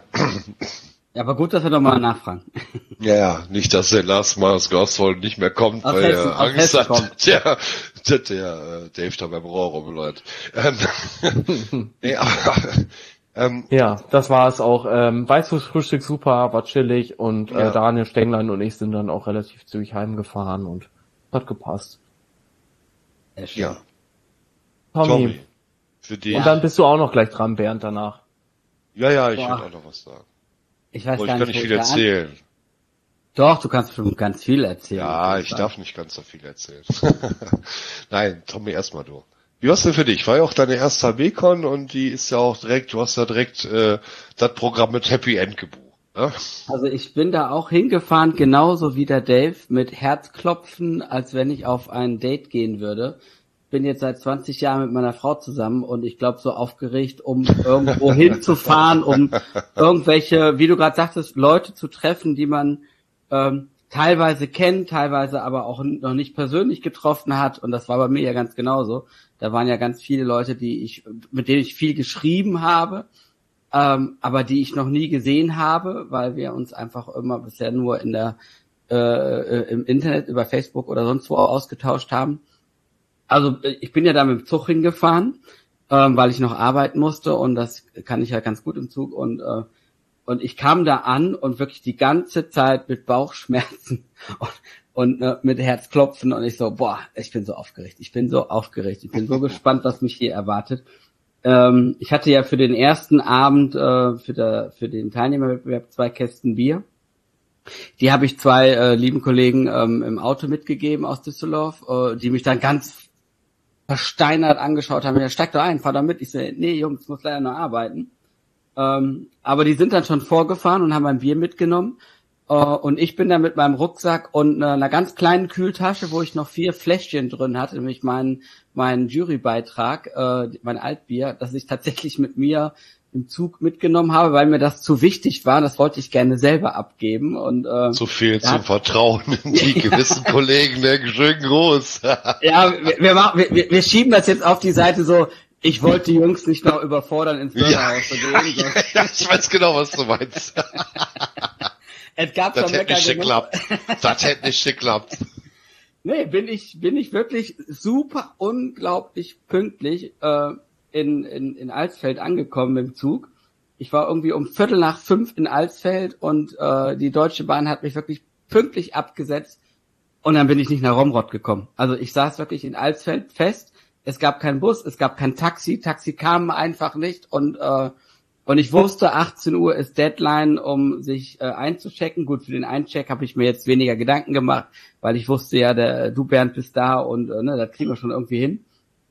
B: Ja, aber gut, dass wir nochmal nachfragen.
A: Ja, ja, nicht, dass der Lars Marius Goswold nicht mehr kommt,
B: Aus
A: weil
B: Hessen-
A: er
B: aus
A: Angst
B: Hessen
A: hat,
B: kommt.
A: der, der, der äh, Dave da beim Rohr rumläuft. Ähm, nee, aber, ähm,
C: Ja, das war es auch. Ähm, Weißwurstfrühstück super, war chillig und
A: Ja.
C: äh, Daniel Stenglein und ich sind dann auch relativ zügig heimgefahren und hat gepasst.
B: Sehr schön.
A: ja,
C: Tommy.
A: Tommy, für dich.
C: Und dann bist du auch noch gleich dran, Bernd, danach.
A: Ja, ja, ich
B: Boah.
A: will auch noch was sagen.
B: Ich weiß
A: Aber ich
B: gar
A: kann
B: nicht,
A: nicht
B: wo
A: viel
B: ich da an-
A: erzählen.
B: Doch, du kannst bestimmt ganz viel erzählen.
A: Ja, ich darf nicht ganz so viel erzählen. Nein, Tommy, erstmal du. Wie war's denn für dich? War ja auch deine erste H B-Con und die ist ja auch direkt, du hast ja direkt äh, das Programm mit Happy End gebucht. Ne?
B: Also ich bin da auch hingefahren, genauso wie der Dave, mit Herzklopfen, als wenn ich auf ein Date gehen würde. Bin jetzt seit zwanzig Jahren mit meiner Frau zusammen und ich glaube so aufgeregt, um irgendwo hinzufahren, um irgendwelche, wie du gerade sagtest, Leute zu treffen, die man ähm, teilweise kennt, teilweise aber auch noch nicht persönlich getroffen hat. Und das war bei mir ja ganz genauso. Da waren ja ganz viele Leute, die ich, mit denen ich viel geschrieben habe, ähm, aber die ich noch nie gesehen habe, weil wir uns einfach immer bisher nur in der äh, im Internet über Facebook oder sonst wo ausgetauscht haben. Also ich bin ja da mit dem Zug hingefahren, ähm, weil ich noch arbeiten musste und das kann ich ja ganz gut im Zug und äh, und ich kam da an und wirklich die ganze Zeit mit Bauchschmerzen und, und äh, mit Herzklopfen und ich so, boah, ich bin so aufgeregt, ich bin so aufgeregt, ich bin so gespannt, was mich hier erwartet. Ähm, ich hatte ja für den ersten Abend äh, für, der, für den Teilnehmerwettbewerb zwei Kästen Bier. Die habe ich zwei äh, lieben Kollegen ähm, im Auto mitgegeben aus Düsseldorf, äh, die mich dann ganz versteinert angeschaut haben, ja, steig doch ein, fahr da mit. Ich so, nee, Jungs, muss leider noch arbeiten. Ähm, aber die sind dann schon vorgefahren und haben ein Bier mitgenommen. Uh, und ich bin da mit meinem Rucksack und uh, einer ganz kleinen Kühltasche, wo ich noch vier Fläschchen drin hatte, nämlich meinen meinen Jurybeitrag, uh, mein Altbier, das ich tatsächlich mit mir im Zug mitgenommen habe, weil mir das zu wichtig war. Das wollte ich gerne selber abgeben. Und uh,
A: so viel zum Vertrauen in die gewissen Kollegen, der schön groß.
B: Ja, wir, wir, machen, wir, wir schieben das jetzt auf die Seite so. Ich wollte die Jungs nicht noch überfordern, ins Bürgerhaus zu gehen.
A: Ja, ja, ja, ich weiß genau, was du meinst.
B: Es gab
A: das
B: schon
A: hätte nicht
B: genug.
A: geklappt. Das hätte nicht geklappt.
B: Nee, bin ich, bin ich wirklich super unglaublich pünktlich äh, in, in, in Alsfeld angekommen im Zug. Ich war irgendwie um Viertel nach fünf in Alsfeld und äh, die Deutsche Bahn hat mich wirklich pünktlich abgesetzt und dann bin ich nicht nach Romrod gekommen. Also ich saß wirklich in Alsfeld fest. Es gab keinen Bus, es gab kein Taxi. Taxi kam einfach nicht und äh, Und ich wusste, achtzehn Uhr ist Deadline, um sich äh, einzuchecken. Gut, für den Eincheck habe ich mir jetzt weniger Gedanken gemacht, weil ich wusste ja, der du Bernd bist da und äh, ne, das kriegen wir schon irgendwie hin.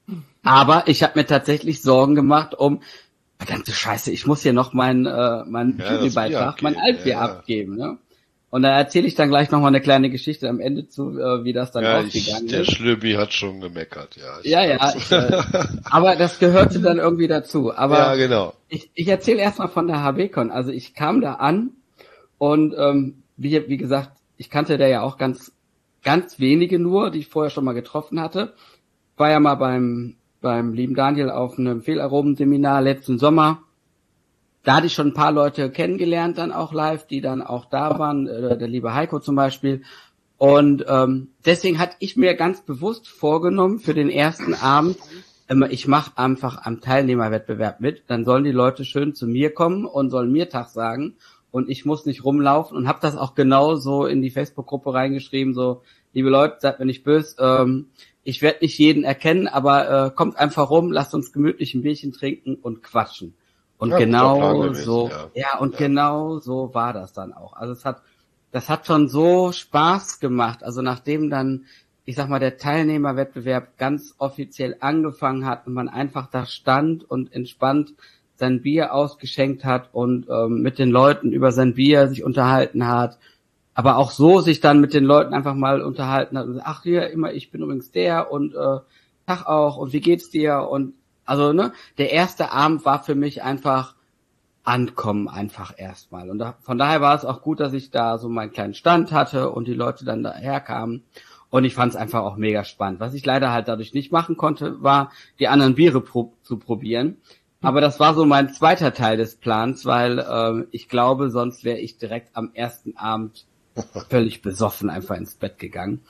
B: Aber ich habe mir tatsächlich Sorgen gemacht um, verdammte Scheiße, ich muss hier noch meinen äh, meinen
A: Ja,
B: Jurybeitrag, mein Altbier
A: ja, ja.
B: abgeben. Ne? Und da erzähle ich dann gleich noch mal eine kleine Geschichte am Ende zu, äh, wie das dann
A: Ja,
B: ausgegangen
A: ich, der
B: ist.
A: Schlübbi hat schon gemeckert, ja. Ich
B: Ja, ja, ich, äh, aber das gehörte dann irgendwie dazu. Aber
A: ja, genau.
B: ich, ich erzähle erstmal von der H B-Con. Also ich kam da an und ähm, wie, wie gesagt, ich kannte da ja auch ganz ganz wenige nur, die ich vorher schon mal getroffen hatte. War ja mal beim beim lieben Daniel auf einem Fehlaromen-Seminar letzten Sommer. Da hatte ich schon ein paar Leute kennengelernt, dann auch live, die dann auch da waren, äh, der liebe Heiko zum Beispiel. Und ähm, deswegen hatte ich mir ganz bewusst vorgenommen für den ersten Abend, immer, ich mache einfach am Teilnehmerwettbewerb mit, dann sollen die Leute schön zu mir kommen und sollen mir Tag sagen und ich muss nicht rumlaufen und habe das auch genau so in die Facebook-Gruppe reingeschrieben, so, liebe Leute, seid mir nicht böse, ähm, ich werde nicht jeden erkennen, aber äh, kommt einfach rum, lasst uns gemütlich ein Bierchen trinken und quatschen. Und
A: Ja, guter Plan
B: genau
A: gewesen,
B: so,
A: ja.
B: ja, und
A: Ja.
B: genau so war das dann auch. Also es hat, das hat schon so Spaß gemacht. Also nachdem dann, ich sag mal, der Teilnehmerwettbewerb ganz offiziell angefangen hat und man einfach da stand und entspannt sein Bier ausgeschenkt hat und ähm, mit den Leuten über sein Bier sich unterhalten hat, aber auch so sich dann mit den Leuten einfach mal unterhalten hat und sagt, ach hier, immer, ich bin übrigens der und äh, Tag auch und wie geht's dir? Und also, ne, der erste Abend war für mich einfach ankommen einfach erstmal. Und da, von daher war es auch gut, dass ich da so meinen kleinen Stand hatte und die Leute dann daher kamen. Und ich fand es einfach auch mega spannend. Was ich leider halt dadurch nicht machen konnte, war, die anderen Biere pro- zu probieren. Aber das war so mein zweiter Teil des Plans, weil äh, ich glaube, sonst wäre ich direkt am ersten Abend völlig besoffen einfach ins Bett gegangen.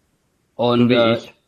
B: Und
C: So wie
B: äh,
C: ich.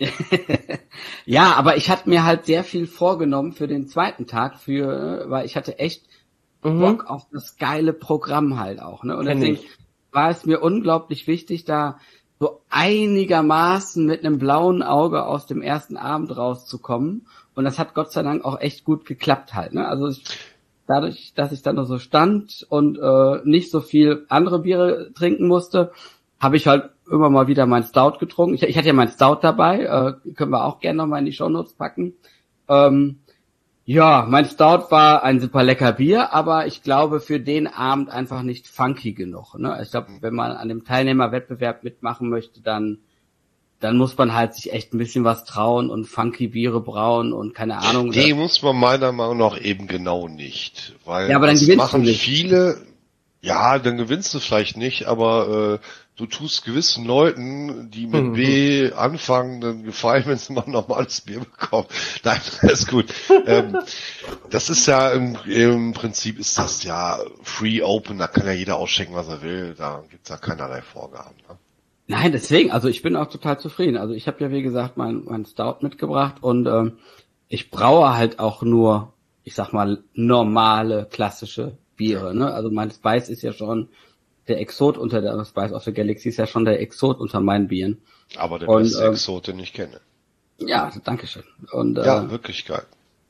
B: ja, aber ich hatte mir halt sehr viel vorgenommen für den zweiten Tag, für, weil ich hatte echt
C: Mhm.
B: Bock auf das geile Programm halt auch, ne? Und
C: Kenn
B: deswegen
C: ich.
B: war es mir unglaublich wichtig, da so einigermaßen mit einem blauen Auge aus dem ersten Abend rauszukommen. Und das hat Gott sei Dank auch echt gut geklappt halt, ne? Also ich, dadurch, dass ich dann noch so stand und äh, nicht so viel andere Biere trinken musste, habe ich halt immer mal wieder mein Stout getrunken. Ich, ich hatte ja mein Stout dabei, äh, können wir auch gerne nochmal in die Shownotes packen. Ähm, ja, mein Stout war ein super lecker Bier, aber ich glaube für den Abend einfach nicht funky genug. Ne? Ich glaube, wenn man an dem Teilnehmerwettbewerb mitmachen möchte, dann dann muss man halt sich echt ein bisschen was trauen und funky Biere brauen und keine Ahnung.
A: Nee, muss man meiner Meinung nach eben genau nicht. Weil
B: Ja, aber dann
A: das
B: gewinnst
A: machen
B: du nicht.
A: viele, ja, dann gewinnst du vielleicht nicht, aber äh, du tust gewissen Leuten, die mit
C: Mhm.
A: B anfangen, dann gefallen, wenn sie mal ein normales Bier bekommen. Nein, alles gut. ähm, das ist ja im, im Prinzip ist das ja free open, da kann ja jeder ausschenken, was er will, da gibt's ja keinerlei Vorgaben. Ne?
B: Nein, deswegen, also ich bin auch total zufrieden. Also ich habe ja, wie gesagt, mein, mein Stout mitgebracht und ähm, ich braue halt auch nur, ich sag mal, normale, klassische Biere. Ne? Also mein Spice ist ja schon der Exot unter der, Spice of the Galaxy ist ja schon der Exot unter meinen Bieren.
A: Aber der
B: Und,
A: beste
B: ähm,
A: Exot, den ich kenne.
B: Ja, dankeschön. Und, äh,
A: Ja, wirklich geil.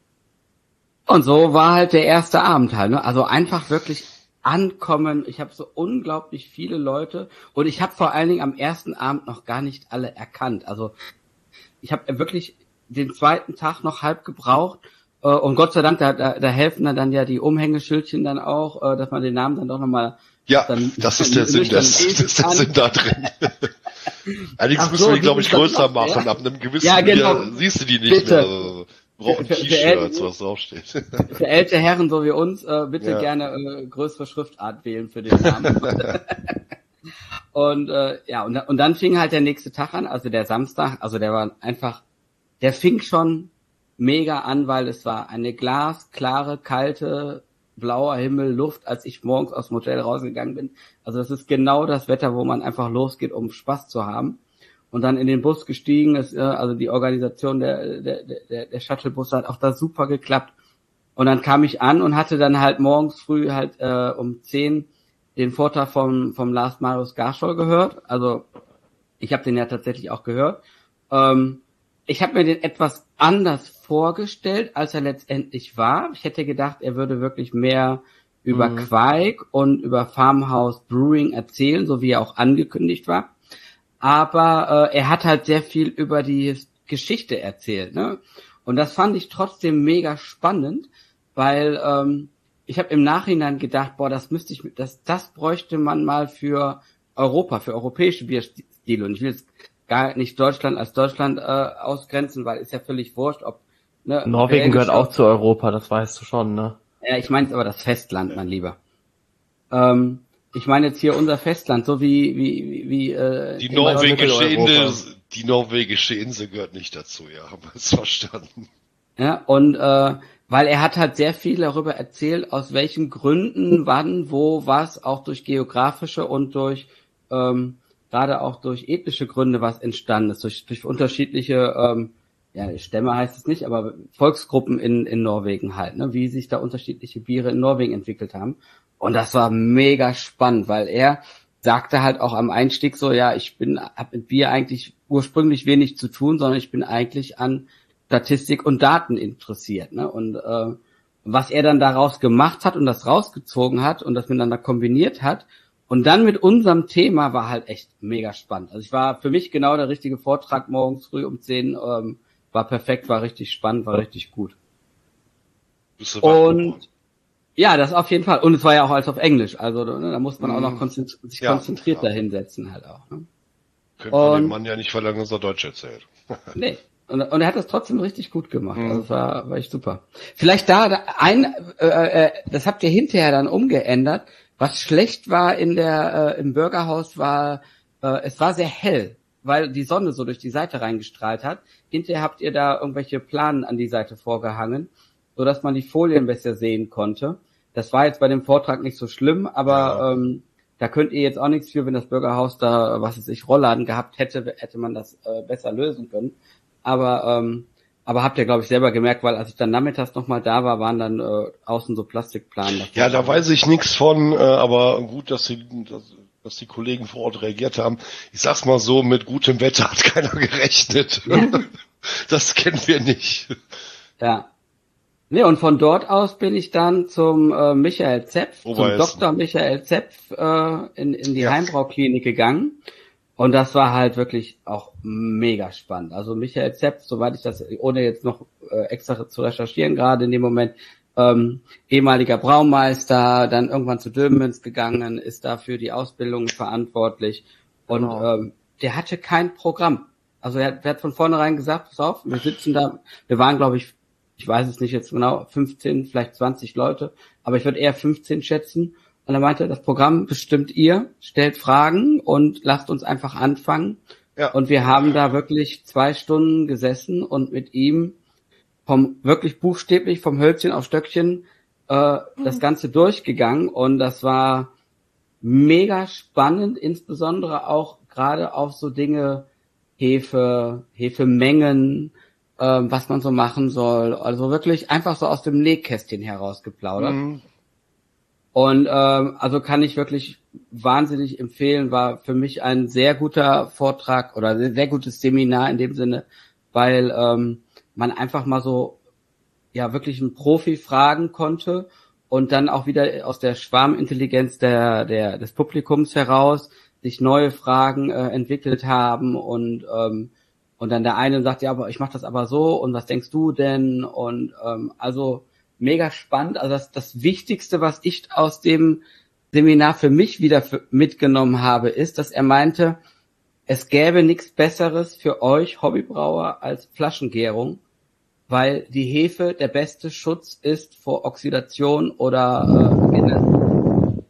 B: und so war halt der erste Abend halt. Ne? Also einfach wirklich ankommen. Ich habe so unglaublich viele Leute und ich habe vor allen Dingen am ersten Abend noch gar nicht alle erkannt. Also ich habe wirklich den zweiten Tag noch halb gebraucht. Äh, und Gott sei Dank, da, da, da helfen dann ja die Umhängeschildchen dann auch, äh, dass man den Namen dann doch nochmal...
A: Ja,
B: dann,
A: das ist der Sinn, das, das ist der Sinn da drin. Allerdings
B: Ach
A: müssen
B: so,
A: wir die, glaube ich,
B: die
A: größer
B: sind das
A: machen.
B: noch,
A: Ab einem gewissen
B: ja, genau.
A: Bier siehst du die nicht
B: Bitte.
A: mehr. Also, brauchen
B: Für- für
A: T-Shirts,
B: Eltern-
A: was draufsteht.
B: Für ältere Herren so wie uns, äh, bitte
A: Ja.
B: gerne äh, größere Schriftart wählen für den Namen. Und äh, ja, und, und dann fing halt der nächste Tag an, also der Samstag, also der war einfach, der fing schon mega an, weil es war eine glasklare, kalte, blauer Himmel, Luft, als ich morgens aus dem Hotel rausgegangen bin. Also das ist genau das Wetter, wo man einfach losgeht, um Spaß zu haben. Und dann in den Bus gestiegen ist, äh, also die Organisation der, der, der, der Shuttlebus hat auch da super geklappt. Und dann kam ich an und hatte dann halt morgens früh halt äh, um zehn den Vortrag vom, vom Lars Marius Garschol gehört. Also ich habe den ja tatsächlich auch gehört. Ähm, ich habe mir den etwas anders vorgestellt, als er letztendlich war. Ich hätte gedacht, er würde wirklich mehr über
C: Mhm.
B: Quake und über Farmhouse Brewing erzählen, so wie er auch angekündigt war. Aber äh, er hat halt sehr viel über die Geschichte erzählt, ne? Und das fand ich trotzdem mega spannend, weil ähm, ich habe im Nachhinein gedacht, boah, das müsste ich, das, das bräuchte man mal für Europa, für europäische Bierstile. Und ich will jetzt gar nicht Deutschland als Deutschland äh, ausgrenzen, weil ist ja völlig wurscht, ob ne,
C: Norwegen gehört
B: belgisch-
C: auch zu Europa, das weißt du schon, ne?
B: Ja, ich meine jetzt aber das Festland, mein Lieber. Ähm, ich meine jetzt hier unser Festland, so wie wie wie, wie äh,
A: Die
B: in
A: norwegische
C: Mitteleuropa.
A: Insel, die norwegische Insel gehört nicht dazu, ja, haben wir es verstanden.
B: Ja, und äh, weil er hat halt sehr viel darüber erzählt, aus welchen Gründen, wann, wo, was, auch durch geografische und durch ähm, gerade auch durch ethnische Gründe was entstanden ist, durch, durch unterschiedliche ähm, ja, Stämme heißt es nicht, aber Volksgruppen in, in Norwegen halt, ne, wie sich da unterschiedliche Biere in Norwegen entwickelt haben. Und das war mega spannend, weil er sagte halt auch am Einstieg so, ja, ich bin, hab mit Bier eigentlich ursprünglich wenig zu tun, sondern ich bin eigentlich an Statistik und Daten interessiert, ne? Und äh, was er dann daraus gemacht hat und das rausgezogen hat und das miteinander kombiniert hat und dann mit unserem Thema war halt echt mega spannend. Also ich war für mich genau der richtige Vortrag morgens früh um zehn, ähm, war perfekt, war richtig spannend, war richtig gut.
A: Bist du wach geworden?
B: Und ja, das auf jeden Fall. Und es war ja auch alles auf Englisch, also ne, da muss man auch noch konzentri- sich
A: Ja,
B: konzentriert
A: ja.
B: da hinsetzen halt auch. Ne?
A: Könnte man dem
B: und-
A: Mann ja nicht verlangen, dass er Deutsch erzählt.
B: Nee. Und, und er hat das trotzdem richtig gut gemacht.
A: Mhm.
B: Also es war, war echt super. Vielleicht da, da ein, äh, äh, das habt ihr hinterher dann umgeändert. Was schlecht war in der äh, im Burgerhaus war, äh, es war sehr hell, weil die Sonne so durch die Seite reingestrahlt hat. Hinterher habt ihr da irgendwelche Planen an die Seite vorgehangen, so dass man die Folien besser sehen konnte. Das war jetzt bei dem Vortrag nicht so schlimm, aber
A: Ja.
B: ähm, da könnt ihr jetzt auch nichts für, wenn das Burgerhaus da, was weiß ich, Rollladen gehabt hätte, hätte man das äh, besser lösen können. Aber ähm, aber habt ihr, glaube ich, selber gemerkt, weil als ich dann nachmittags nochmal da war, waren dann äh, außen so Plastikplanen. davor.
A: Ja, da weiß ich nichts von, äh, aber gut, dass die, dass, dass die Kollegen vor Ort reagiert haben. Ich sag's mal so, mit gutem Wetter hat keiner gerechnet. Das kennen wir nicht.
B: Ja. Nee, und von dort aus bin ich dann zum äh, Michael Zepf, zum
A: Oberhessen.
B: Doktor Michael Zepf äh, in, in die
A: Ja.
B: Heimbrauklinik gegangen. Und das war halt wirklich auch mega spannend. Also Michael Zepf, soweit ich das, ohne jetzt noch äh, extra zu recherchieren, gerade in dem Moment, ähm, ehemaliger Braumeister, dann irgendwann zu Döbelns gegangen, ist da für die Ausbildung verantwortlich. Und
C: Genau.
B: ähm, der hatte kein Programm. Also er, hat- er hat von vornherein gesagt, pass auf, wir sitzen da, wir waren, glaube ich, ich weiß es nicht jetzt genau, fünfzehn, vielleicht zwanzig Leute, aber ich würde eher fünfzehn schätzen. Und er meinte, das Programm bestimmt ihr, stellt Fragen und lasst uns einfach anfangen.
A: Ja.
B: Und wir haben da wirklich zwei Stunden gesessen und mit ihm vom wirklich buchstäblich vom Hölzchen auf Stöckchen äh, das Ganze durchgegangen. Und das war mega spannend, insbesondere auch gerade auf so Dinge Hefe, Hefemengen, ähm, was man so machen soll. Also wirklich einfach so aus dem Nähkästchen herausgeplaudert.
A: Mhm.
B: Und ähm, also kann ich wirklich wahnsinnig empfehlen, war für mich ein sehr guter Vortrag oder sehr, sehr gutes Seminar in dem Sinne, weil ähm, man einfach mal so ja wirklich einen Profi fragen konnte und dann auch wieder aus der Schwarmintelligenz der der des Publikums heraus sich neue Fragen äh, entwickelt haben und ähm, Und dann der eine sagt, ja, aber ich mache das aber so und was denkst du denn? Und ähm, also mega spannend. Also das, das Wichtigste, was ich aus dem Seminar für mich wieder für, mitgenommen habe, ist, dass er meinte, es gäbe nichts Besseres für euch Hobbybrauer als Flaschengärung, weil die Hefe der beste Schutz ist vor Oxidation oder äh,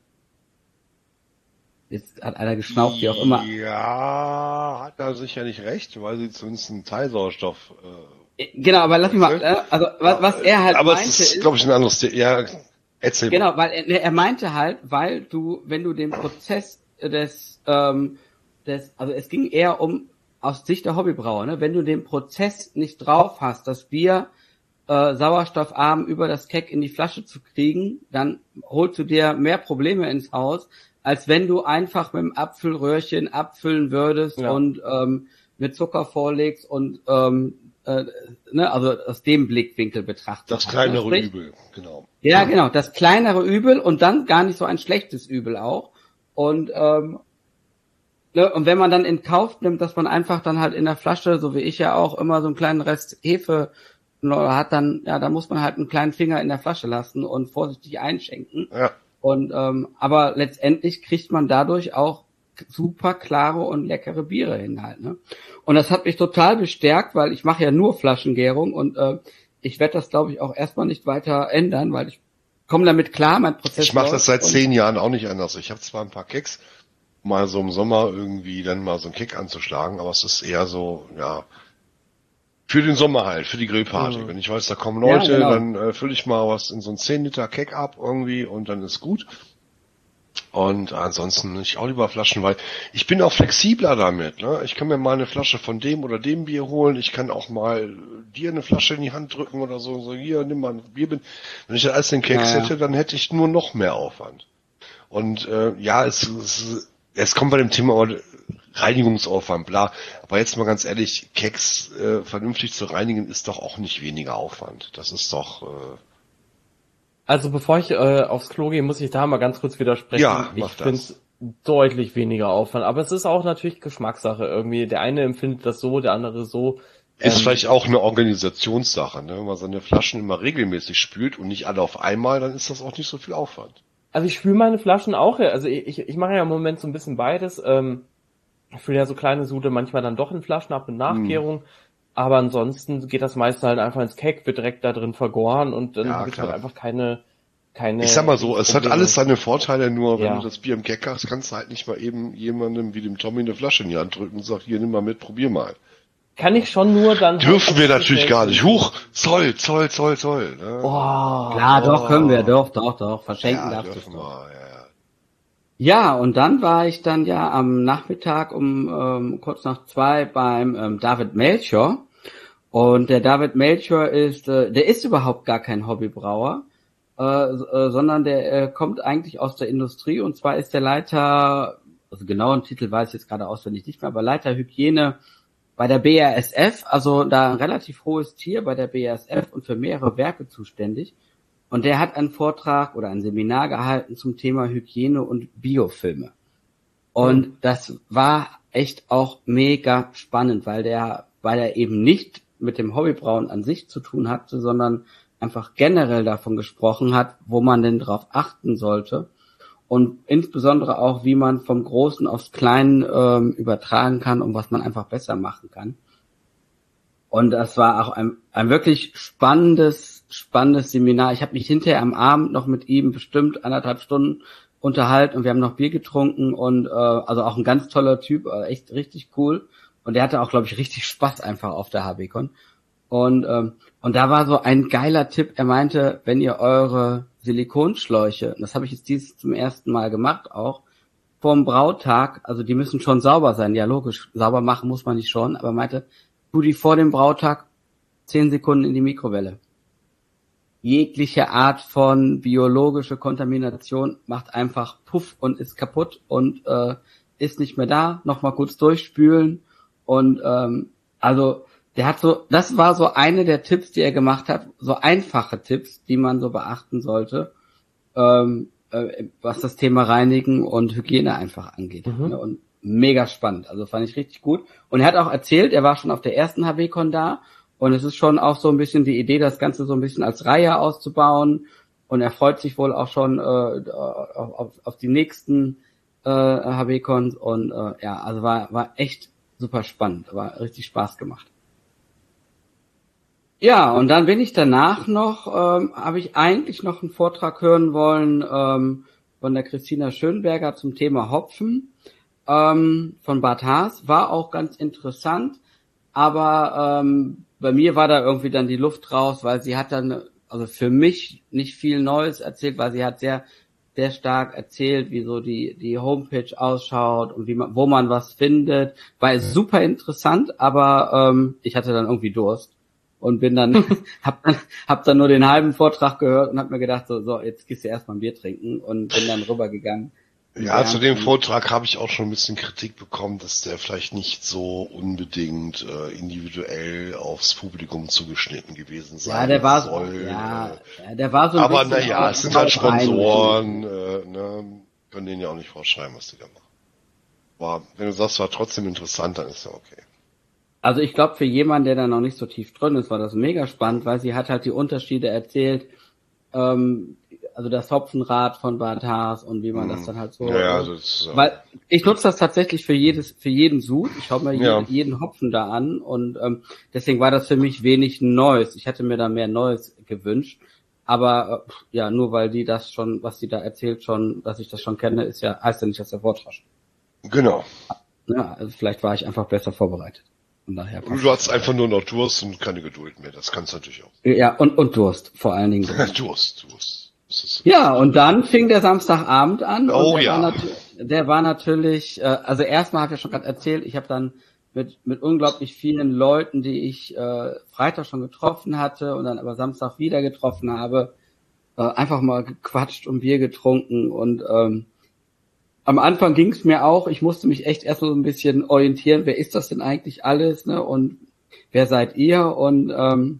B: jetzt hat einer geschnauft, wie auch immer.
A: Ja, hat er sicher nicht recht, weil sie zumindest einen Teilsauerstoff äh,
B: Genau, aber lass mich mal, äh, also was, was er halt
A: aber
B: meinte
A: es ist,
B: ist,
A: glaube ich, ein anderes Thema. Ja, erzähl mal.
B: genau, weil er, er meinte halt, weil du, wenn du den Prozess des, ähm, des, also es ging eher um aus Sicht der Hobbybrauer, ne, wenn du den Prozess nicht drauf hast, das Bier äh, sauerstoffarm über das Keck in die Flasche zu kriegen, dann holst du dir mehr Probleme ins Haus, als wenn du einfach mit dem Apfelröhrchen abfüllen würdest
C: Ja.
B: und ähm, mit Zucker vorlegst und ähm, äh, ne, also aus dem Blickwinkel betrachtet.
A: Das kleinere
B: Sprich,
A: Übel, genau.
B: ja, genau, das kleinere Übel und dann gar nicht so ein schlechtes Übel auch. Und ähm, ne, und wenn man dann in Kauf nimmt, dass man einfach dann halt in der Flasche, so wie ich ja auch, immer so einen kleinen Rest Hefe hat, dann, ja, da muss man halt einen kleinen Finger in der Flasche lassen und vorsichtig einschenken.
A: Ja.
B: Und ähm, aber letztendlich kriegt man dadurch auch super klare und leckere Biere hin halt, ne? Und das hat mich total bestärkt, weil ich mache ja nur Flaschengärung und äh, ich werde das, glaube ich, auch erstmal nicht weiter ändern, weil ich komme damit klar, mein Prozess.
A: Ich mache das seit
B: läuft und-
A: zehn Jahren auch nicht anders. Ich habe zwar ein paar Keks, mal so im Sommer irgendwie dann mal so einen Kick anzuschlagen, aber es ist eher so, ja, für den Sommer halt, für die Grillparty.
C: Mhm.
A: Wenn ich weiß, da kommen
B: Ja,
A: Leute,
B: genau.
A: dann äh, fülle ich mal was in so ein zehn Liter Keg ab irgendwie und dann ist gut. Und ansonsten nicht auch lieber Flaschen, weil ich bin auch flexibler damit. Ne? Ich kann mir mal eine Flasche von dem oder dem Bier holen. Ich kann auch mal dir eine Flasche in die Hand drücken oder so. So hier, nimm mal ein Bier. Wenn ich das alles in Keks
B: Ja, ja.
A: hätte, dann hätte ich nur noch mehr Aufwand. Und äh, ja, es, es, es kommt bei dem Thema auch Reinigungsaufwand, bla. Aber jetzt mal ganz ehrlich, Keks äh, vernünftig zu reinigen ist doch auch nicht weniger Aufwand. Das ist doch... Äh,
C: Also bevor ich äh, aufs Klo gehe, muss ich da mal ganz kurz widersprechen.
A: Ja,
C: ich
A: mach das.
C: finde es deutlich weniger Aufwand. Aber es ist auch natürlich Geschmackssache irgendwie. Der eine empfindet das so, der andere so.
A: Ist
C: Ähm,
A: vielleicht auch eine Organisationssache, ne? Wenn man seine Flaschen immer regelmäßig spült und nicht alle auf einmal, dann ist das auch nicht so viel Aufwand.
C: Also ich spüle meine Flaschen auch. ja. Also ich, ich mache ja im Moment so ein bisschen beides. Ähm, ich fülle ja so kleine Sude manchmal dann doch in Flaschen ab mit Nachkehrung.
A: Hm.
C: Aber ansonsten geht das meiste halt einfach ins Keck, wird direkt da drin vergoren und dann
A: Ja,
C: habe ich
A: klar.
C: halt einfach keine, keine.
A: Ich sag mal so, es hat
C: Probleme.
A: alles seine Vorteile, nur wenn
C: Ja.
A: du das Bier im Keck hast, kannst du halt nicht mal eben jemandem wie dem Tommy eine Flasche in die Hand drücken und sag, hier, nimm mal mit, probier mal.
C: Kann ich schon nur dann.
A: Dürfen wir
C: halt
A: natürlich gar nicht. Huch, Zoll, Zoll, Zoll, Zoll. Ne?
C: Oh,
B: Klar, doch,
A: Oh.
B: können wir, doch, doch, doch, verschenken
A: ja,
B: darfst du
A: dürfen
B: es doch.
A: wir, ja, ja.
B: Ja, und dann war ich dann ja am Nachmittag um ähm, kurz nach zwei beim ähm, David Melchior. Und der David Melchior ist, äh, der ist überhaupt gar kein Hobbybrauer, äh, äh, sondern der äh, kommt eigentlich aus der Industrie. Und zwar ist der Leiter, also genauen Titel weiß ich jetzt gerade auswendig nicht mehr, aber Leiter Hygiene bei der B A S F, also da ein relativ hohes Tier bei der B A S F und für mehrere Werke zuständig. Und der hat einen Vortrag oder ein Seminar gehalten zum Thema Hygiene und Biofilme. Und das war echt auch mega spannend, weil der, weil er eben nicht mit dem Hobbybrauen an sich zu tun hatte, sondern einfach generell davon gesprochen hat, wo man denn drauf achten sollte. Und insbesondere auch, wie man vom Großen aufs Kleine ähm, übertragen kann und was man einfach besser machen kann. Und das war auch ein, ein wirklich spannendes, spannendes Seminar. Ich habe mich hinterher am Abend noch mit ihm bestimmt anderthalb Stunden unterhalten und wir haben noch Bier getrunken und äh, also auch ein ganz toller Typ, äh, echt richtig cool. Und der hatte auch, glaube ich, richtig Spaß einfach auf der H B Con. Und ähm, und da war so ein geiler Tipp. Er meinte, wenn ihr eure Silikonschläuche, das habe ich jetzt dieses zum ersten Mal gemacht auch, vorm Brautag, also die müssen schon sauber sein. Ja, logisch, sauber machen muss man nicht schon, aber meinte, tu die vor dem Brautag zehn Sekunden in die Mikrowelle. Jegliche Art von biologische Kontamination macht einfach Puff und ist kaputt und äh, ist nicht mehr da. Nochmal kurz durchspülen und ähm, also der hat so, das war so eine der Tipps, die er gemacht hat, so einfache Tipps, die man so beachten sollte, ähm, äh, was das Thema Reinigen und Hygiene einfach angeht.
C: Mhm.
B: Und mega spannend. Also fand ich richtig gut. Und er hat auch erzählt, er war schon auf der ersten H B-Con da und es ist schon auch so ein bisschen die Idee, das Ganze so ein bisschen als Reihe auszubauen und er freut sich wohl auch schon äh, auf, auf die nächsten äh, H B-Cons und äh, ja, also war war echt super spannend, war richtig Spaß gemacht. Ja, und dann bin ich danach noch, ähm, habe ich eigentlich noch einen Vortrag hören wollen ähm, von der Christina Schönberger zum Thema Hopfen ähm, von Bad Haas. War auch ganz interessant, aber ähm, bei mir war da irgendwie dann die Luft raus, weil sie hat dann, also für mich nicht viel Neues erzählt, weil sie hat sehr sehr stark erzählt, wie so die die Homepage ausschaut und wie man, wo man was findet. War super interessant, aber ähm, ich hatte dann irgendwie Durst. Und bin dann, hab dann, hab dann nur den halben Vortrag gehört und hab mir gedacht, so, so, jetzt gehst du erstmal ein Bier trinken und bin dann rübergegangen.
A: Ja, ja, zu dem Vortrag habe ich auch schon ein bisschen Kritik bekommen, dass der vielleicht nicht so unbedingt äh, individuell aufs Publikum zugeschnitten gewesen sein
B: ja, der war
A: soll.
B: So, ja,
A: äh,
B: ja, der war so ein
A: aber
B: bisschen
A: naja, es sind halt Sponsoren, äh, ne, können denen ja auch nicht vorschreiben, was die da machen. Aber wenn du sagst, war trotzdem interessant, dann ist ja okay.
B: Also ich glaube, für jemanden, der da noch nicht so tief drin ist, war das mega spannend, weil sie hat halt die Unterschiede erzählt, ähm, also das Hopfenrad von Bad Haas und wie man das dann halt so,
A: ja, ja, also das, äh,
B: weil ich nutze das tatsächlich für jedes, für jeden Sud. Ich schaue mir
A: ja.
B: jeden, jeden Hopfen da an und ähm, deswegen war das für mich wenig Neues. Ich hätte mir da mehr Neues gewünscht, aber äh, ja, nur weil die das schon, was sie da erzählt schon, dass ich das schon kenne, ist ja heißt ja nicht, dass der Vortrag.
A: Genau.
B: Ja, also vielleicht war ich einfach besser vorbereitet. Von daher
A: du hattest einfach nur noch Durst und keine Geduld mehr. Das kannst du natürlich auch.
B: Ja, und, und Durst, vor allen Dingen.
A: Durst, Durst.
B: Ja, und dann fing der Samstagabend an.
A: Oh
B: der
A: ja.
B: War der war natürlich, äh, also erstmal habe ich ja schon gerade erzählt, ich habe dann mit mit unglaublich vielen Leuten, die ich äh, Freitag schon getroffen hatte und dann aber Samstag wieder getroffen habe, äh, einfach mal gequatscht und Bier getrunken und ähm, am Anfang ging es mir auch, ich musste mich echt erstmal so ein bisschen orientieren, wer ist das denn eigentlich alles, ne? Und wer seid ihr? Und ähm,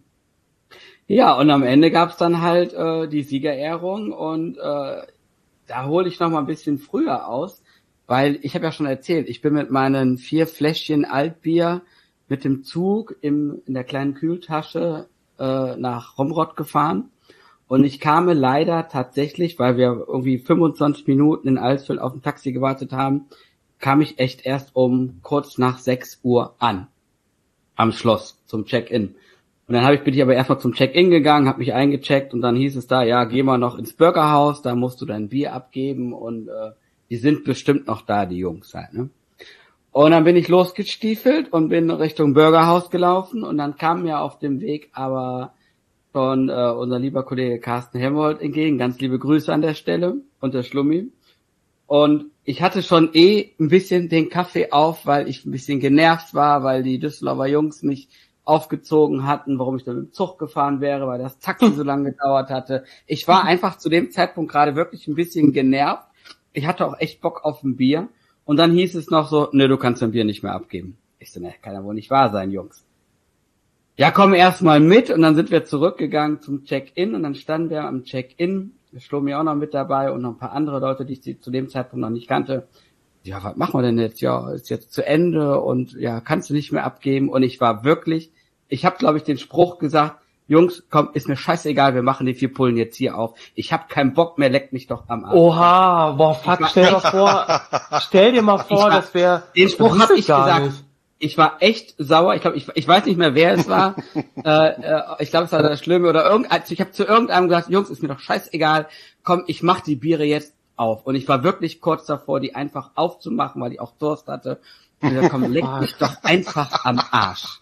B: ja, und am Ende gab's dann halt äh, die Siegerehrung und äh, da hole ich noch mal ein bisschen früher aus, weil ich habe ja schon erzählt, ich bin mit meinen vier Fläschchen Altbier mit dem Zug im in der kleinen Kühltasche äh, nach Romrod gefahren. Und ich kam leider tatsächlich, weil wir irgendwie fünfundzwanzig Minuten in Alsfeld auf ein Taxi gewartet haben, kam ich echt erst um kurz nach sechs Uhr an. Am Schloss zum Check-in. Und dann habe ich, bin ich aber erstmal zum Check-in gegangen, habe mich eingecheckt und dann hieß es da, ja, geh mal noch ins Burgerhaus, da musst du dein Bier abgeben und äh, die sind bestimmt noch da, die Jungs halt, ne? Und dann bin ich losgestiefelt und bin Richtung Burgerhaus gelaufen und dann kam mir auf dem Weg aber von äh, unser lieber Kollege Carsten Helmholtz entgegen. Ganz liebe Grüße an der Stelle und der Schlummi. Und ich hatte schon eh ein bisschen den Kaffee auf, weil ich ein bisschen genervt war, weil die Düsseldorfer Jungs mich aufgezogen hatten, warum ich dann mit dem Zug gefahren wäre, weil das Taxi so lange gedauert hatte. Ich war einfach zu dem Zeitpunkt gerade wirklich ein bisschen genervt. Ich hatte auch echt Bock auf ein Bier. Und dann hieß es noch so, ne, du kannst dein Bier nicht mehr abgeben. Ich so, ne, kann ja wohl nicht wahr sein, Jungs. Ja, komm erst mal mit und dann sind wir zurückgegangen zum Check-in und dann standen wir am Check-in, Schlomi auch noch mit dabei und noch ein paar andere Leute, die ich zu dem Zeitpunkt noch nicht kannte. Ja, was machen wir denn jetzt? Ja, ist jetzt zu Ende und ja, kannst du nicht mehr abgeben. Und ich war wirklich, ich habe, glaube ich, den Spruch gesagt, Jungs, komm, ist mir scheißegal, wir machen die vier Pullen jetzt hier auf. Ich habe keinen Bock mehr, leckt mich doch am Arsch.
C: Oha, boah, fuck, stell dir mal vor, stell dir mal vor,
B: war,
C: das wäre...
B: Den Spruch habe ich gesagt. Nicht. Ich war echt sauer. Ich glaube, ich, ich weiß nicht mehr, wer es war. äh, äh, ich glaube, es war der Schlimme oder irgendein. Ich habe zu irgendeinem gesagt, Jungs, ist mir doch scheißegal. Komm, ich mach die Biere jetzt auf. Und ich war wirklich kurz davor, die einfach aufzumachen, weil ich auch Durst hatte. Und ich gesagt, komm, leck mich doch einfach am Arsch.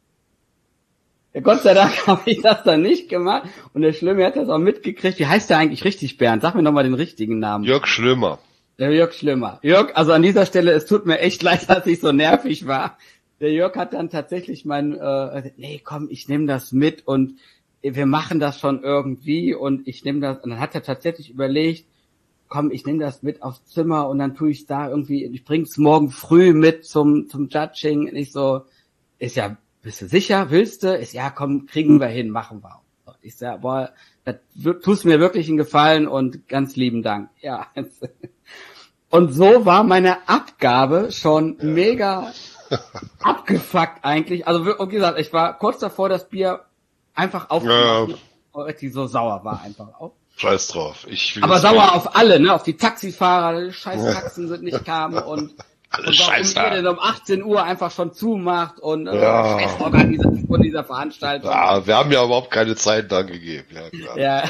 B: Ja, Gott sei Dank habe ich das dann nicht gemacht. Und der Schlimme hat das auch mitgekriegt. Wie heißt der eigentlich richtig, Bernd? Sag mir nochmal den richtigen Namen.
A: Jörg Schlimmer.
B: Der Jörg Schlimmer. Jörg, also an dieser Stelle, es tut mir echt leid, dass ich so nervig war. Der Jörg hat dann tatsächlich mein, äh, nee, komm, ich nehme das mit und wir machen das schon irgendwie und ich nehme das, und dann hat er tatsächlich überlegt, komm, ich nehme das mit aufs Zimmer und dann tue ich da irgendwie, ich bring's morgen früh mit zum zum Judging. Und ich so, ist ja, bist du sicher, willst du? Ist ja, komm, kriegen wir hin, machen wir. Und ich sag, boah, das tust mir wirklich einen Gefallen und ganz lieben Dank. Ja, Und so war meine Abgabe schon ja. mega abgefuckt eigentlich. Also wie gesagt, ich war kurz davor, das Bier einfach aufzumachen, ja. weil die so sauer war einfach auch.
A: Scheiß drauf. Ich will
B: Aber sauer auf alle, ne? Auf die Taxifahrer, die scheiß Taxen sind nicht kamen und,
A: alle
B: und warum ihr denn um achtzehn Uhr einfach schon zumacht und äh, ja. scheiß Organisation dieser Veranstaltung.
A: Ja, wir haben ja überhaupt keine Zeit dann gegeben. Ja, klar.
B: Ja.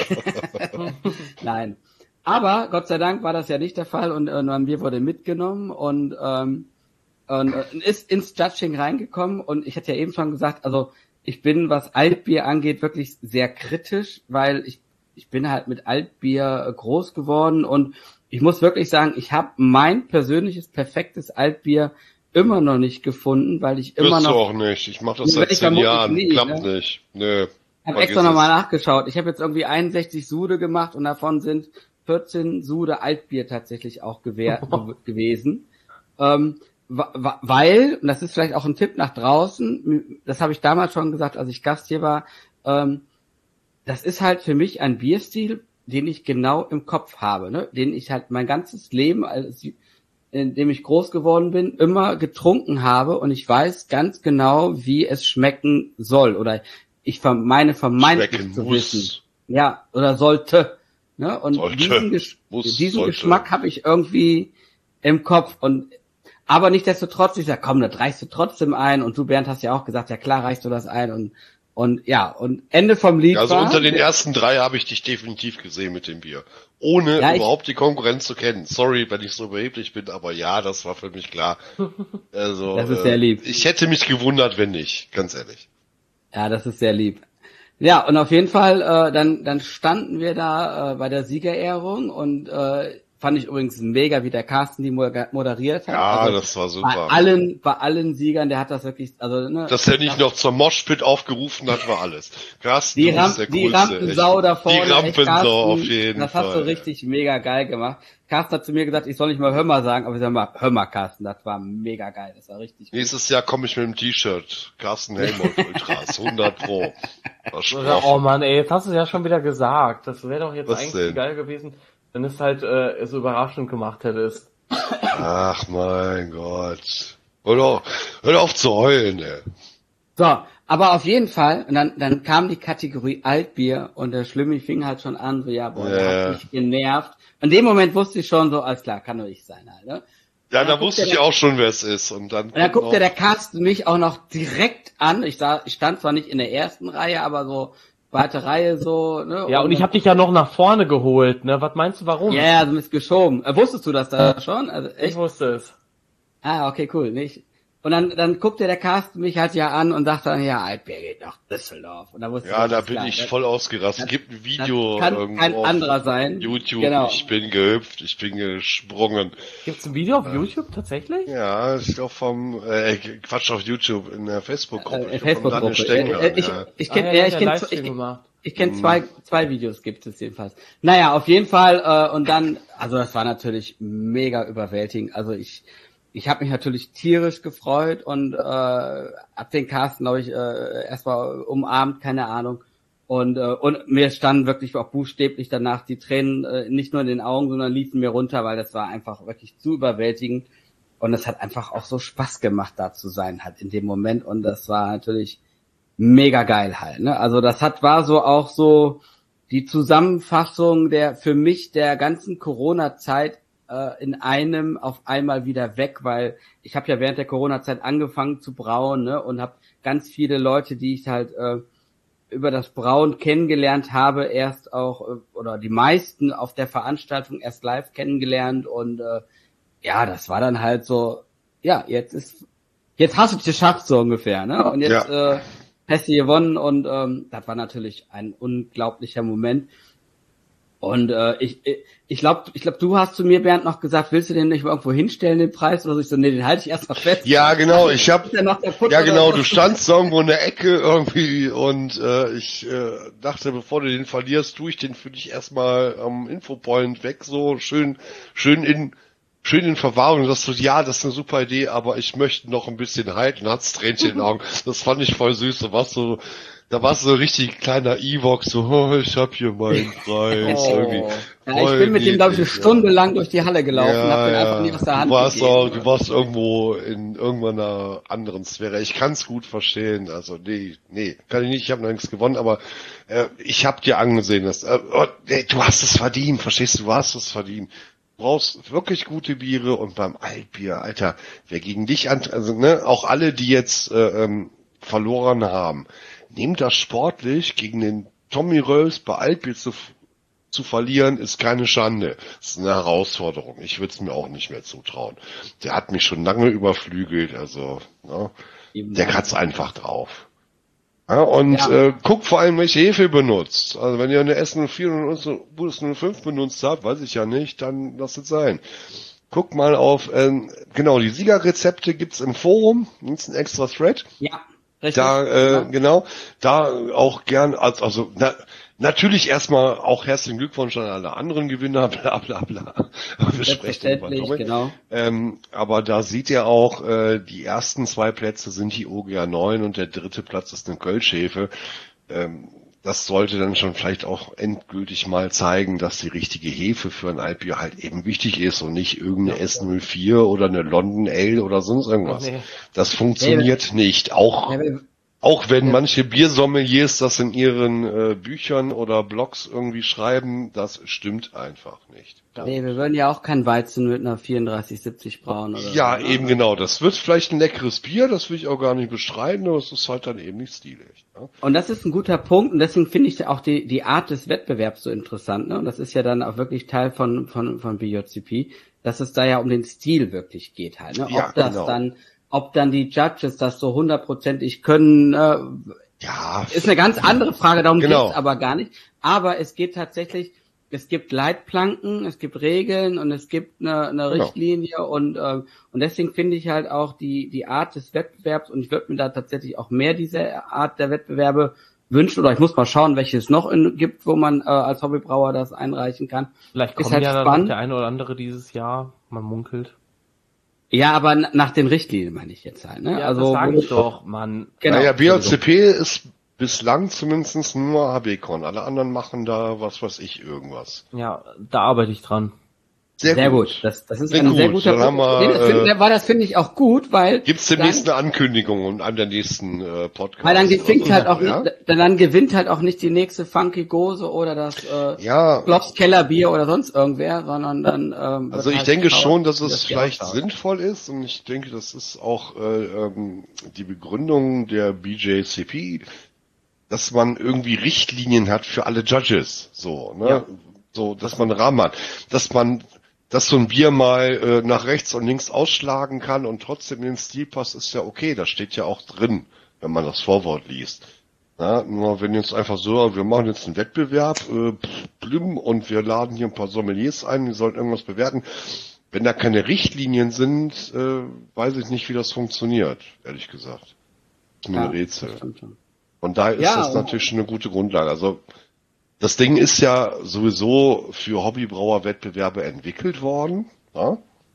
B: Nein. Aber Gott sei Dank war das ja nicht der Fall und, und ein Bier wurde mitgenommen und, ähm, und äh, ist ins Judging reingekommen und ich hatte ja eben schon gesagt, also ich bin, was Altbier angeht, wirklich sehr kritisch, weil ich ich bin halt mit Altbier groß geworden und ich muss wirklich sagen, ich habe mein persönliches perfektes Altbier immer noch nicht gefunden, weil ich immer
A: Wirst
B: noch...
A: du auch nicht. Ich mache das seit zehn Jahren. Nie, Klappt ne? nicht. Nö.
B: Ich habe extra nochmal nachgeschaut. Ich habe jetzt irgendwie einundsechzig Sude gemacht und davon sind vierzehn Sude Altbier tatsächlich auch gewähr- oh. gewesen. Ähm, weil, und das ist vielleicht auch ein Tipp nach draußen, das habe ich damals schon gesagt, als ich Gast hier war, ähm, das ist halt für mich ein Bierstil, den ich genau im Kopf habe, ne? Den ich halt mein ganzes Leben, als, in dem ich groß geworden bin, immer getrunken habe und ich weiß ganz genau, wie es schmecken soll oder ich meine vermeintlich zu wissen. Ja, oder sollte. Ne? Und
A: sollte,
B: diesen, Gesch-
A: muss,
B: diesen
A: sollte.
B: Geschmack habe ich irgendwie im Kopf und aber nichtsdestotrotz, ich sag, komm, das reichst du trotzdem ein und du, Bernd, hast ja auch gesagt, ja klar reichst du das ein und Und ja, und Ende vom Lied
A: Also
B: war...
A: unter den ersten drei habe ich dich definitiv gesehen mit dem Bier. Ohne
B: ja,
A: überhaupt die Konkurrenz zu kennen. Sorry, wenn ich so überheblich bin, aber ja, das war für mich klar. Also,
B: das ist sehr lieb.
A: Äh, ich hätte mich gewundert, wenn nicht, ganz ehrlich.
B: Ja, das ist sehr lieb. Ja, und auf jeden Fall, äh, dann dann standen wir da äh, bei der Siegerehrung und äh, fand ich übrigens mega, wie der Carsten die moderiert hat.
A: Ja,
B: also
A: das war super.
B: Bei allen, bei allen Siegern, der hat das wirklich, also, ne.
A: Dass er nicht noch zur Moshpit aufgerufen hat, war alles. Carsten,
B: die,
A: du
B: Ramp,
A: bist der
B: die
A: Coolste.
B: Rampensau da vorne.
A: Die Rampensau auf jeden
B: das
A: Fall.
B: Das hast du richtig ja. mega geil gemacht. Carsten hat zu mir gesagt, ich soll nicht mal Hör mal sagen, aber ich sag mal, hör mal, Carsten, das war mega geil, das war richtig
A: Nächstes gut. Jahr komme ich mit dem T-Shirt. Carsten Helmholtz Ultras, hundert Pro.
C: Oh Mann, ey, jetzt hast du es ja schon wieder gesagt. Das wäre doch jetzt
A: Was
C: eigentlich
A: denn?
C: geil gewesen, wenn es halt äh, so überraschend gemacht hättest.
A: Ach mein Gott. Hör doch, hör doch auf zu heulen, ey.
B: So, aber auf jeden Fall, und dann, dann kam die Kategorie Altbier und der Schlimmi fing halt schon an, so, ja, boah,
A: ja.
B: der hat mich genervt. In dem Moment wusste ich schon so, alles klar, kann nur ich sein halt, ne?
A: Ja, da wusste ich der, auch schon, wer es ist. Und dann,
B: und dann guckte der Carsten mich auch noch direkt an. Ich sah, ich stand zwar nicht in der ersten Reihe, aber so zweite Reihe so, ne?
C: Ja, und, und ich habe dich ja noch nach vorne geholt, ne? Was meinst du, warum?
B: Ja, yeah, du bist geschoben. Äh, wusstest du das da schon? Also, echt?
C: Ich wusste es.
B: Ah, okay, cool. Nicht. Und dann, dann guckte der Carsten mich halt ja an und sagte dann, ja, Altbier geht nach Düsseldorf. Und da wusste
A: ja,
B: ich,
A: da bin
B: klar,
A: ich
B: das,
A: voll ausgerastet. Es gibt ein Video
B: kann
A: irgendwo
B: kein
A: auf
B: anderer sein.
A: YouTube.
B: Genau.
A: Ich bin gehüpft, ich bin gesprungen.
C: Gibt's ein Video auf ja. YouTube tatsächlich?
A: Ja, ich glaube vom äh, Quatsch auf YouTube in der Facebook-Gruppe.
B: Äh, Facebook-Gruppe. Äh, ich
A: ja.
B: ich kenne
C: ah, ja,
B: ja, ich kenne ich, ich kenn
A: hm.
B: zwei zwei Videos gibt es jedenfalls. Naja, auf jeden Fall äh, und dann, also das war natürlich mega überwältigend. Also ich Ich habe mich natürlich tierisch gefreut und äh, hab den Carsten, glaube ich, äh, erstmal umarmt, keine Ahnung. Und äh, und mir standen wirklich auch buchstäblich danach die Tränen äh, nicht nur in den Augen, sondern liefen mir runter, weil das war einfach wirklich zu überwältigend. Und es hat einfach auch so Spaß gemacht, da zu sein halt in dem Moment. Und das war natürlich mega geil halt. Ne? Also das hat war so auch so die Zusammenfassung der für mich der ganzen Corona-Zeit in einem auf einmal wieder weg, weil ich habe ja während der Corona-Zeit angefangen zu brauen, ne, und habe ganz viele Leute, die ich halt äh, über das Brauen kennengelernt habe, erst auch äh, oder die meisten auf der Veranstaltung erst live kennengelernt und äh, ja, das war dann halt so, ja, jetzt ist jetzt hast du es geschafft so ungefähr, ne? Und jetzt ja. äh, hast du gewonnen und ähm, das war natürlich ein unglaublicher Moment. Und äh, ich ich glaube, ich glaube, du hast zu mir, Bernd, noch gesagt, willst du den nicht irgendwo hinstellen, den Preis? Oder so? Ich so, nee, den halte ich erst mal fest.
A: Ja, genau, ich hab,
B: ja,
A: ja genau, du standst irgendwo in der Ecke irgendwie und äh, ich äh, dachte, bevor du den verlierst, tue ich den für dich erstmal am Infopoint weg, so schön, schön in schön in Verwahrung. Und sagst du, ja, das ist eine super Idee, aber ich möchte noch ein bisschen halten, hat's Tränchen in den Augen. Das fand ich voll süß, so was so. Da war so ein richtig kleiner Evox, so, oh, ich hab hier meinen Preis.
B: Oh.
A: Irgendwie.
B: Ja, ich bin mit dem, glaube ich, eine Stunde lang durch die Halle gelaufen und hab den
A: ja.
B: einfach nie aus der Hand
A: du warst
B: gegeben.
A: auch, Du warst irgendwo in irgendeiner anderen Sphäre. Ich kann's gut verstehen. Also nee, nee, kann ich nicht. Ich habe noch nichts gewonnen, aber äh, ich habe dir angesehen, dass äh, oh, nee, du hast es verdient. Verstehst du? Du hast es verdient. Du brauchst wirklich gute Biere und beim Altbier, Alter, wer gegen dich an, also ne, auch alle, die jetzt äh, ähm, verloren haben, nehmt das sportlich gegen den Tommy Röls bei Altbier zu zu verlieren, ist keine Schande. Das ist eine Herausforderung. Ich würde es mir auch nicht mehr zutrauen. Der hat mich schon lange überflügelt, also ne, der hat's einfach drauf. Ja, und
B: Ja.
A: äh, guckt vor allem, welche Hefe ihr benutzt. Also wenn ihr eine S null vier und eine U S null fünf benutzt habt, weiß ich ja nicht, dann lasst es sein. Guckt mal auf, ähm, genau, die Siegerrezepte gibt's im Forum, gibt's ein extra Thread.
B: Ja, richtig.
A: Da, äh, genau, da auch gern, als, also, na, natürlich erstmal auch herzlichen Glückwunsch an alle anderen Gewinner, bla, bla, bla. Wir sprechen über
B: Selbstverständlich,
A: Dominik.
B: genau.
A: Ähm, aber da seht ihr auch, äh, die ersten zwei Plätze sind die O G A neun und der dritte Platz ist eine Kölschhefe. Ähm, das sollte dann schon vielleicht auch endgültig mal zeigen, dass die richtige Hefe für ein Altbier halt eben wichtig ist und nicht irgendeine
C: Ja.
A: S null vier oder eine London Ale oder sonst irgendwas.
C: Nee.
A: Das funktioniert nicht. Auch
B: Ja, wir-
A: auch wenn
B: Ja.
A: manche Biersommeliers das in ihren äh, Büchern oder Blogs irgendwie schreiben, das stimmt einfach nicht.
B: Nee, wir würden ja auch kein Weizen mit einer vierunddreißig siebzig brauen oder
A: Ja,
B: so, ne?
A: eben genau. Das wird vielleicht ein leckeres Bier, das will ich auch gar nicht bestreiten, aber es ist halt dann eben nicht stilig. Ne?
B: Und das ist ein guter Punkt und deswegen finde ich auch die die Art des Wettbewerbs so interessant, ne? Und das ist ja dann auch wirklich Teil von von von B J C P, dass es da ja um den Stil wirklich geht halt, ne?
A: Ja,
B: Ob das
A: genau.
B: dann ob dann die Judges das so hundertprozentig können, äh,
A: Ja,
B: ist eine ganz andere Frage, darum
A: Genau.
B: geht's aber gar nicht. Aber es geht tatsächlich, es gibt Leitplanken, es gibt Regeln und es gibt eine, eine
A: Genau.
B: Richtlinie und ähm, und deswegen finde ich halt auch die die Art des Wettbewerbs und ich würde mir da tatsächlich auch mehr diese Art der Wettbewerbe wünschen oder ich muss mal schauen, welche es noch in, gibt, wo man äh, als Hobbybrauer das einreichen kann.
C: Vielleicht
B: Ist
C: kommt
B: halt
C: ja dann
B: spannend.
C: noch der eine oder andere dieses Jahr, man munkelt.
B: Ja, aber n- nach den Richtlinien meine ich jetzt halt, ne?
C: Ja,
B: also
C: das sag
B: wo-
C: ich doch, Mann.
B: Genau.
A: naja, B J C P ist bislang zumindest nur H B Con. Alle anderen machen da was weiß ich irgendwas.
C: Ja, da arbeite ich dran.
A: Sehr,
B: Sehr
A: gut.
B: gut. Das, das ist
A: Sehr
B: ein sehr
A: gut.
B: guter
A: Dann haben wir,
B: Nee, das find,
A: äh,
B: war das finde ich auch gut, weil
A: Gibt's
B: dann-
A: demnächst eine Ankündigung und an der nächsten äh, Podcast?
B: Weil dann
A: oder
B: gewinnt
A: so.
B: halt auch
A: ja?
B: nicht, dann, dann gewinnt halt auch nicht die nächste Funky Gose oder das äh,
A: Ja,
B: Glocks Kellerbier oder sonst irgendwer, sondern dann ähm,
A: also
B: wird
A: ich
B: halt
A: denke
B: geschaut,
A: schon, dass
B: wie
A: es
B: das Bier
A: vielleicht
B: ausschaut.
A: sinnvoll ist und ich denke, das ist auch äh, ähm, die Begründung der B J C P, dass man irgendwie Richtlinien hat für alle Judges, so, ne?
B: Ja.
A: So, dass man einen Rahmen hat, dass man, dass so ein Bier mal äh, nach rechts und links ausschlagen kann und trotzdem in den Stil passt, ist ja okay, das steht ja auch drin, wenn man das Vorwort liest. Ja, nur wenn jetzt einfach so, wir machen jetzt einen Wettbewerb, äh, pff, blüm, und wir laden hier ein paar Sommeliers ein, die sollten irgendwas bewerten. Wenn da keine Richtlinien sind, äh, weiß ich nicht, wie das funktioniert, ehrlich gesagt. Das ist mir
B: Ja,
A: ein Rätsel.
B: das stimmt schon.
A: Und da ist
B: Ja,
A: das
B: und-
A: natürlich schon eine gute Grundlage. Also das Ding ist ja sowieso für Hobbybrauerwettbewerbe entwickelt worden. Ja?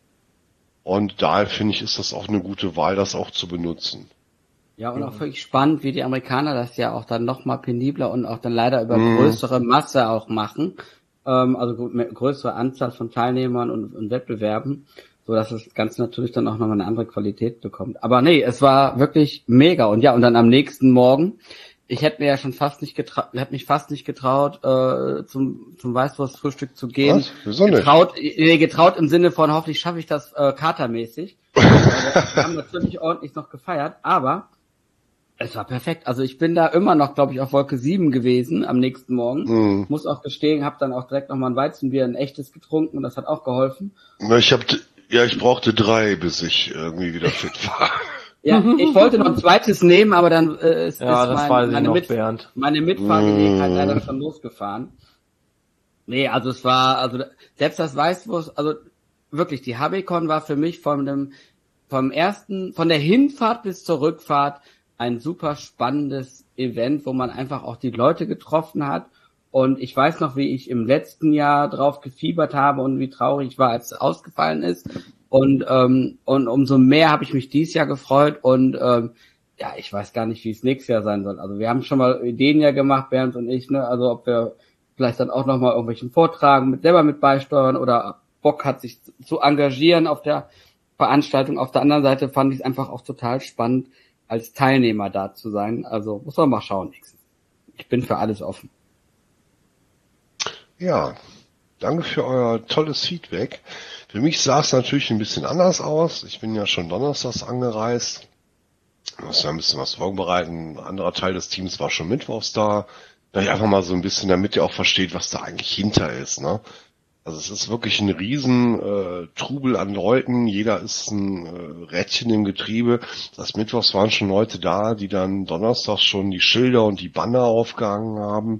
A: Und daher finde ich, ist das auch eine gute Wahl, das auch zu benutzen.
B: Ja, und auch wirklich spannend, wie die Amerikaner das ja auch dann noch mal penibler und auch dann leider über
A: Mhm.
B: größere Masse auch machen. Ähm, also gr- mit größere Anzahl von Teilnehmern und, und Wettbewerben, so dass das Ganze natürlich dann auch nochmal eine andere Qualität bekommt. Aber nee, es war wirklich mega. Und ja, und dann am nächsten Morgen, ich hätte mir ja schon fast nicht getraut, hätte mich fast nicht getraut, äh, zum, zum Weißwurstfrühstück zu gehen.
A: Was? Wieso nicht?
B: Getraut, nee, getraut im Sinne von, hoffentlich schaffe ich das äh, katermäßig. Also, wir haben natürlich ordentlich noch gefeiert, aber es war perfekt. Also ich bin da immer noch, glaube ich, auf Wolke sieben gewesen am nächsten Morgen.
A: Hm.
B: Muss auch gestehen, habe dann auch direkt nochmal ein Weizenbier, ein echtes getrunken und das hat auch geholfen.
A: Na, Ich hab, ja, ich brauchte drei, bis ich irgendwie wieder fit war.
B: Ja, ich wollte noch ein zweites nehmen, aber dann äh, ist,
C: Ja,
B: ist
C: das
B: mein,
C: weiß ich
B: meine,
C: noch,
B: Mit
C: Bernd.
B: meine Mitfahrgelegenheit
A: Mm.
B: leider schon losgefahren. Nee, also es war, also selbst das Weißwurst, also wirklich, die H B Con war für mich von dem, vom ersten, von der Hinfahrt bis zur Rückfahrt ein super spannendes Event, wo man einfach auch die Leute getroffen hat. Und ich weiß noch, wie ich im letzten Jahr drauf gefiebert habe und wie traurig ich war, als es ausgefallen ist. Und ähm, und umso mehr habe ich mich dieses Jahr gefreut. Und ähm, ja, ich weiß gar nicht, wie es nächstes Jahr sein soll. Also wir haben schon mal Ideen ja gemacht, Bernd und ich, ne? Also ob wir vielleicht dann auch nochmal irgendwelchen Vortragen mit selber mit beisteuern oder Bock hat, sich zu engagieren auf der Veranstaltung. Auf der anderen Seite fand ich es einfach auch total spannend, als Teilnehmer da zu sein. Also muss man mal schauen. Ich bin für alles offen.
A: Ja, danke für euer tolles Feedback. Für mich sah es natürlich ein bisschen anders aus. Ich bin ja schon donnerstags angereist. Ich muss ja ein bisschen was vorbereiten. Ein anderer Teil des Teams war schon mittwochs da. Vielleicht einfach mal so ein bisschen, damit ihr auch versteht, was da eigentlich hinter ist, ne? Also es ist wirklich ein riesen äh, Trubel an Leuten. Jeder ist ein äh, Rädchen im Getriebe. Das Mittwochs waren schon Leute da, die dann donnerstags schon die Schilder und die Banner aufgehangen haben.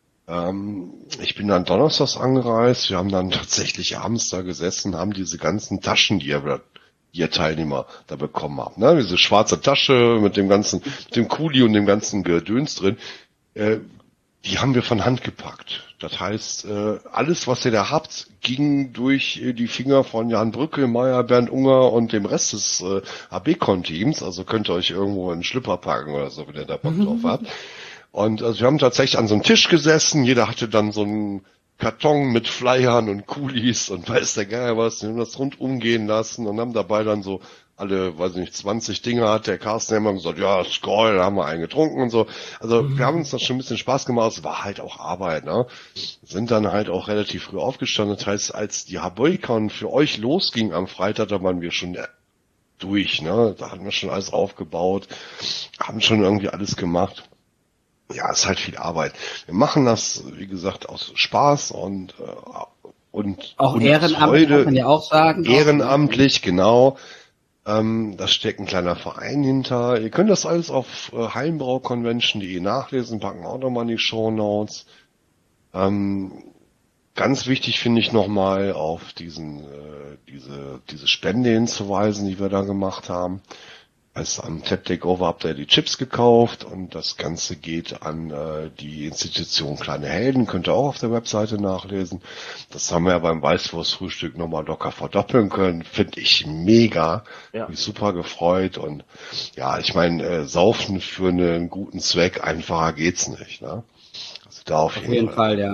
A: Ähm, ich bin dann donnerstags angereist. Wir haben dann tatsächlich abends da gesessen, haben diese ganzen Taschen, die ihr, die ihr Teilnehmer da bekommen habt, ne? Diese schwarze Tasche mit dem ganzen, mit dem Kuli und dem ganzen Gedöns drin. Äh, Die haben wir von Hand gepackt. Das heißt, alles, was ihr da habt, ging durch die Finger von Jan Brückelmeier, Bernd Unger und dem Rest des A B-Con-Teams. Also könnt ihr euch irgendwo in den Schlipper packen oder so, wenn ihr da Bock drauf habt. Und also wir haben tatsächlich an so einem Tisch gesessen. Jeder hatte dann so einen Karton mit Flyern und Kulis und weiß der Geier was. Wir haben das rundum gehen lassen und haben dabei dann so alle, weiß ich nicht, zwanzig Dinge hat der Carsten immer gesagt, ja, Skoll, da haben wir einen getrunken und so. Also mhm. wir haben uns das schon ein bisschen Spaß gemacht, es war halt auch Arbeit, ne? Sind dann halt auch relativ früh aufgestanden. Das heißt, als die HaBoyCon für euch losging am Freitag, da waren wir schon durch, ne? Da hatten wir schon alles aufgebaut, haben schon irgendwie alles gemacht. Ja, ist halt viel Arbeit. Wir machen das, wie gesagt, aus Spaß und äh, und
B: auch
A: und
B: ehrenamtlich, kann man ja auch sagen.
A: Ehrenamtlich, genau. Ähm, da steckt ein kleiner Verein hinter. Ihr könnt das alles auf äh, heimbrauconvention punkt de nachlesen, packen auch nochmal in die Shownotes. Ähm, ganz wichtig finde ich nochmal auf diesen äh, diese diese Spende hinzuweisen, die wir da gemacht haben. Also am Tap Takeover habt ihr die Chips gekauft und das Ganze geht an äh, die Institution Kleine Helden, könnt ihr auch auf der Webseite nachlesen. Das haben wir ja beim Weißwurstfrühstück nochmal locker verdoppeln können. Finde ich mega. Ja. Mich super gefreut und ja, ich meine, äh, saufen für einen guten Zweck, einfacher geht's nicht. Ne? Also da auf,
B: auf
A: jeden,
B: jeden
A: Fall.
B: Fall, ja.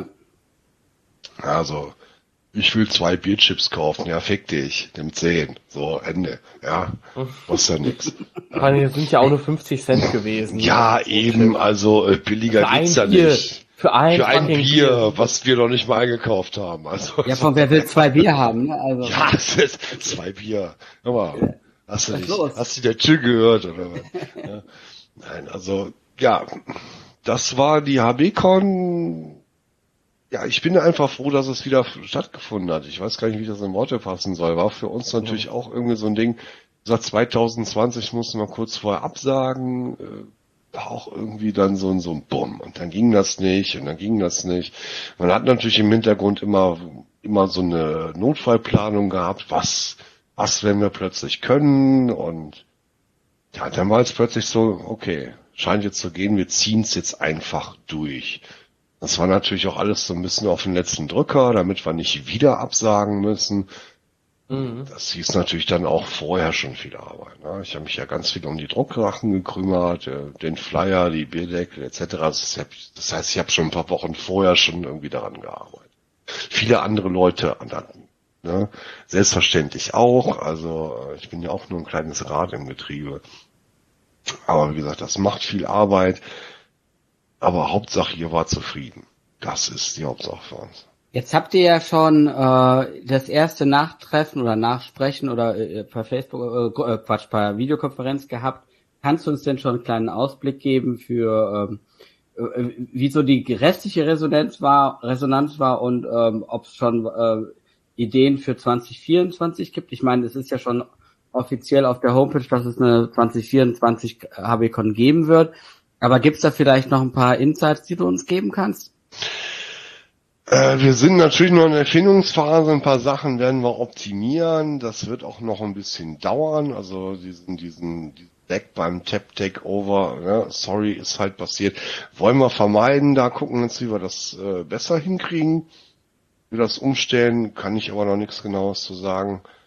A: Also ich will zwei Bierchips kaufen, ja, fick dich, nimm zehn, so, Ende, ja, kostet ja nix.
C: Das sind ja auch nur fünfzig Cent gewesen.
A: Ja, eben, also äh, billiger geht's ja nicht.
C: Für ein,
A: Für ein Bier, Bier, was wir noch nicht mal eingekauft haben. Also,
B: ja, von wer will zwei Bier haben, ne? Also.
A: Ja, es ist zwei Bier. Hör mal, hast du nicht, hast du der Chill gehört, oder was? Ja. Nein, also, ja, das war die HaBeCon. Ja, ich bin einfach froh, dass es wieder stattgefunden hat. Ich weiß gar nicht, wie ich das in Worte fassen soll. War für uns natürlich ja. auch irgendwie so ein Ding. Seit zwanzig zwanzig mussten wir kurz vorher absagen. War auch irgendwie dann so ein, so ein Bumm. Und dann ging das nicht und dann ging das nicht. Man hat natürlich im Hintergrund immer, immer so eine Notfallplanung gehabt. Was, was werden wir plötzlich können? Und ja, dann war es plötzlich so, okay, scheint jetzt zu gehen, wir ziehen es jetzt einfach durch. Das war natürlich auch alles so ein bisschen auf den letzten Drücker, damit wir nicht wieder absagen müssen. Mhm. Das hieß natürlich dann auch vorher schon viel Arbeit. Ne? Ich habe mich ja ganz viel um die Drucksachen gekümmert, den Flyer, die Bierdeckel et cetera. Das heißt, ich habe schon ein paar Wochen vorher schon irgendwie daran gearbeitet. Viele andere Leute an ne? Selbstverständlich auch. Also ich bin ja auch nur ein kleines Rad im Getriebe. Aber wie gesagt, das macht viel Arbeit. Aber Hauptsache, ihr wart zufrieden. Das ist die Hauptsache für uns.
B: Jetzt habt ihr ja schon äh, das erste Nachtreffen oder Nachsprechen oder äh, per Facebook, äh, Quatsch, per Videokonferenz gehabt. Kannst du uns denn schon einen kleinen Ausblick geben für ähm, äh, wie so die restliche Resonanz war, Resonanz war und ähm, ob es schon äh, Ideen für zwanzig vierundzwanzig gibt? Ich meine, es ist ja schon offiziell auf der Homepage, dass es eine zwanzig vierundzwanzig HaBeCon geben wird. Aber gibt's da vielleicht noch ein paar Insights, die du uns geben kannst?
A: Äh, wir sind natürlich noch in der Erfindungsphase. Ein paar Sachen werden wir optimieren. Das wird auch noch ein bisschen dauern. Also diesen, diesen, diesen Deck beim Tap Takeover, ne? Sorry, ist halt passiert. Wollen wir vermeiden. Da gucken wir jetzt, wie wir das äh, besser hinkriegen. Wie wir das umstellen, kann ich aber noch nichts Genaues zu sagen.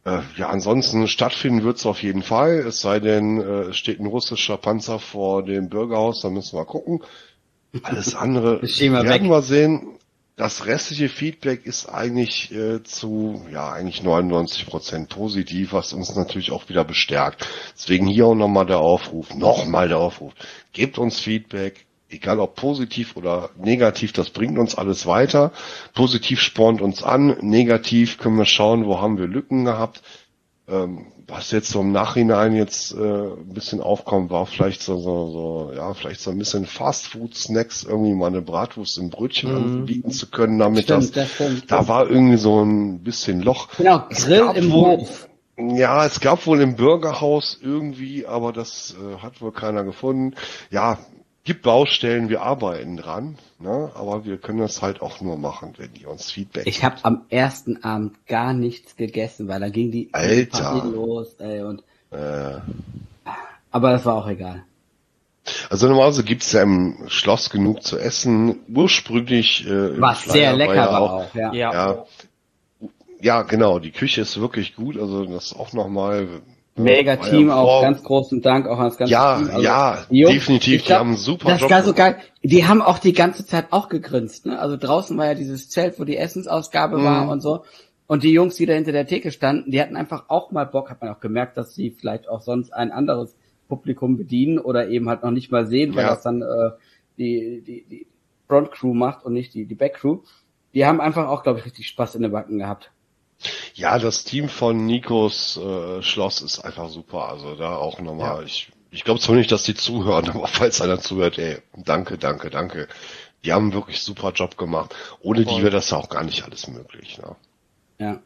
A: Äh, ja, ansonsten stattfinden wird's auf jeden Fall, es sei denn, äh, es steht ein russischer Panzer vor dem Bürgerhaus, dann müssen wir gucken. Alles andere werden wir sehen. Das restliche Feedback ist eigentlich äh, zu, ja, eigentlich neunundneunzig Prozent positiv, was uns natürlich auch wieder bestärkt. Deswegen hier auch nochmal der Aufruf, nochmal der Aufruf. Gebt uns Feedback, egal ob positiv oder negativ, das bringt uns alles weiter. Positiv spornt uns an, negativ können wir schauen, wo haben wir Lücken gehabt. Ähm, was jetzt so im Nachhinein jetzt äh, ein bisschen aufkommt, war vielleicht so, so, so, ja, vielleicht so ein bisschen Fast-Food-Snacks, irgendwie mal eine Bratwurst im Brötchen mm. anbieten zu können, damit stimmt, das, das stimmt. Da war irgendwie so ein bisschen Loch.
B: Genau, Grill im
A: wohl,
B: Hof.
A: Ja, es gab wohl im Bürgerhaus irgendwie, aber das äh, hat wohl keiner gefunden. Ja, gibt Baustellen, wir arbeiten dran, ne? Aber wir können das halt auch nur machen, wenn die uns Feedback
B: Ich habe am ersten Abend gar nichts gegessen, weil da ging die
A: Alter.
B: los, ey, und
A: äh.
B: aber das war auch egal.
A: Also normalerweise gibt's ja im Schloss genug zu essen. Ursprünglich äh,
B: was sehr lecker war, ja auch, auch ja.
A: ja. ja. Ja, genau, die Küche ist wirklich gut, also das auch nochmal
B: Mega ja, Team, auch ganz großen Dank auch an das ganze
A: ja,
B: Team. Also,
A: ja,
B: Jungs,
A: definitiv,
B: glaub,
A: die haben einen super
B: das
A: Job
B: war so geil. Die haben auch die ganze Zeit auch gegrinst, ne? Also draußen war ja dieses Zelt, wo die Essensausgabe mhm. war und so. Und die Jungs, die da hinter der Theke standen, die hatten einfach auch mal Bock, hat man auch gemerkt, dass sie vielleicht auch sonst ein anderes Publikum bedienen oder eben halt noch nicht mal sehen, weil ja. das dann äh, die, die, die Frontcrew macht und nicht die, die Backcrew. Die haben einfach auch, glaube ich, richtig Spaß in den Backen gehabt.
A: Ja, das Team von Nikos äh, Schloss ist einfach super. Also da auch nochmal, ja. ich ich glaube zwar nicht, dass die zuhören, aber falls einer zuhört, ey, danke, danke, danke. Die haben wirklich super Job gemacht. Ohne Voll. die wäre das auch gar nicht alles möglich. Ne?
B: Ja.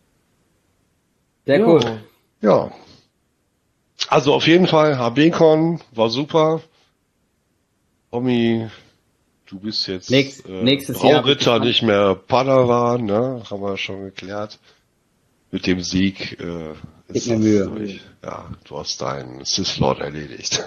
B: Sehr cool.
A: Ja. Also auf jeden Fall, H B-Con war super. Tommy, du bist jetzt
B: Nächst,
A: äh,
B: nächstes
A: Brauritter,
B: Jahr
A: nicht mehr Padawan, ne? Haben wir schon geklärt. Mit dem Sieg äh, ist
B: Gib mir Mühe.
A: Durch. Ja, du hast deinen Sith Lord erledigt.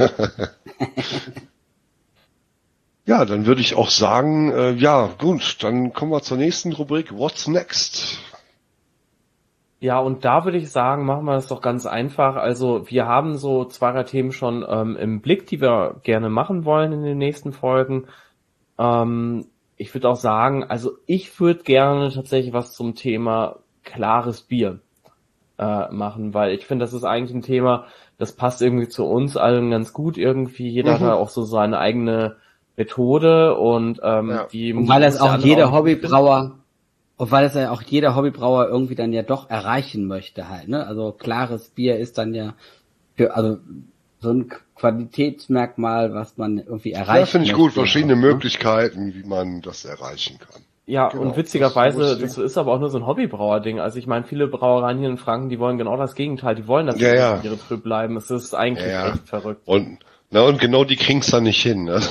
A: Ja, dann würde ich auch sagen, äh, ja gut, dann kommen wir zur nächsten Rubrik. What's next?
C: Ja, und da würde ich sagen, machen wir das doch ganz einfach. Also wir haben so zwei, drei Themen schon ähm, im Blick, die wir gerne machen wollen in den nächsten Folgen. Ähm, ich würde auch sagen, also ich würde gerne tatsächlich was zum Thema klares Bier äh, machen, weil ich finde, das ist eigentlich ein Thema, das passt irgendwie zu uns allen ganz gut irgendwie. Jeder mhm. hat auch so seine eigene Methode und ähm,
B: ja.
C: die
B: und weil das auch jeder Hobbybrauer und weil es ja auch jeder Hobbybrauer irgendwie dann ja doch erreichen möchte halt, ne? Also klares Bier ist dann ja für, also so ein Qualitätsmerkmal, was man irgendwie erreichen
A: Ja, finde ich gut, verschiedene auch, Möglichkeiten, ne? wie man das erreichen kann.
C: Ja, genau. Und witzigerweise, das, das ist aber auch nur so ein Hobbybrauer-Ding. Also ich meine, viele Brauereien hier in Franken, die wollen genau das Gegenteil. Die wollen, dass
A: ja,
C: sie
A: ja.
C: ihre Trüb bleiben. Es ist eigentlich ja, ja. echt verrückt.
A: Und na und genau die kriegen's dann nicht hin. Ne?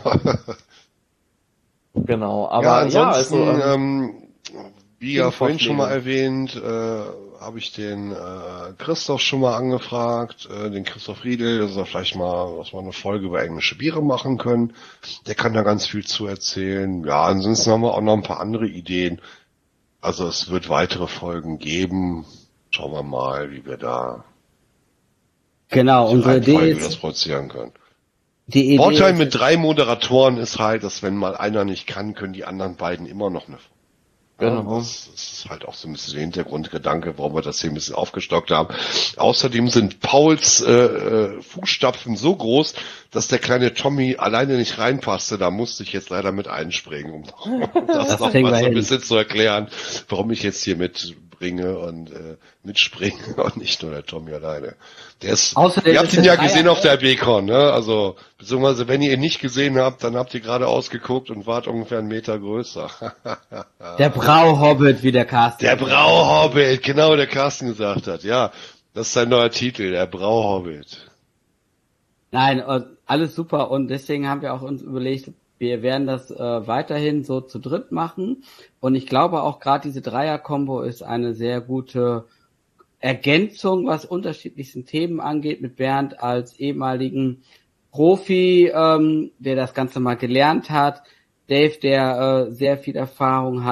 C: Genau, aber
A: ja, ansonsten,
C: ja, also,
A: ähm, wie ja vorhin schon mal erwähnt, äh, habe ich den äh, Christoph schon mal angefragt, äh, den Christoph Riedel, dass er vielleicht mal, dass wir eine Folge über englische Biere machen können. Der kann da ganz viel zu erzählen. Ja, ansonsten haben wir auch noch ein paar andere Ideen. Also es wird weitere Folgen geben. Schauen wir mal, wie wir da
B: genau unsere Idee ist,
A: das produzieren können.
B: Die Idee
A: Vorteil
B: ist,
A: mit drei Moderatoren ist halt, dass wenn mal einer nicht kann, können die anderen beiden immer noch eine
C: Genau.
A: Das ist halt auch so ein bisschen der Hintergrundgedanke, warum wir das hier ein bisschen aufgestockt haben. Außerdem sind Pauls äh, äh, Fußstapfen so groß, dass der kleine Tommy alleine nicht reinpasste. Da musste ich jetzt leider mit einspringen, um, um das, das noch mal so ein bisschen zu erklären, warum ich jetzt hier mitbringe und äh, mitspringe und nicht nur der Tommy alleine. Der ist,
B: Außerdem
A: ihr habt ihn ja gesehen auf der B-Con, ne? Also, beziehungsweise wenn ihr ihn nicht gesehen habt, dann habt ihr gerade ausgeguckt und wart ungefähr einen Meter größer.
B: Der Brauhobbit, wie der Carsten.
A: Der Brauhobbit, genau, der Carsten gesagt hat. Ja, das ist sein neuer Titel, der Brauhobbit.
B: Nein, alles super und deswegen haben wir auch uns überlegt, wir werden das äh, weiterhin so zu dritt machen und ich glaube auch gerade diese Dreier-Kombo ist eine sehr gute Ergänzung, was unterschiedlichsten Themen angeht, mit Bernd als ehemaligen Profi, ähm, der das Ganze mal gelernt hat, Dave, der äh, sehr viel Erfahrung hat,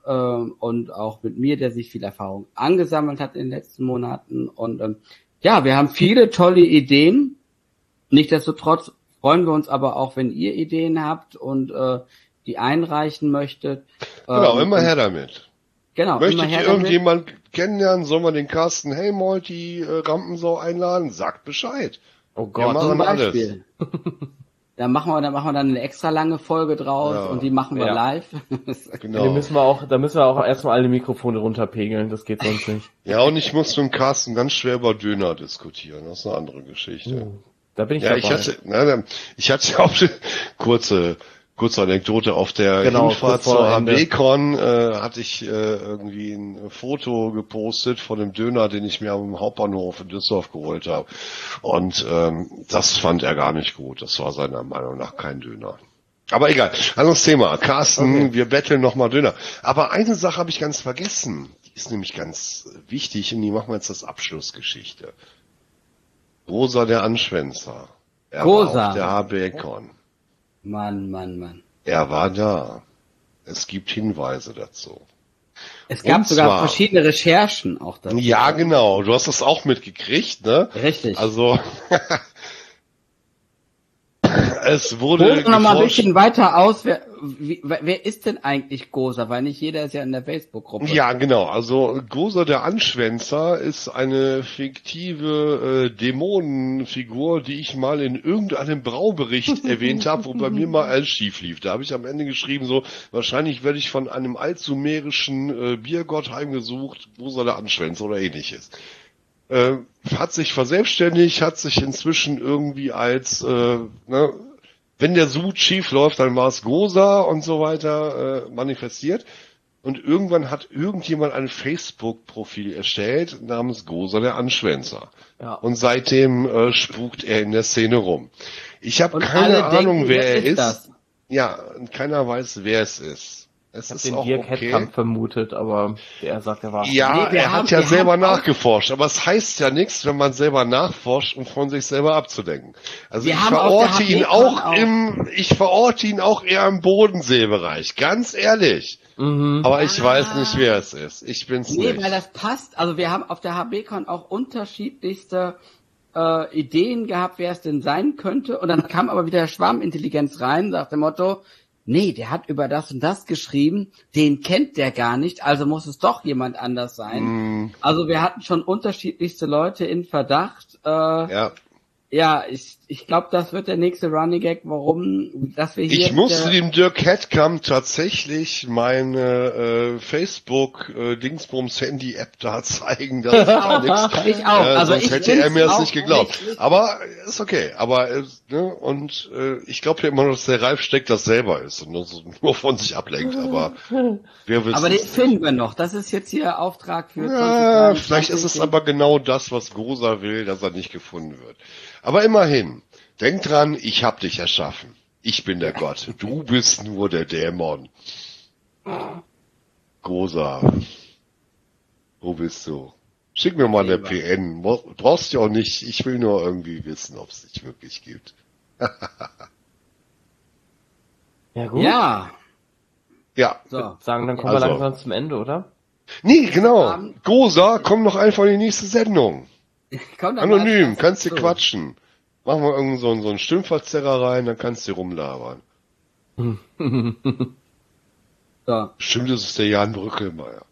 B: äh, und auch mit mir, der sich viel Erfahrung angesammelt hat in den letzten Monaten. Und ähm, ja, wir haben viele tolle Ideen. Nichtsdestotrotz freuen wir uns aber auch, wenn ihr Ideen habt und äh, die einreichen möchtet.
A: Genau,
B: ähm,
A: immer her damit.
B: Genau,
A: Möchtet
B: immer her
A: ihr
B: damit.
A: irgendjemand kennenlernen, sollen wir den Carsten Helmold, die äh, Rampensau einladen? Sagt Bescheid.
C: Oh
A: Wir
C: Gott.
A: machen
B: Zum
A: alles.
B: Beispiel. Da machen wir, da machen wir dann eine extra lange Folge draus
A: Ja.
B: und die machen wir
C: Ja.
B: live.
A: Genau.
C: Da müssen wir auch, da müssen wir auch erstmal alle Mikrofone runterpegeln, das geht sonst nicht.
A: Ja, und ich muss mit dem Carsten ganz schwer über Döner diskutieren. Das ist eine andere Geschichte.
C: Uh, da bin ich
A: Ja,
C: dabei.
A: ich hatte, na, ich hatte auch eine kurze, kurze Anekdote auf der
C: Genau,
A: Hinfahrt
C: kurz vor
A: zur
C: Ende.
A: H B Con, äh, hatte ich äh, irgendwie ein Foto gepostet von dem Döner, den ich mir am Hauptbahnhof in Düsseldorf geholt habe. Und ähm, das fand er gar nicht gut. Das war seiner Meinung nach kein Döner. Aber egal, anderes Thema. Carsten,
C: Okay.
A: wir betteln nochmal Döner. Aber eine Sache habe ich ganz vergessen. Die ist nämlich ganz wichtig und die machen wir jetzt als Abschlussgeschichte. Rosa der Anschwänzer. Er
B: Rosa.
A: war auf der H B Con.
B: Mann, Mann, Mann.
A: Er war da. Es gibt Hinweise dazu.
B: Es gab
A: Und
B: sogar
A: zwar-
B: verschiedene Recherchen auch dazu.
A: Ja, genau. Du hast das auch mitgekriegt, ne?
B: Richtig.
A: Also, es wurde
B: Holen wir noch mal ein
A: geforscht.
B: bisschen weiter aus. Wer, wie, wer ist denn eigentlich Gosa? Weil nicht jeder ist ja in der Facebook-Gruppe.
A: Ja, genau. Also Gosa der Anschwänzer ist eine fiktive äh, Dämonenfigur, die ich mal in irgendeinem Braubericht erwähnt habe, wo bei mir mal alles schief lief. Da habe ich am Ende geschrieben, so wahrscheinlich werde ich von einem altsumerischen äh, Biergott heimgesucht, Gosa der Anschwänzer oder ähnliches. Äh, hat sich verselbstständigt, hat sich inzwischen irgendwie als, äh, ne, wenn der Sud schief läuft, dann war es Gosa und so weiter äh, manifestiert. Und irgendwann hat irgendjemand ein Facebook-Profil erstellt namens Gosa der Anschwänzer.
C: Ja.
A: Und seitdem äh, spukt er in der Szene rum. Ich habe
B: Und
A: keine
B: alle
A: Ahnung,
B: denken,
A: wer
B: wer
A: er
B: ist
A: ist.
B: das?
A: Ja, und keiner weiß, wer es ist. Es
C: Ich habe
A: ist
C: den
A: auch
C: Dirk
A: okay.
C: Hettkamp vermutet, aber der sagt, er war.
A: Ja,
B: Nee, wir
A: er
B: haben-
A: hat ja
B: wir
A: selber
B: haben auch-
A: nachgeforscht, aber es heißt ja nichts, wenn man selber nachforscht, um von sich selber abzudenken. Also
B: Wir
A: ich
B: haben auf
A: verorte
B: der
A: ihn
B: H B Con
A: auch
B: auch-
A: im, ich verorte ihn auch eher im Bodenseebereich, ganz ehrlich.
C: Mhm.
A: Aber ich
B: Ah.
A: weiß nicht, wer es ist. Ich bin's
B: Nee,
A: nicht.
B: weil das passt. Also wir haben auf der H B Con auch unterschiedlichste äh, Ideen gehabt, wer es denn sein könnte. Und dann kam aber wieder Schwarmintelligenz rein, nach dem Motto, nee, der hat über das und das geschrieben, den kennt der gar nicht, also muss es doch jemand anders sein.
A: Mm,
B: Also wir hatten schon unterschiedlichste Leute in Verdacht. Äh, ja.
A: ja.
B: ja, ich, ich glaube, das wird der nächste Running Gag, warum, dass wir hier...
A: Ich musste
B: der,
A: dem Dirk Hettkamp tatsächlich meine äh, Facebook-Dingsbums-Handy-App da zeigen. Das ist ja nix.
B: Ich auch.
A: Äh,
B: Also
A: sonst
B: ich
A: hätte er
B: find's
A: mir das
B: auch
A: nicht geglaubt.
B: nicht- nicht-
A: Aber ist okay. Aber äh, ne, und äh, ich glaube ja immer noch, dass der Ralf Steck das selber ist und nur, so- nur von sich ablenkt. Aber wir wissen
B: Aber den
A: es nicht.
B: finden wir noch. Das ist jetzt hier Auftrag für
A: Ja,
B: zwanzig dreiundzwanzig.
A: vielleicht ist es aber genau das, was Grosa will, dass er nicht gefunden wird. Aber immerhin, denk dran, ich hab dich erschaffen. Ich bin der Gott. Du bist nur der Dämon. Grosa, wo bist du? Schick mir mal eine P N. Mo- Brauchst du auch nicht. Ich will nur irgendwie wissen, ob es dich wirklich gibt.
C: Ja gut.
B: Ja,
A: Ja.
B: so.
C: Sagen, dann kommen
A: Also.
C: wir langsam zum Ende, oder?
A: Nee, genau.
B: Abend.
A: Grosa, komm noch einfach in die nächste Sendung.
B: Komm dann mal
A: Anonym,
B: als
A: kannst du
B: erstes
A: quatschen. Machen wir irgend so, einen- so einen Stimmverzerrer rein, dann kannst du rumlabern.
B: So,
A: Stimmt, das ist der Jan Brückelmeier.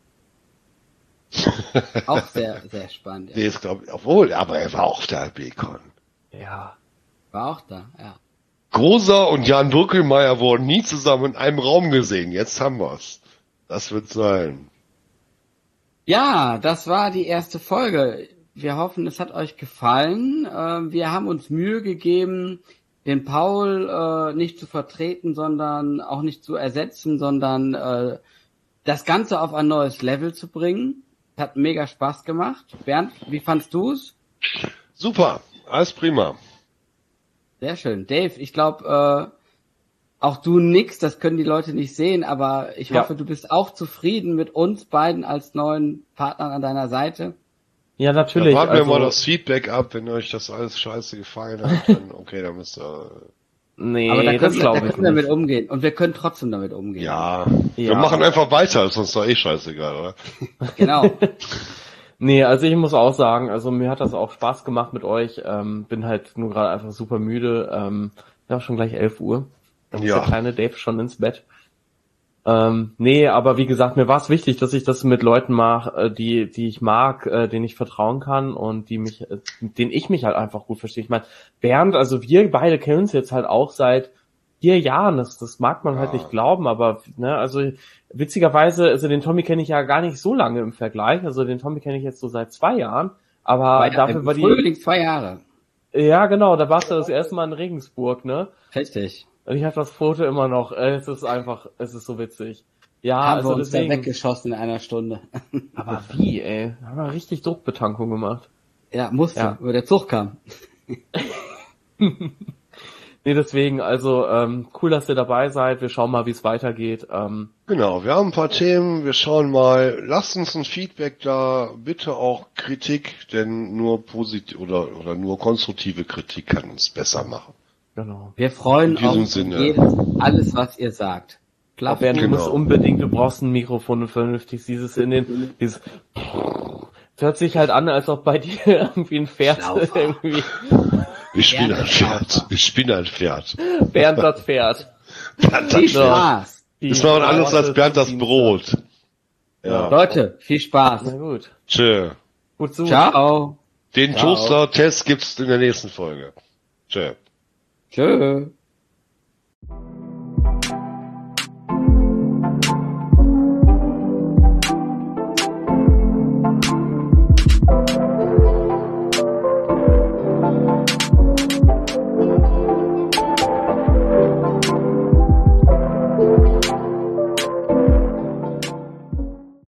B: auch sehr, sehr spannend.
A: Der
B: Ja.
A: ist, glaube ich, obwohl, aber er war auch auf der H B Con.
C: Ja.
B: War auch da, ja.
A: Grosa und Jan Brückelmeier wurden nie zusammen in einem Raum gesehen. Jetzt haben wir's. Das wird sein.
B: Ja, das war die erste Folge. Wir hoffen, es hat euch gefallen. Äh, Wir haben uns Mühe gegeben, den Paul äh, nicht zu vertreten, sondern auch nicht zu ersetzen, sondern äh, das Ganze auf ein neues Level zu bringen. Hat mega Spaß gemacht. Bernd, wie fandst du's?
A: Super, alles prima.
B: Sehr schön. Dave, ich glaube, äh, auch du nix, das können die Leute nicht sehen, aber ich
C: Ja.
B: hoffe, du bist auch zufrieden mit uns beiden als neuen Partnern an deiner Seite.
C: Ja,
A: Dann
C: natürlich.
A: warten wir
C: also,
A: mal das Feedback ab, wenn euch das alles scheiße gefallen hat. Dann, okay, dann müsst ihr
C: Nee,
B: Aber da
C: das
B: können, wir, da
C: glaube ich
B: können wir
C: nicht.
B: damit umgehen. Und wir können trotzdem damit umgehen.
A: Ja,
C: Ja.
A: wir machen einfach weiter, ist uns doch eh scheißegal, oder?
B: Genau.
C: Nee, also ich muss auch sagen, also mir hat das auch Spaß gemacht mit euch. Ähm, bin halt nur gerade einfach super müde. Ähm, ja, schon gleich elf Uhr. Dann ist
A: Ja.
C: der kleine Dave schon ins Bett. Ähm, nee, aber wie gesagt, mir war es wichtig, dass ich das mit Leuten mache, die, die ich mag, äh, denen ich vertrauen kann und die mich, äh, mit denen ich mich halt einfach gut verstehe. Ich meine, Bernd, also wir beide kennen uns jetzt halt auch seit vier Jahren. Das, das mag man halt
A: Ja.
C: nicht glauben, aber ne, also witzigerweise, also den Tommy kenne ich ja gar nicht so lange im Vergleich. Also den Tommy kenne ich jetzt so seit zwei Jahren. Aber
B: Zwei,
C: dafür
B: im
C: war die,
B: Frühling zwei Jahre.
C: ja genau, da warst du das erste Mal in Regensburg, ne?
B: Richtig.
C: Und ich habe das Foto immer noch. Äh, Es ist einfach, es ist so witzig. Ja,
B: Haben
C: also
B: wir uns
C: deswegen.
B: da weggeschossen in einer Stunde.
C: Aber wie, ey? Haben wir richtig Druckbetankung gemacht.
B: Ja, musste,
C: Ja.
B: weil der Zug kam.
C: Nee, deswegen, also ähm, cool, dass ihr dabei seid. Wir schauen mal, wie es weitergeht. Ähm,
A: Genau, wir haben ein paar Themen, wir schauen mal, lasst uns ein Feedback da, bitte auch Kritik, denn nur positiv oder, oder nur konstruktive Kritik kann uns besser machen.
C: genau.
B: Wir freuen
A: In diesem
B: uns
A: Sinne.
B: jedes, alles, was ihr sagt.
C: Ja, Bernd, du
A: Genau.
C: musst unbedingt, du brauchst ein Mikrofon vernünftig, dieses in den, dieses, es hört sich halt an, als ob bei dir irgendwie ein Pferd
B: Schlaufer.
C: irgendwie,
A: Ich bin
B: Gerne
A: ein Pferd, ich bin ein Pferd.
C: Bernd das Pferd.
B: Viel Spaß.
C: Die-
A: Ist noch was anderes als Bernd das
C: Dienstag.
A: Brot. Ja.
B: Leute, viel
C: Na
B: Spaß.
C: gut.
A: Tschö.
C: Gut so.
B: Ciao.
A: Den
B: Ciao.
A: Toaster-Test gibt's in der nächsten Folge. Tschö.
B: Tschö.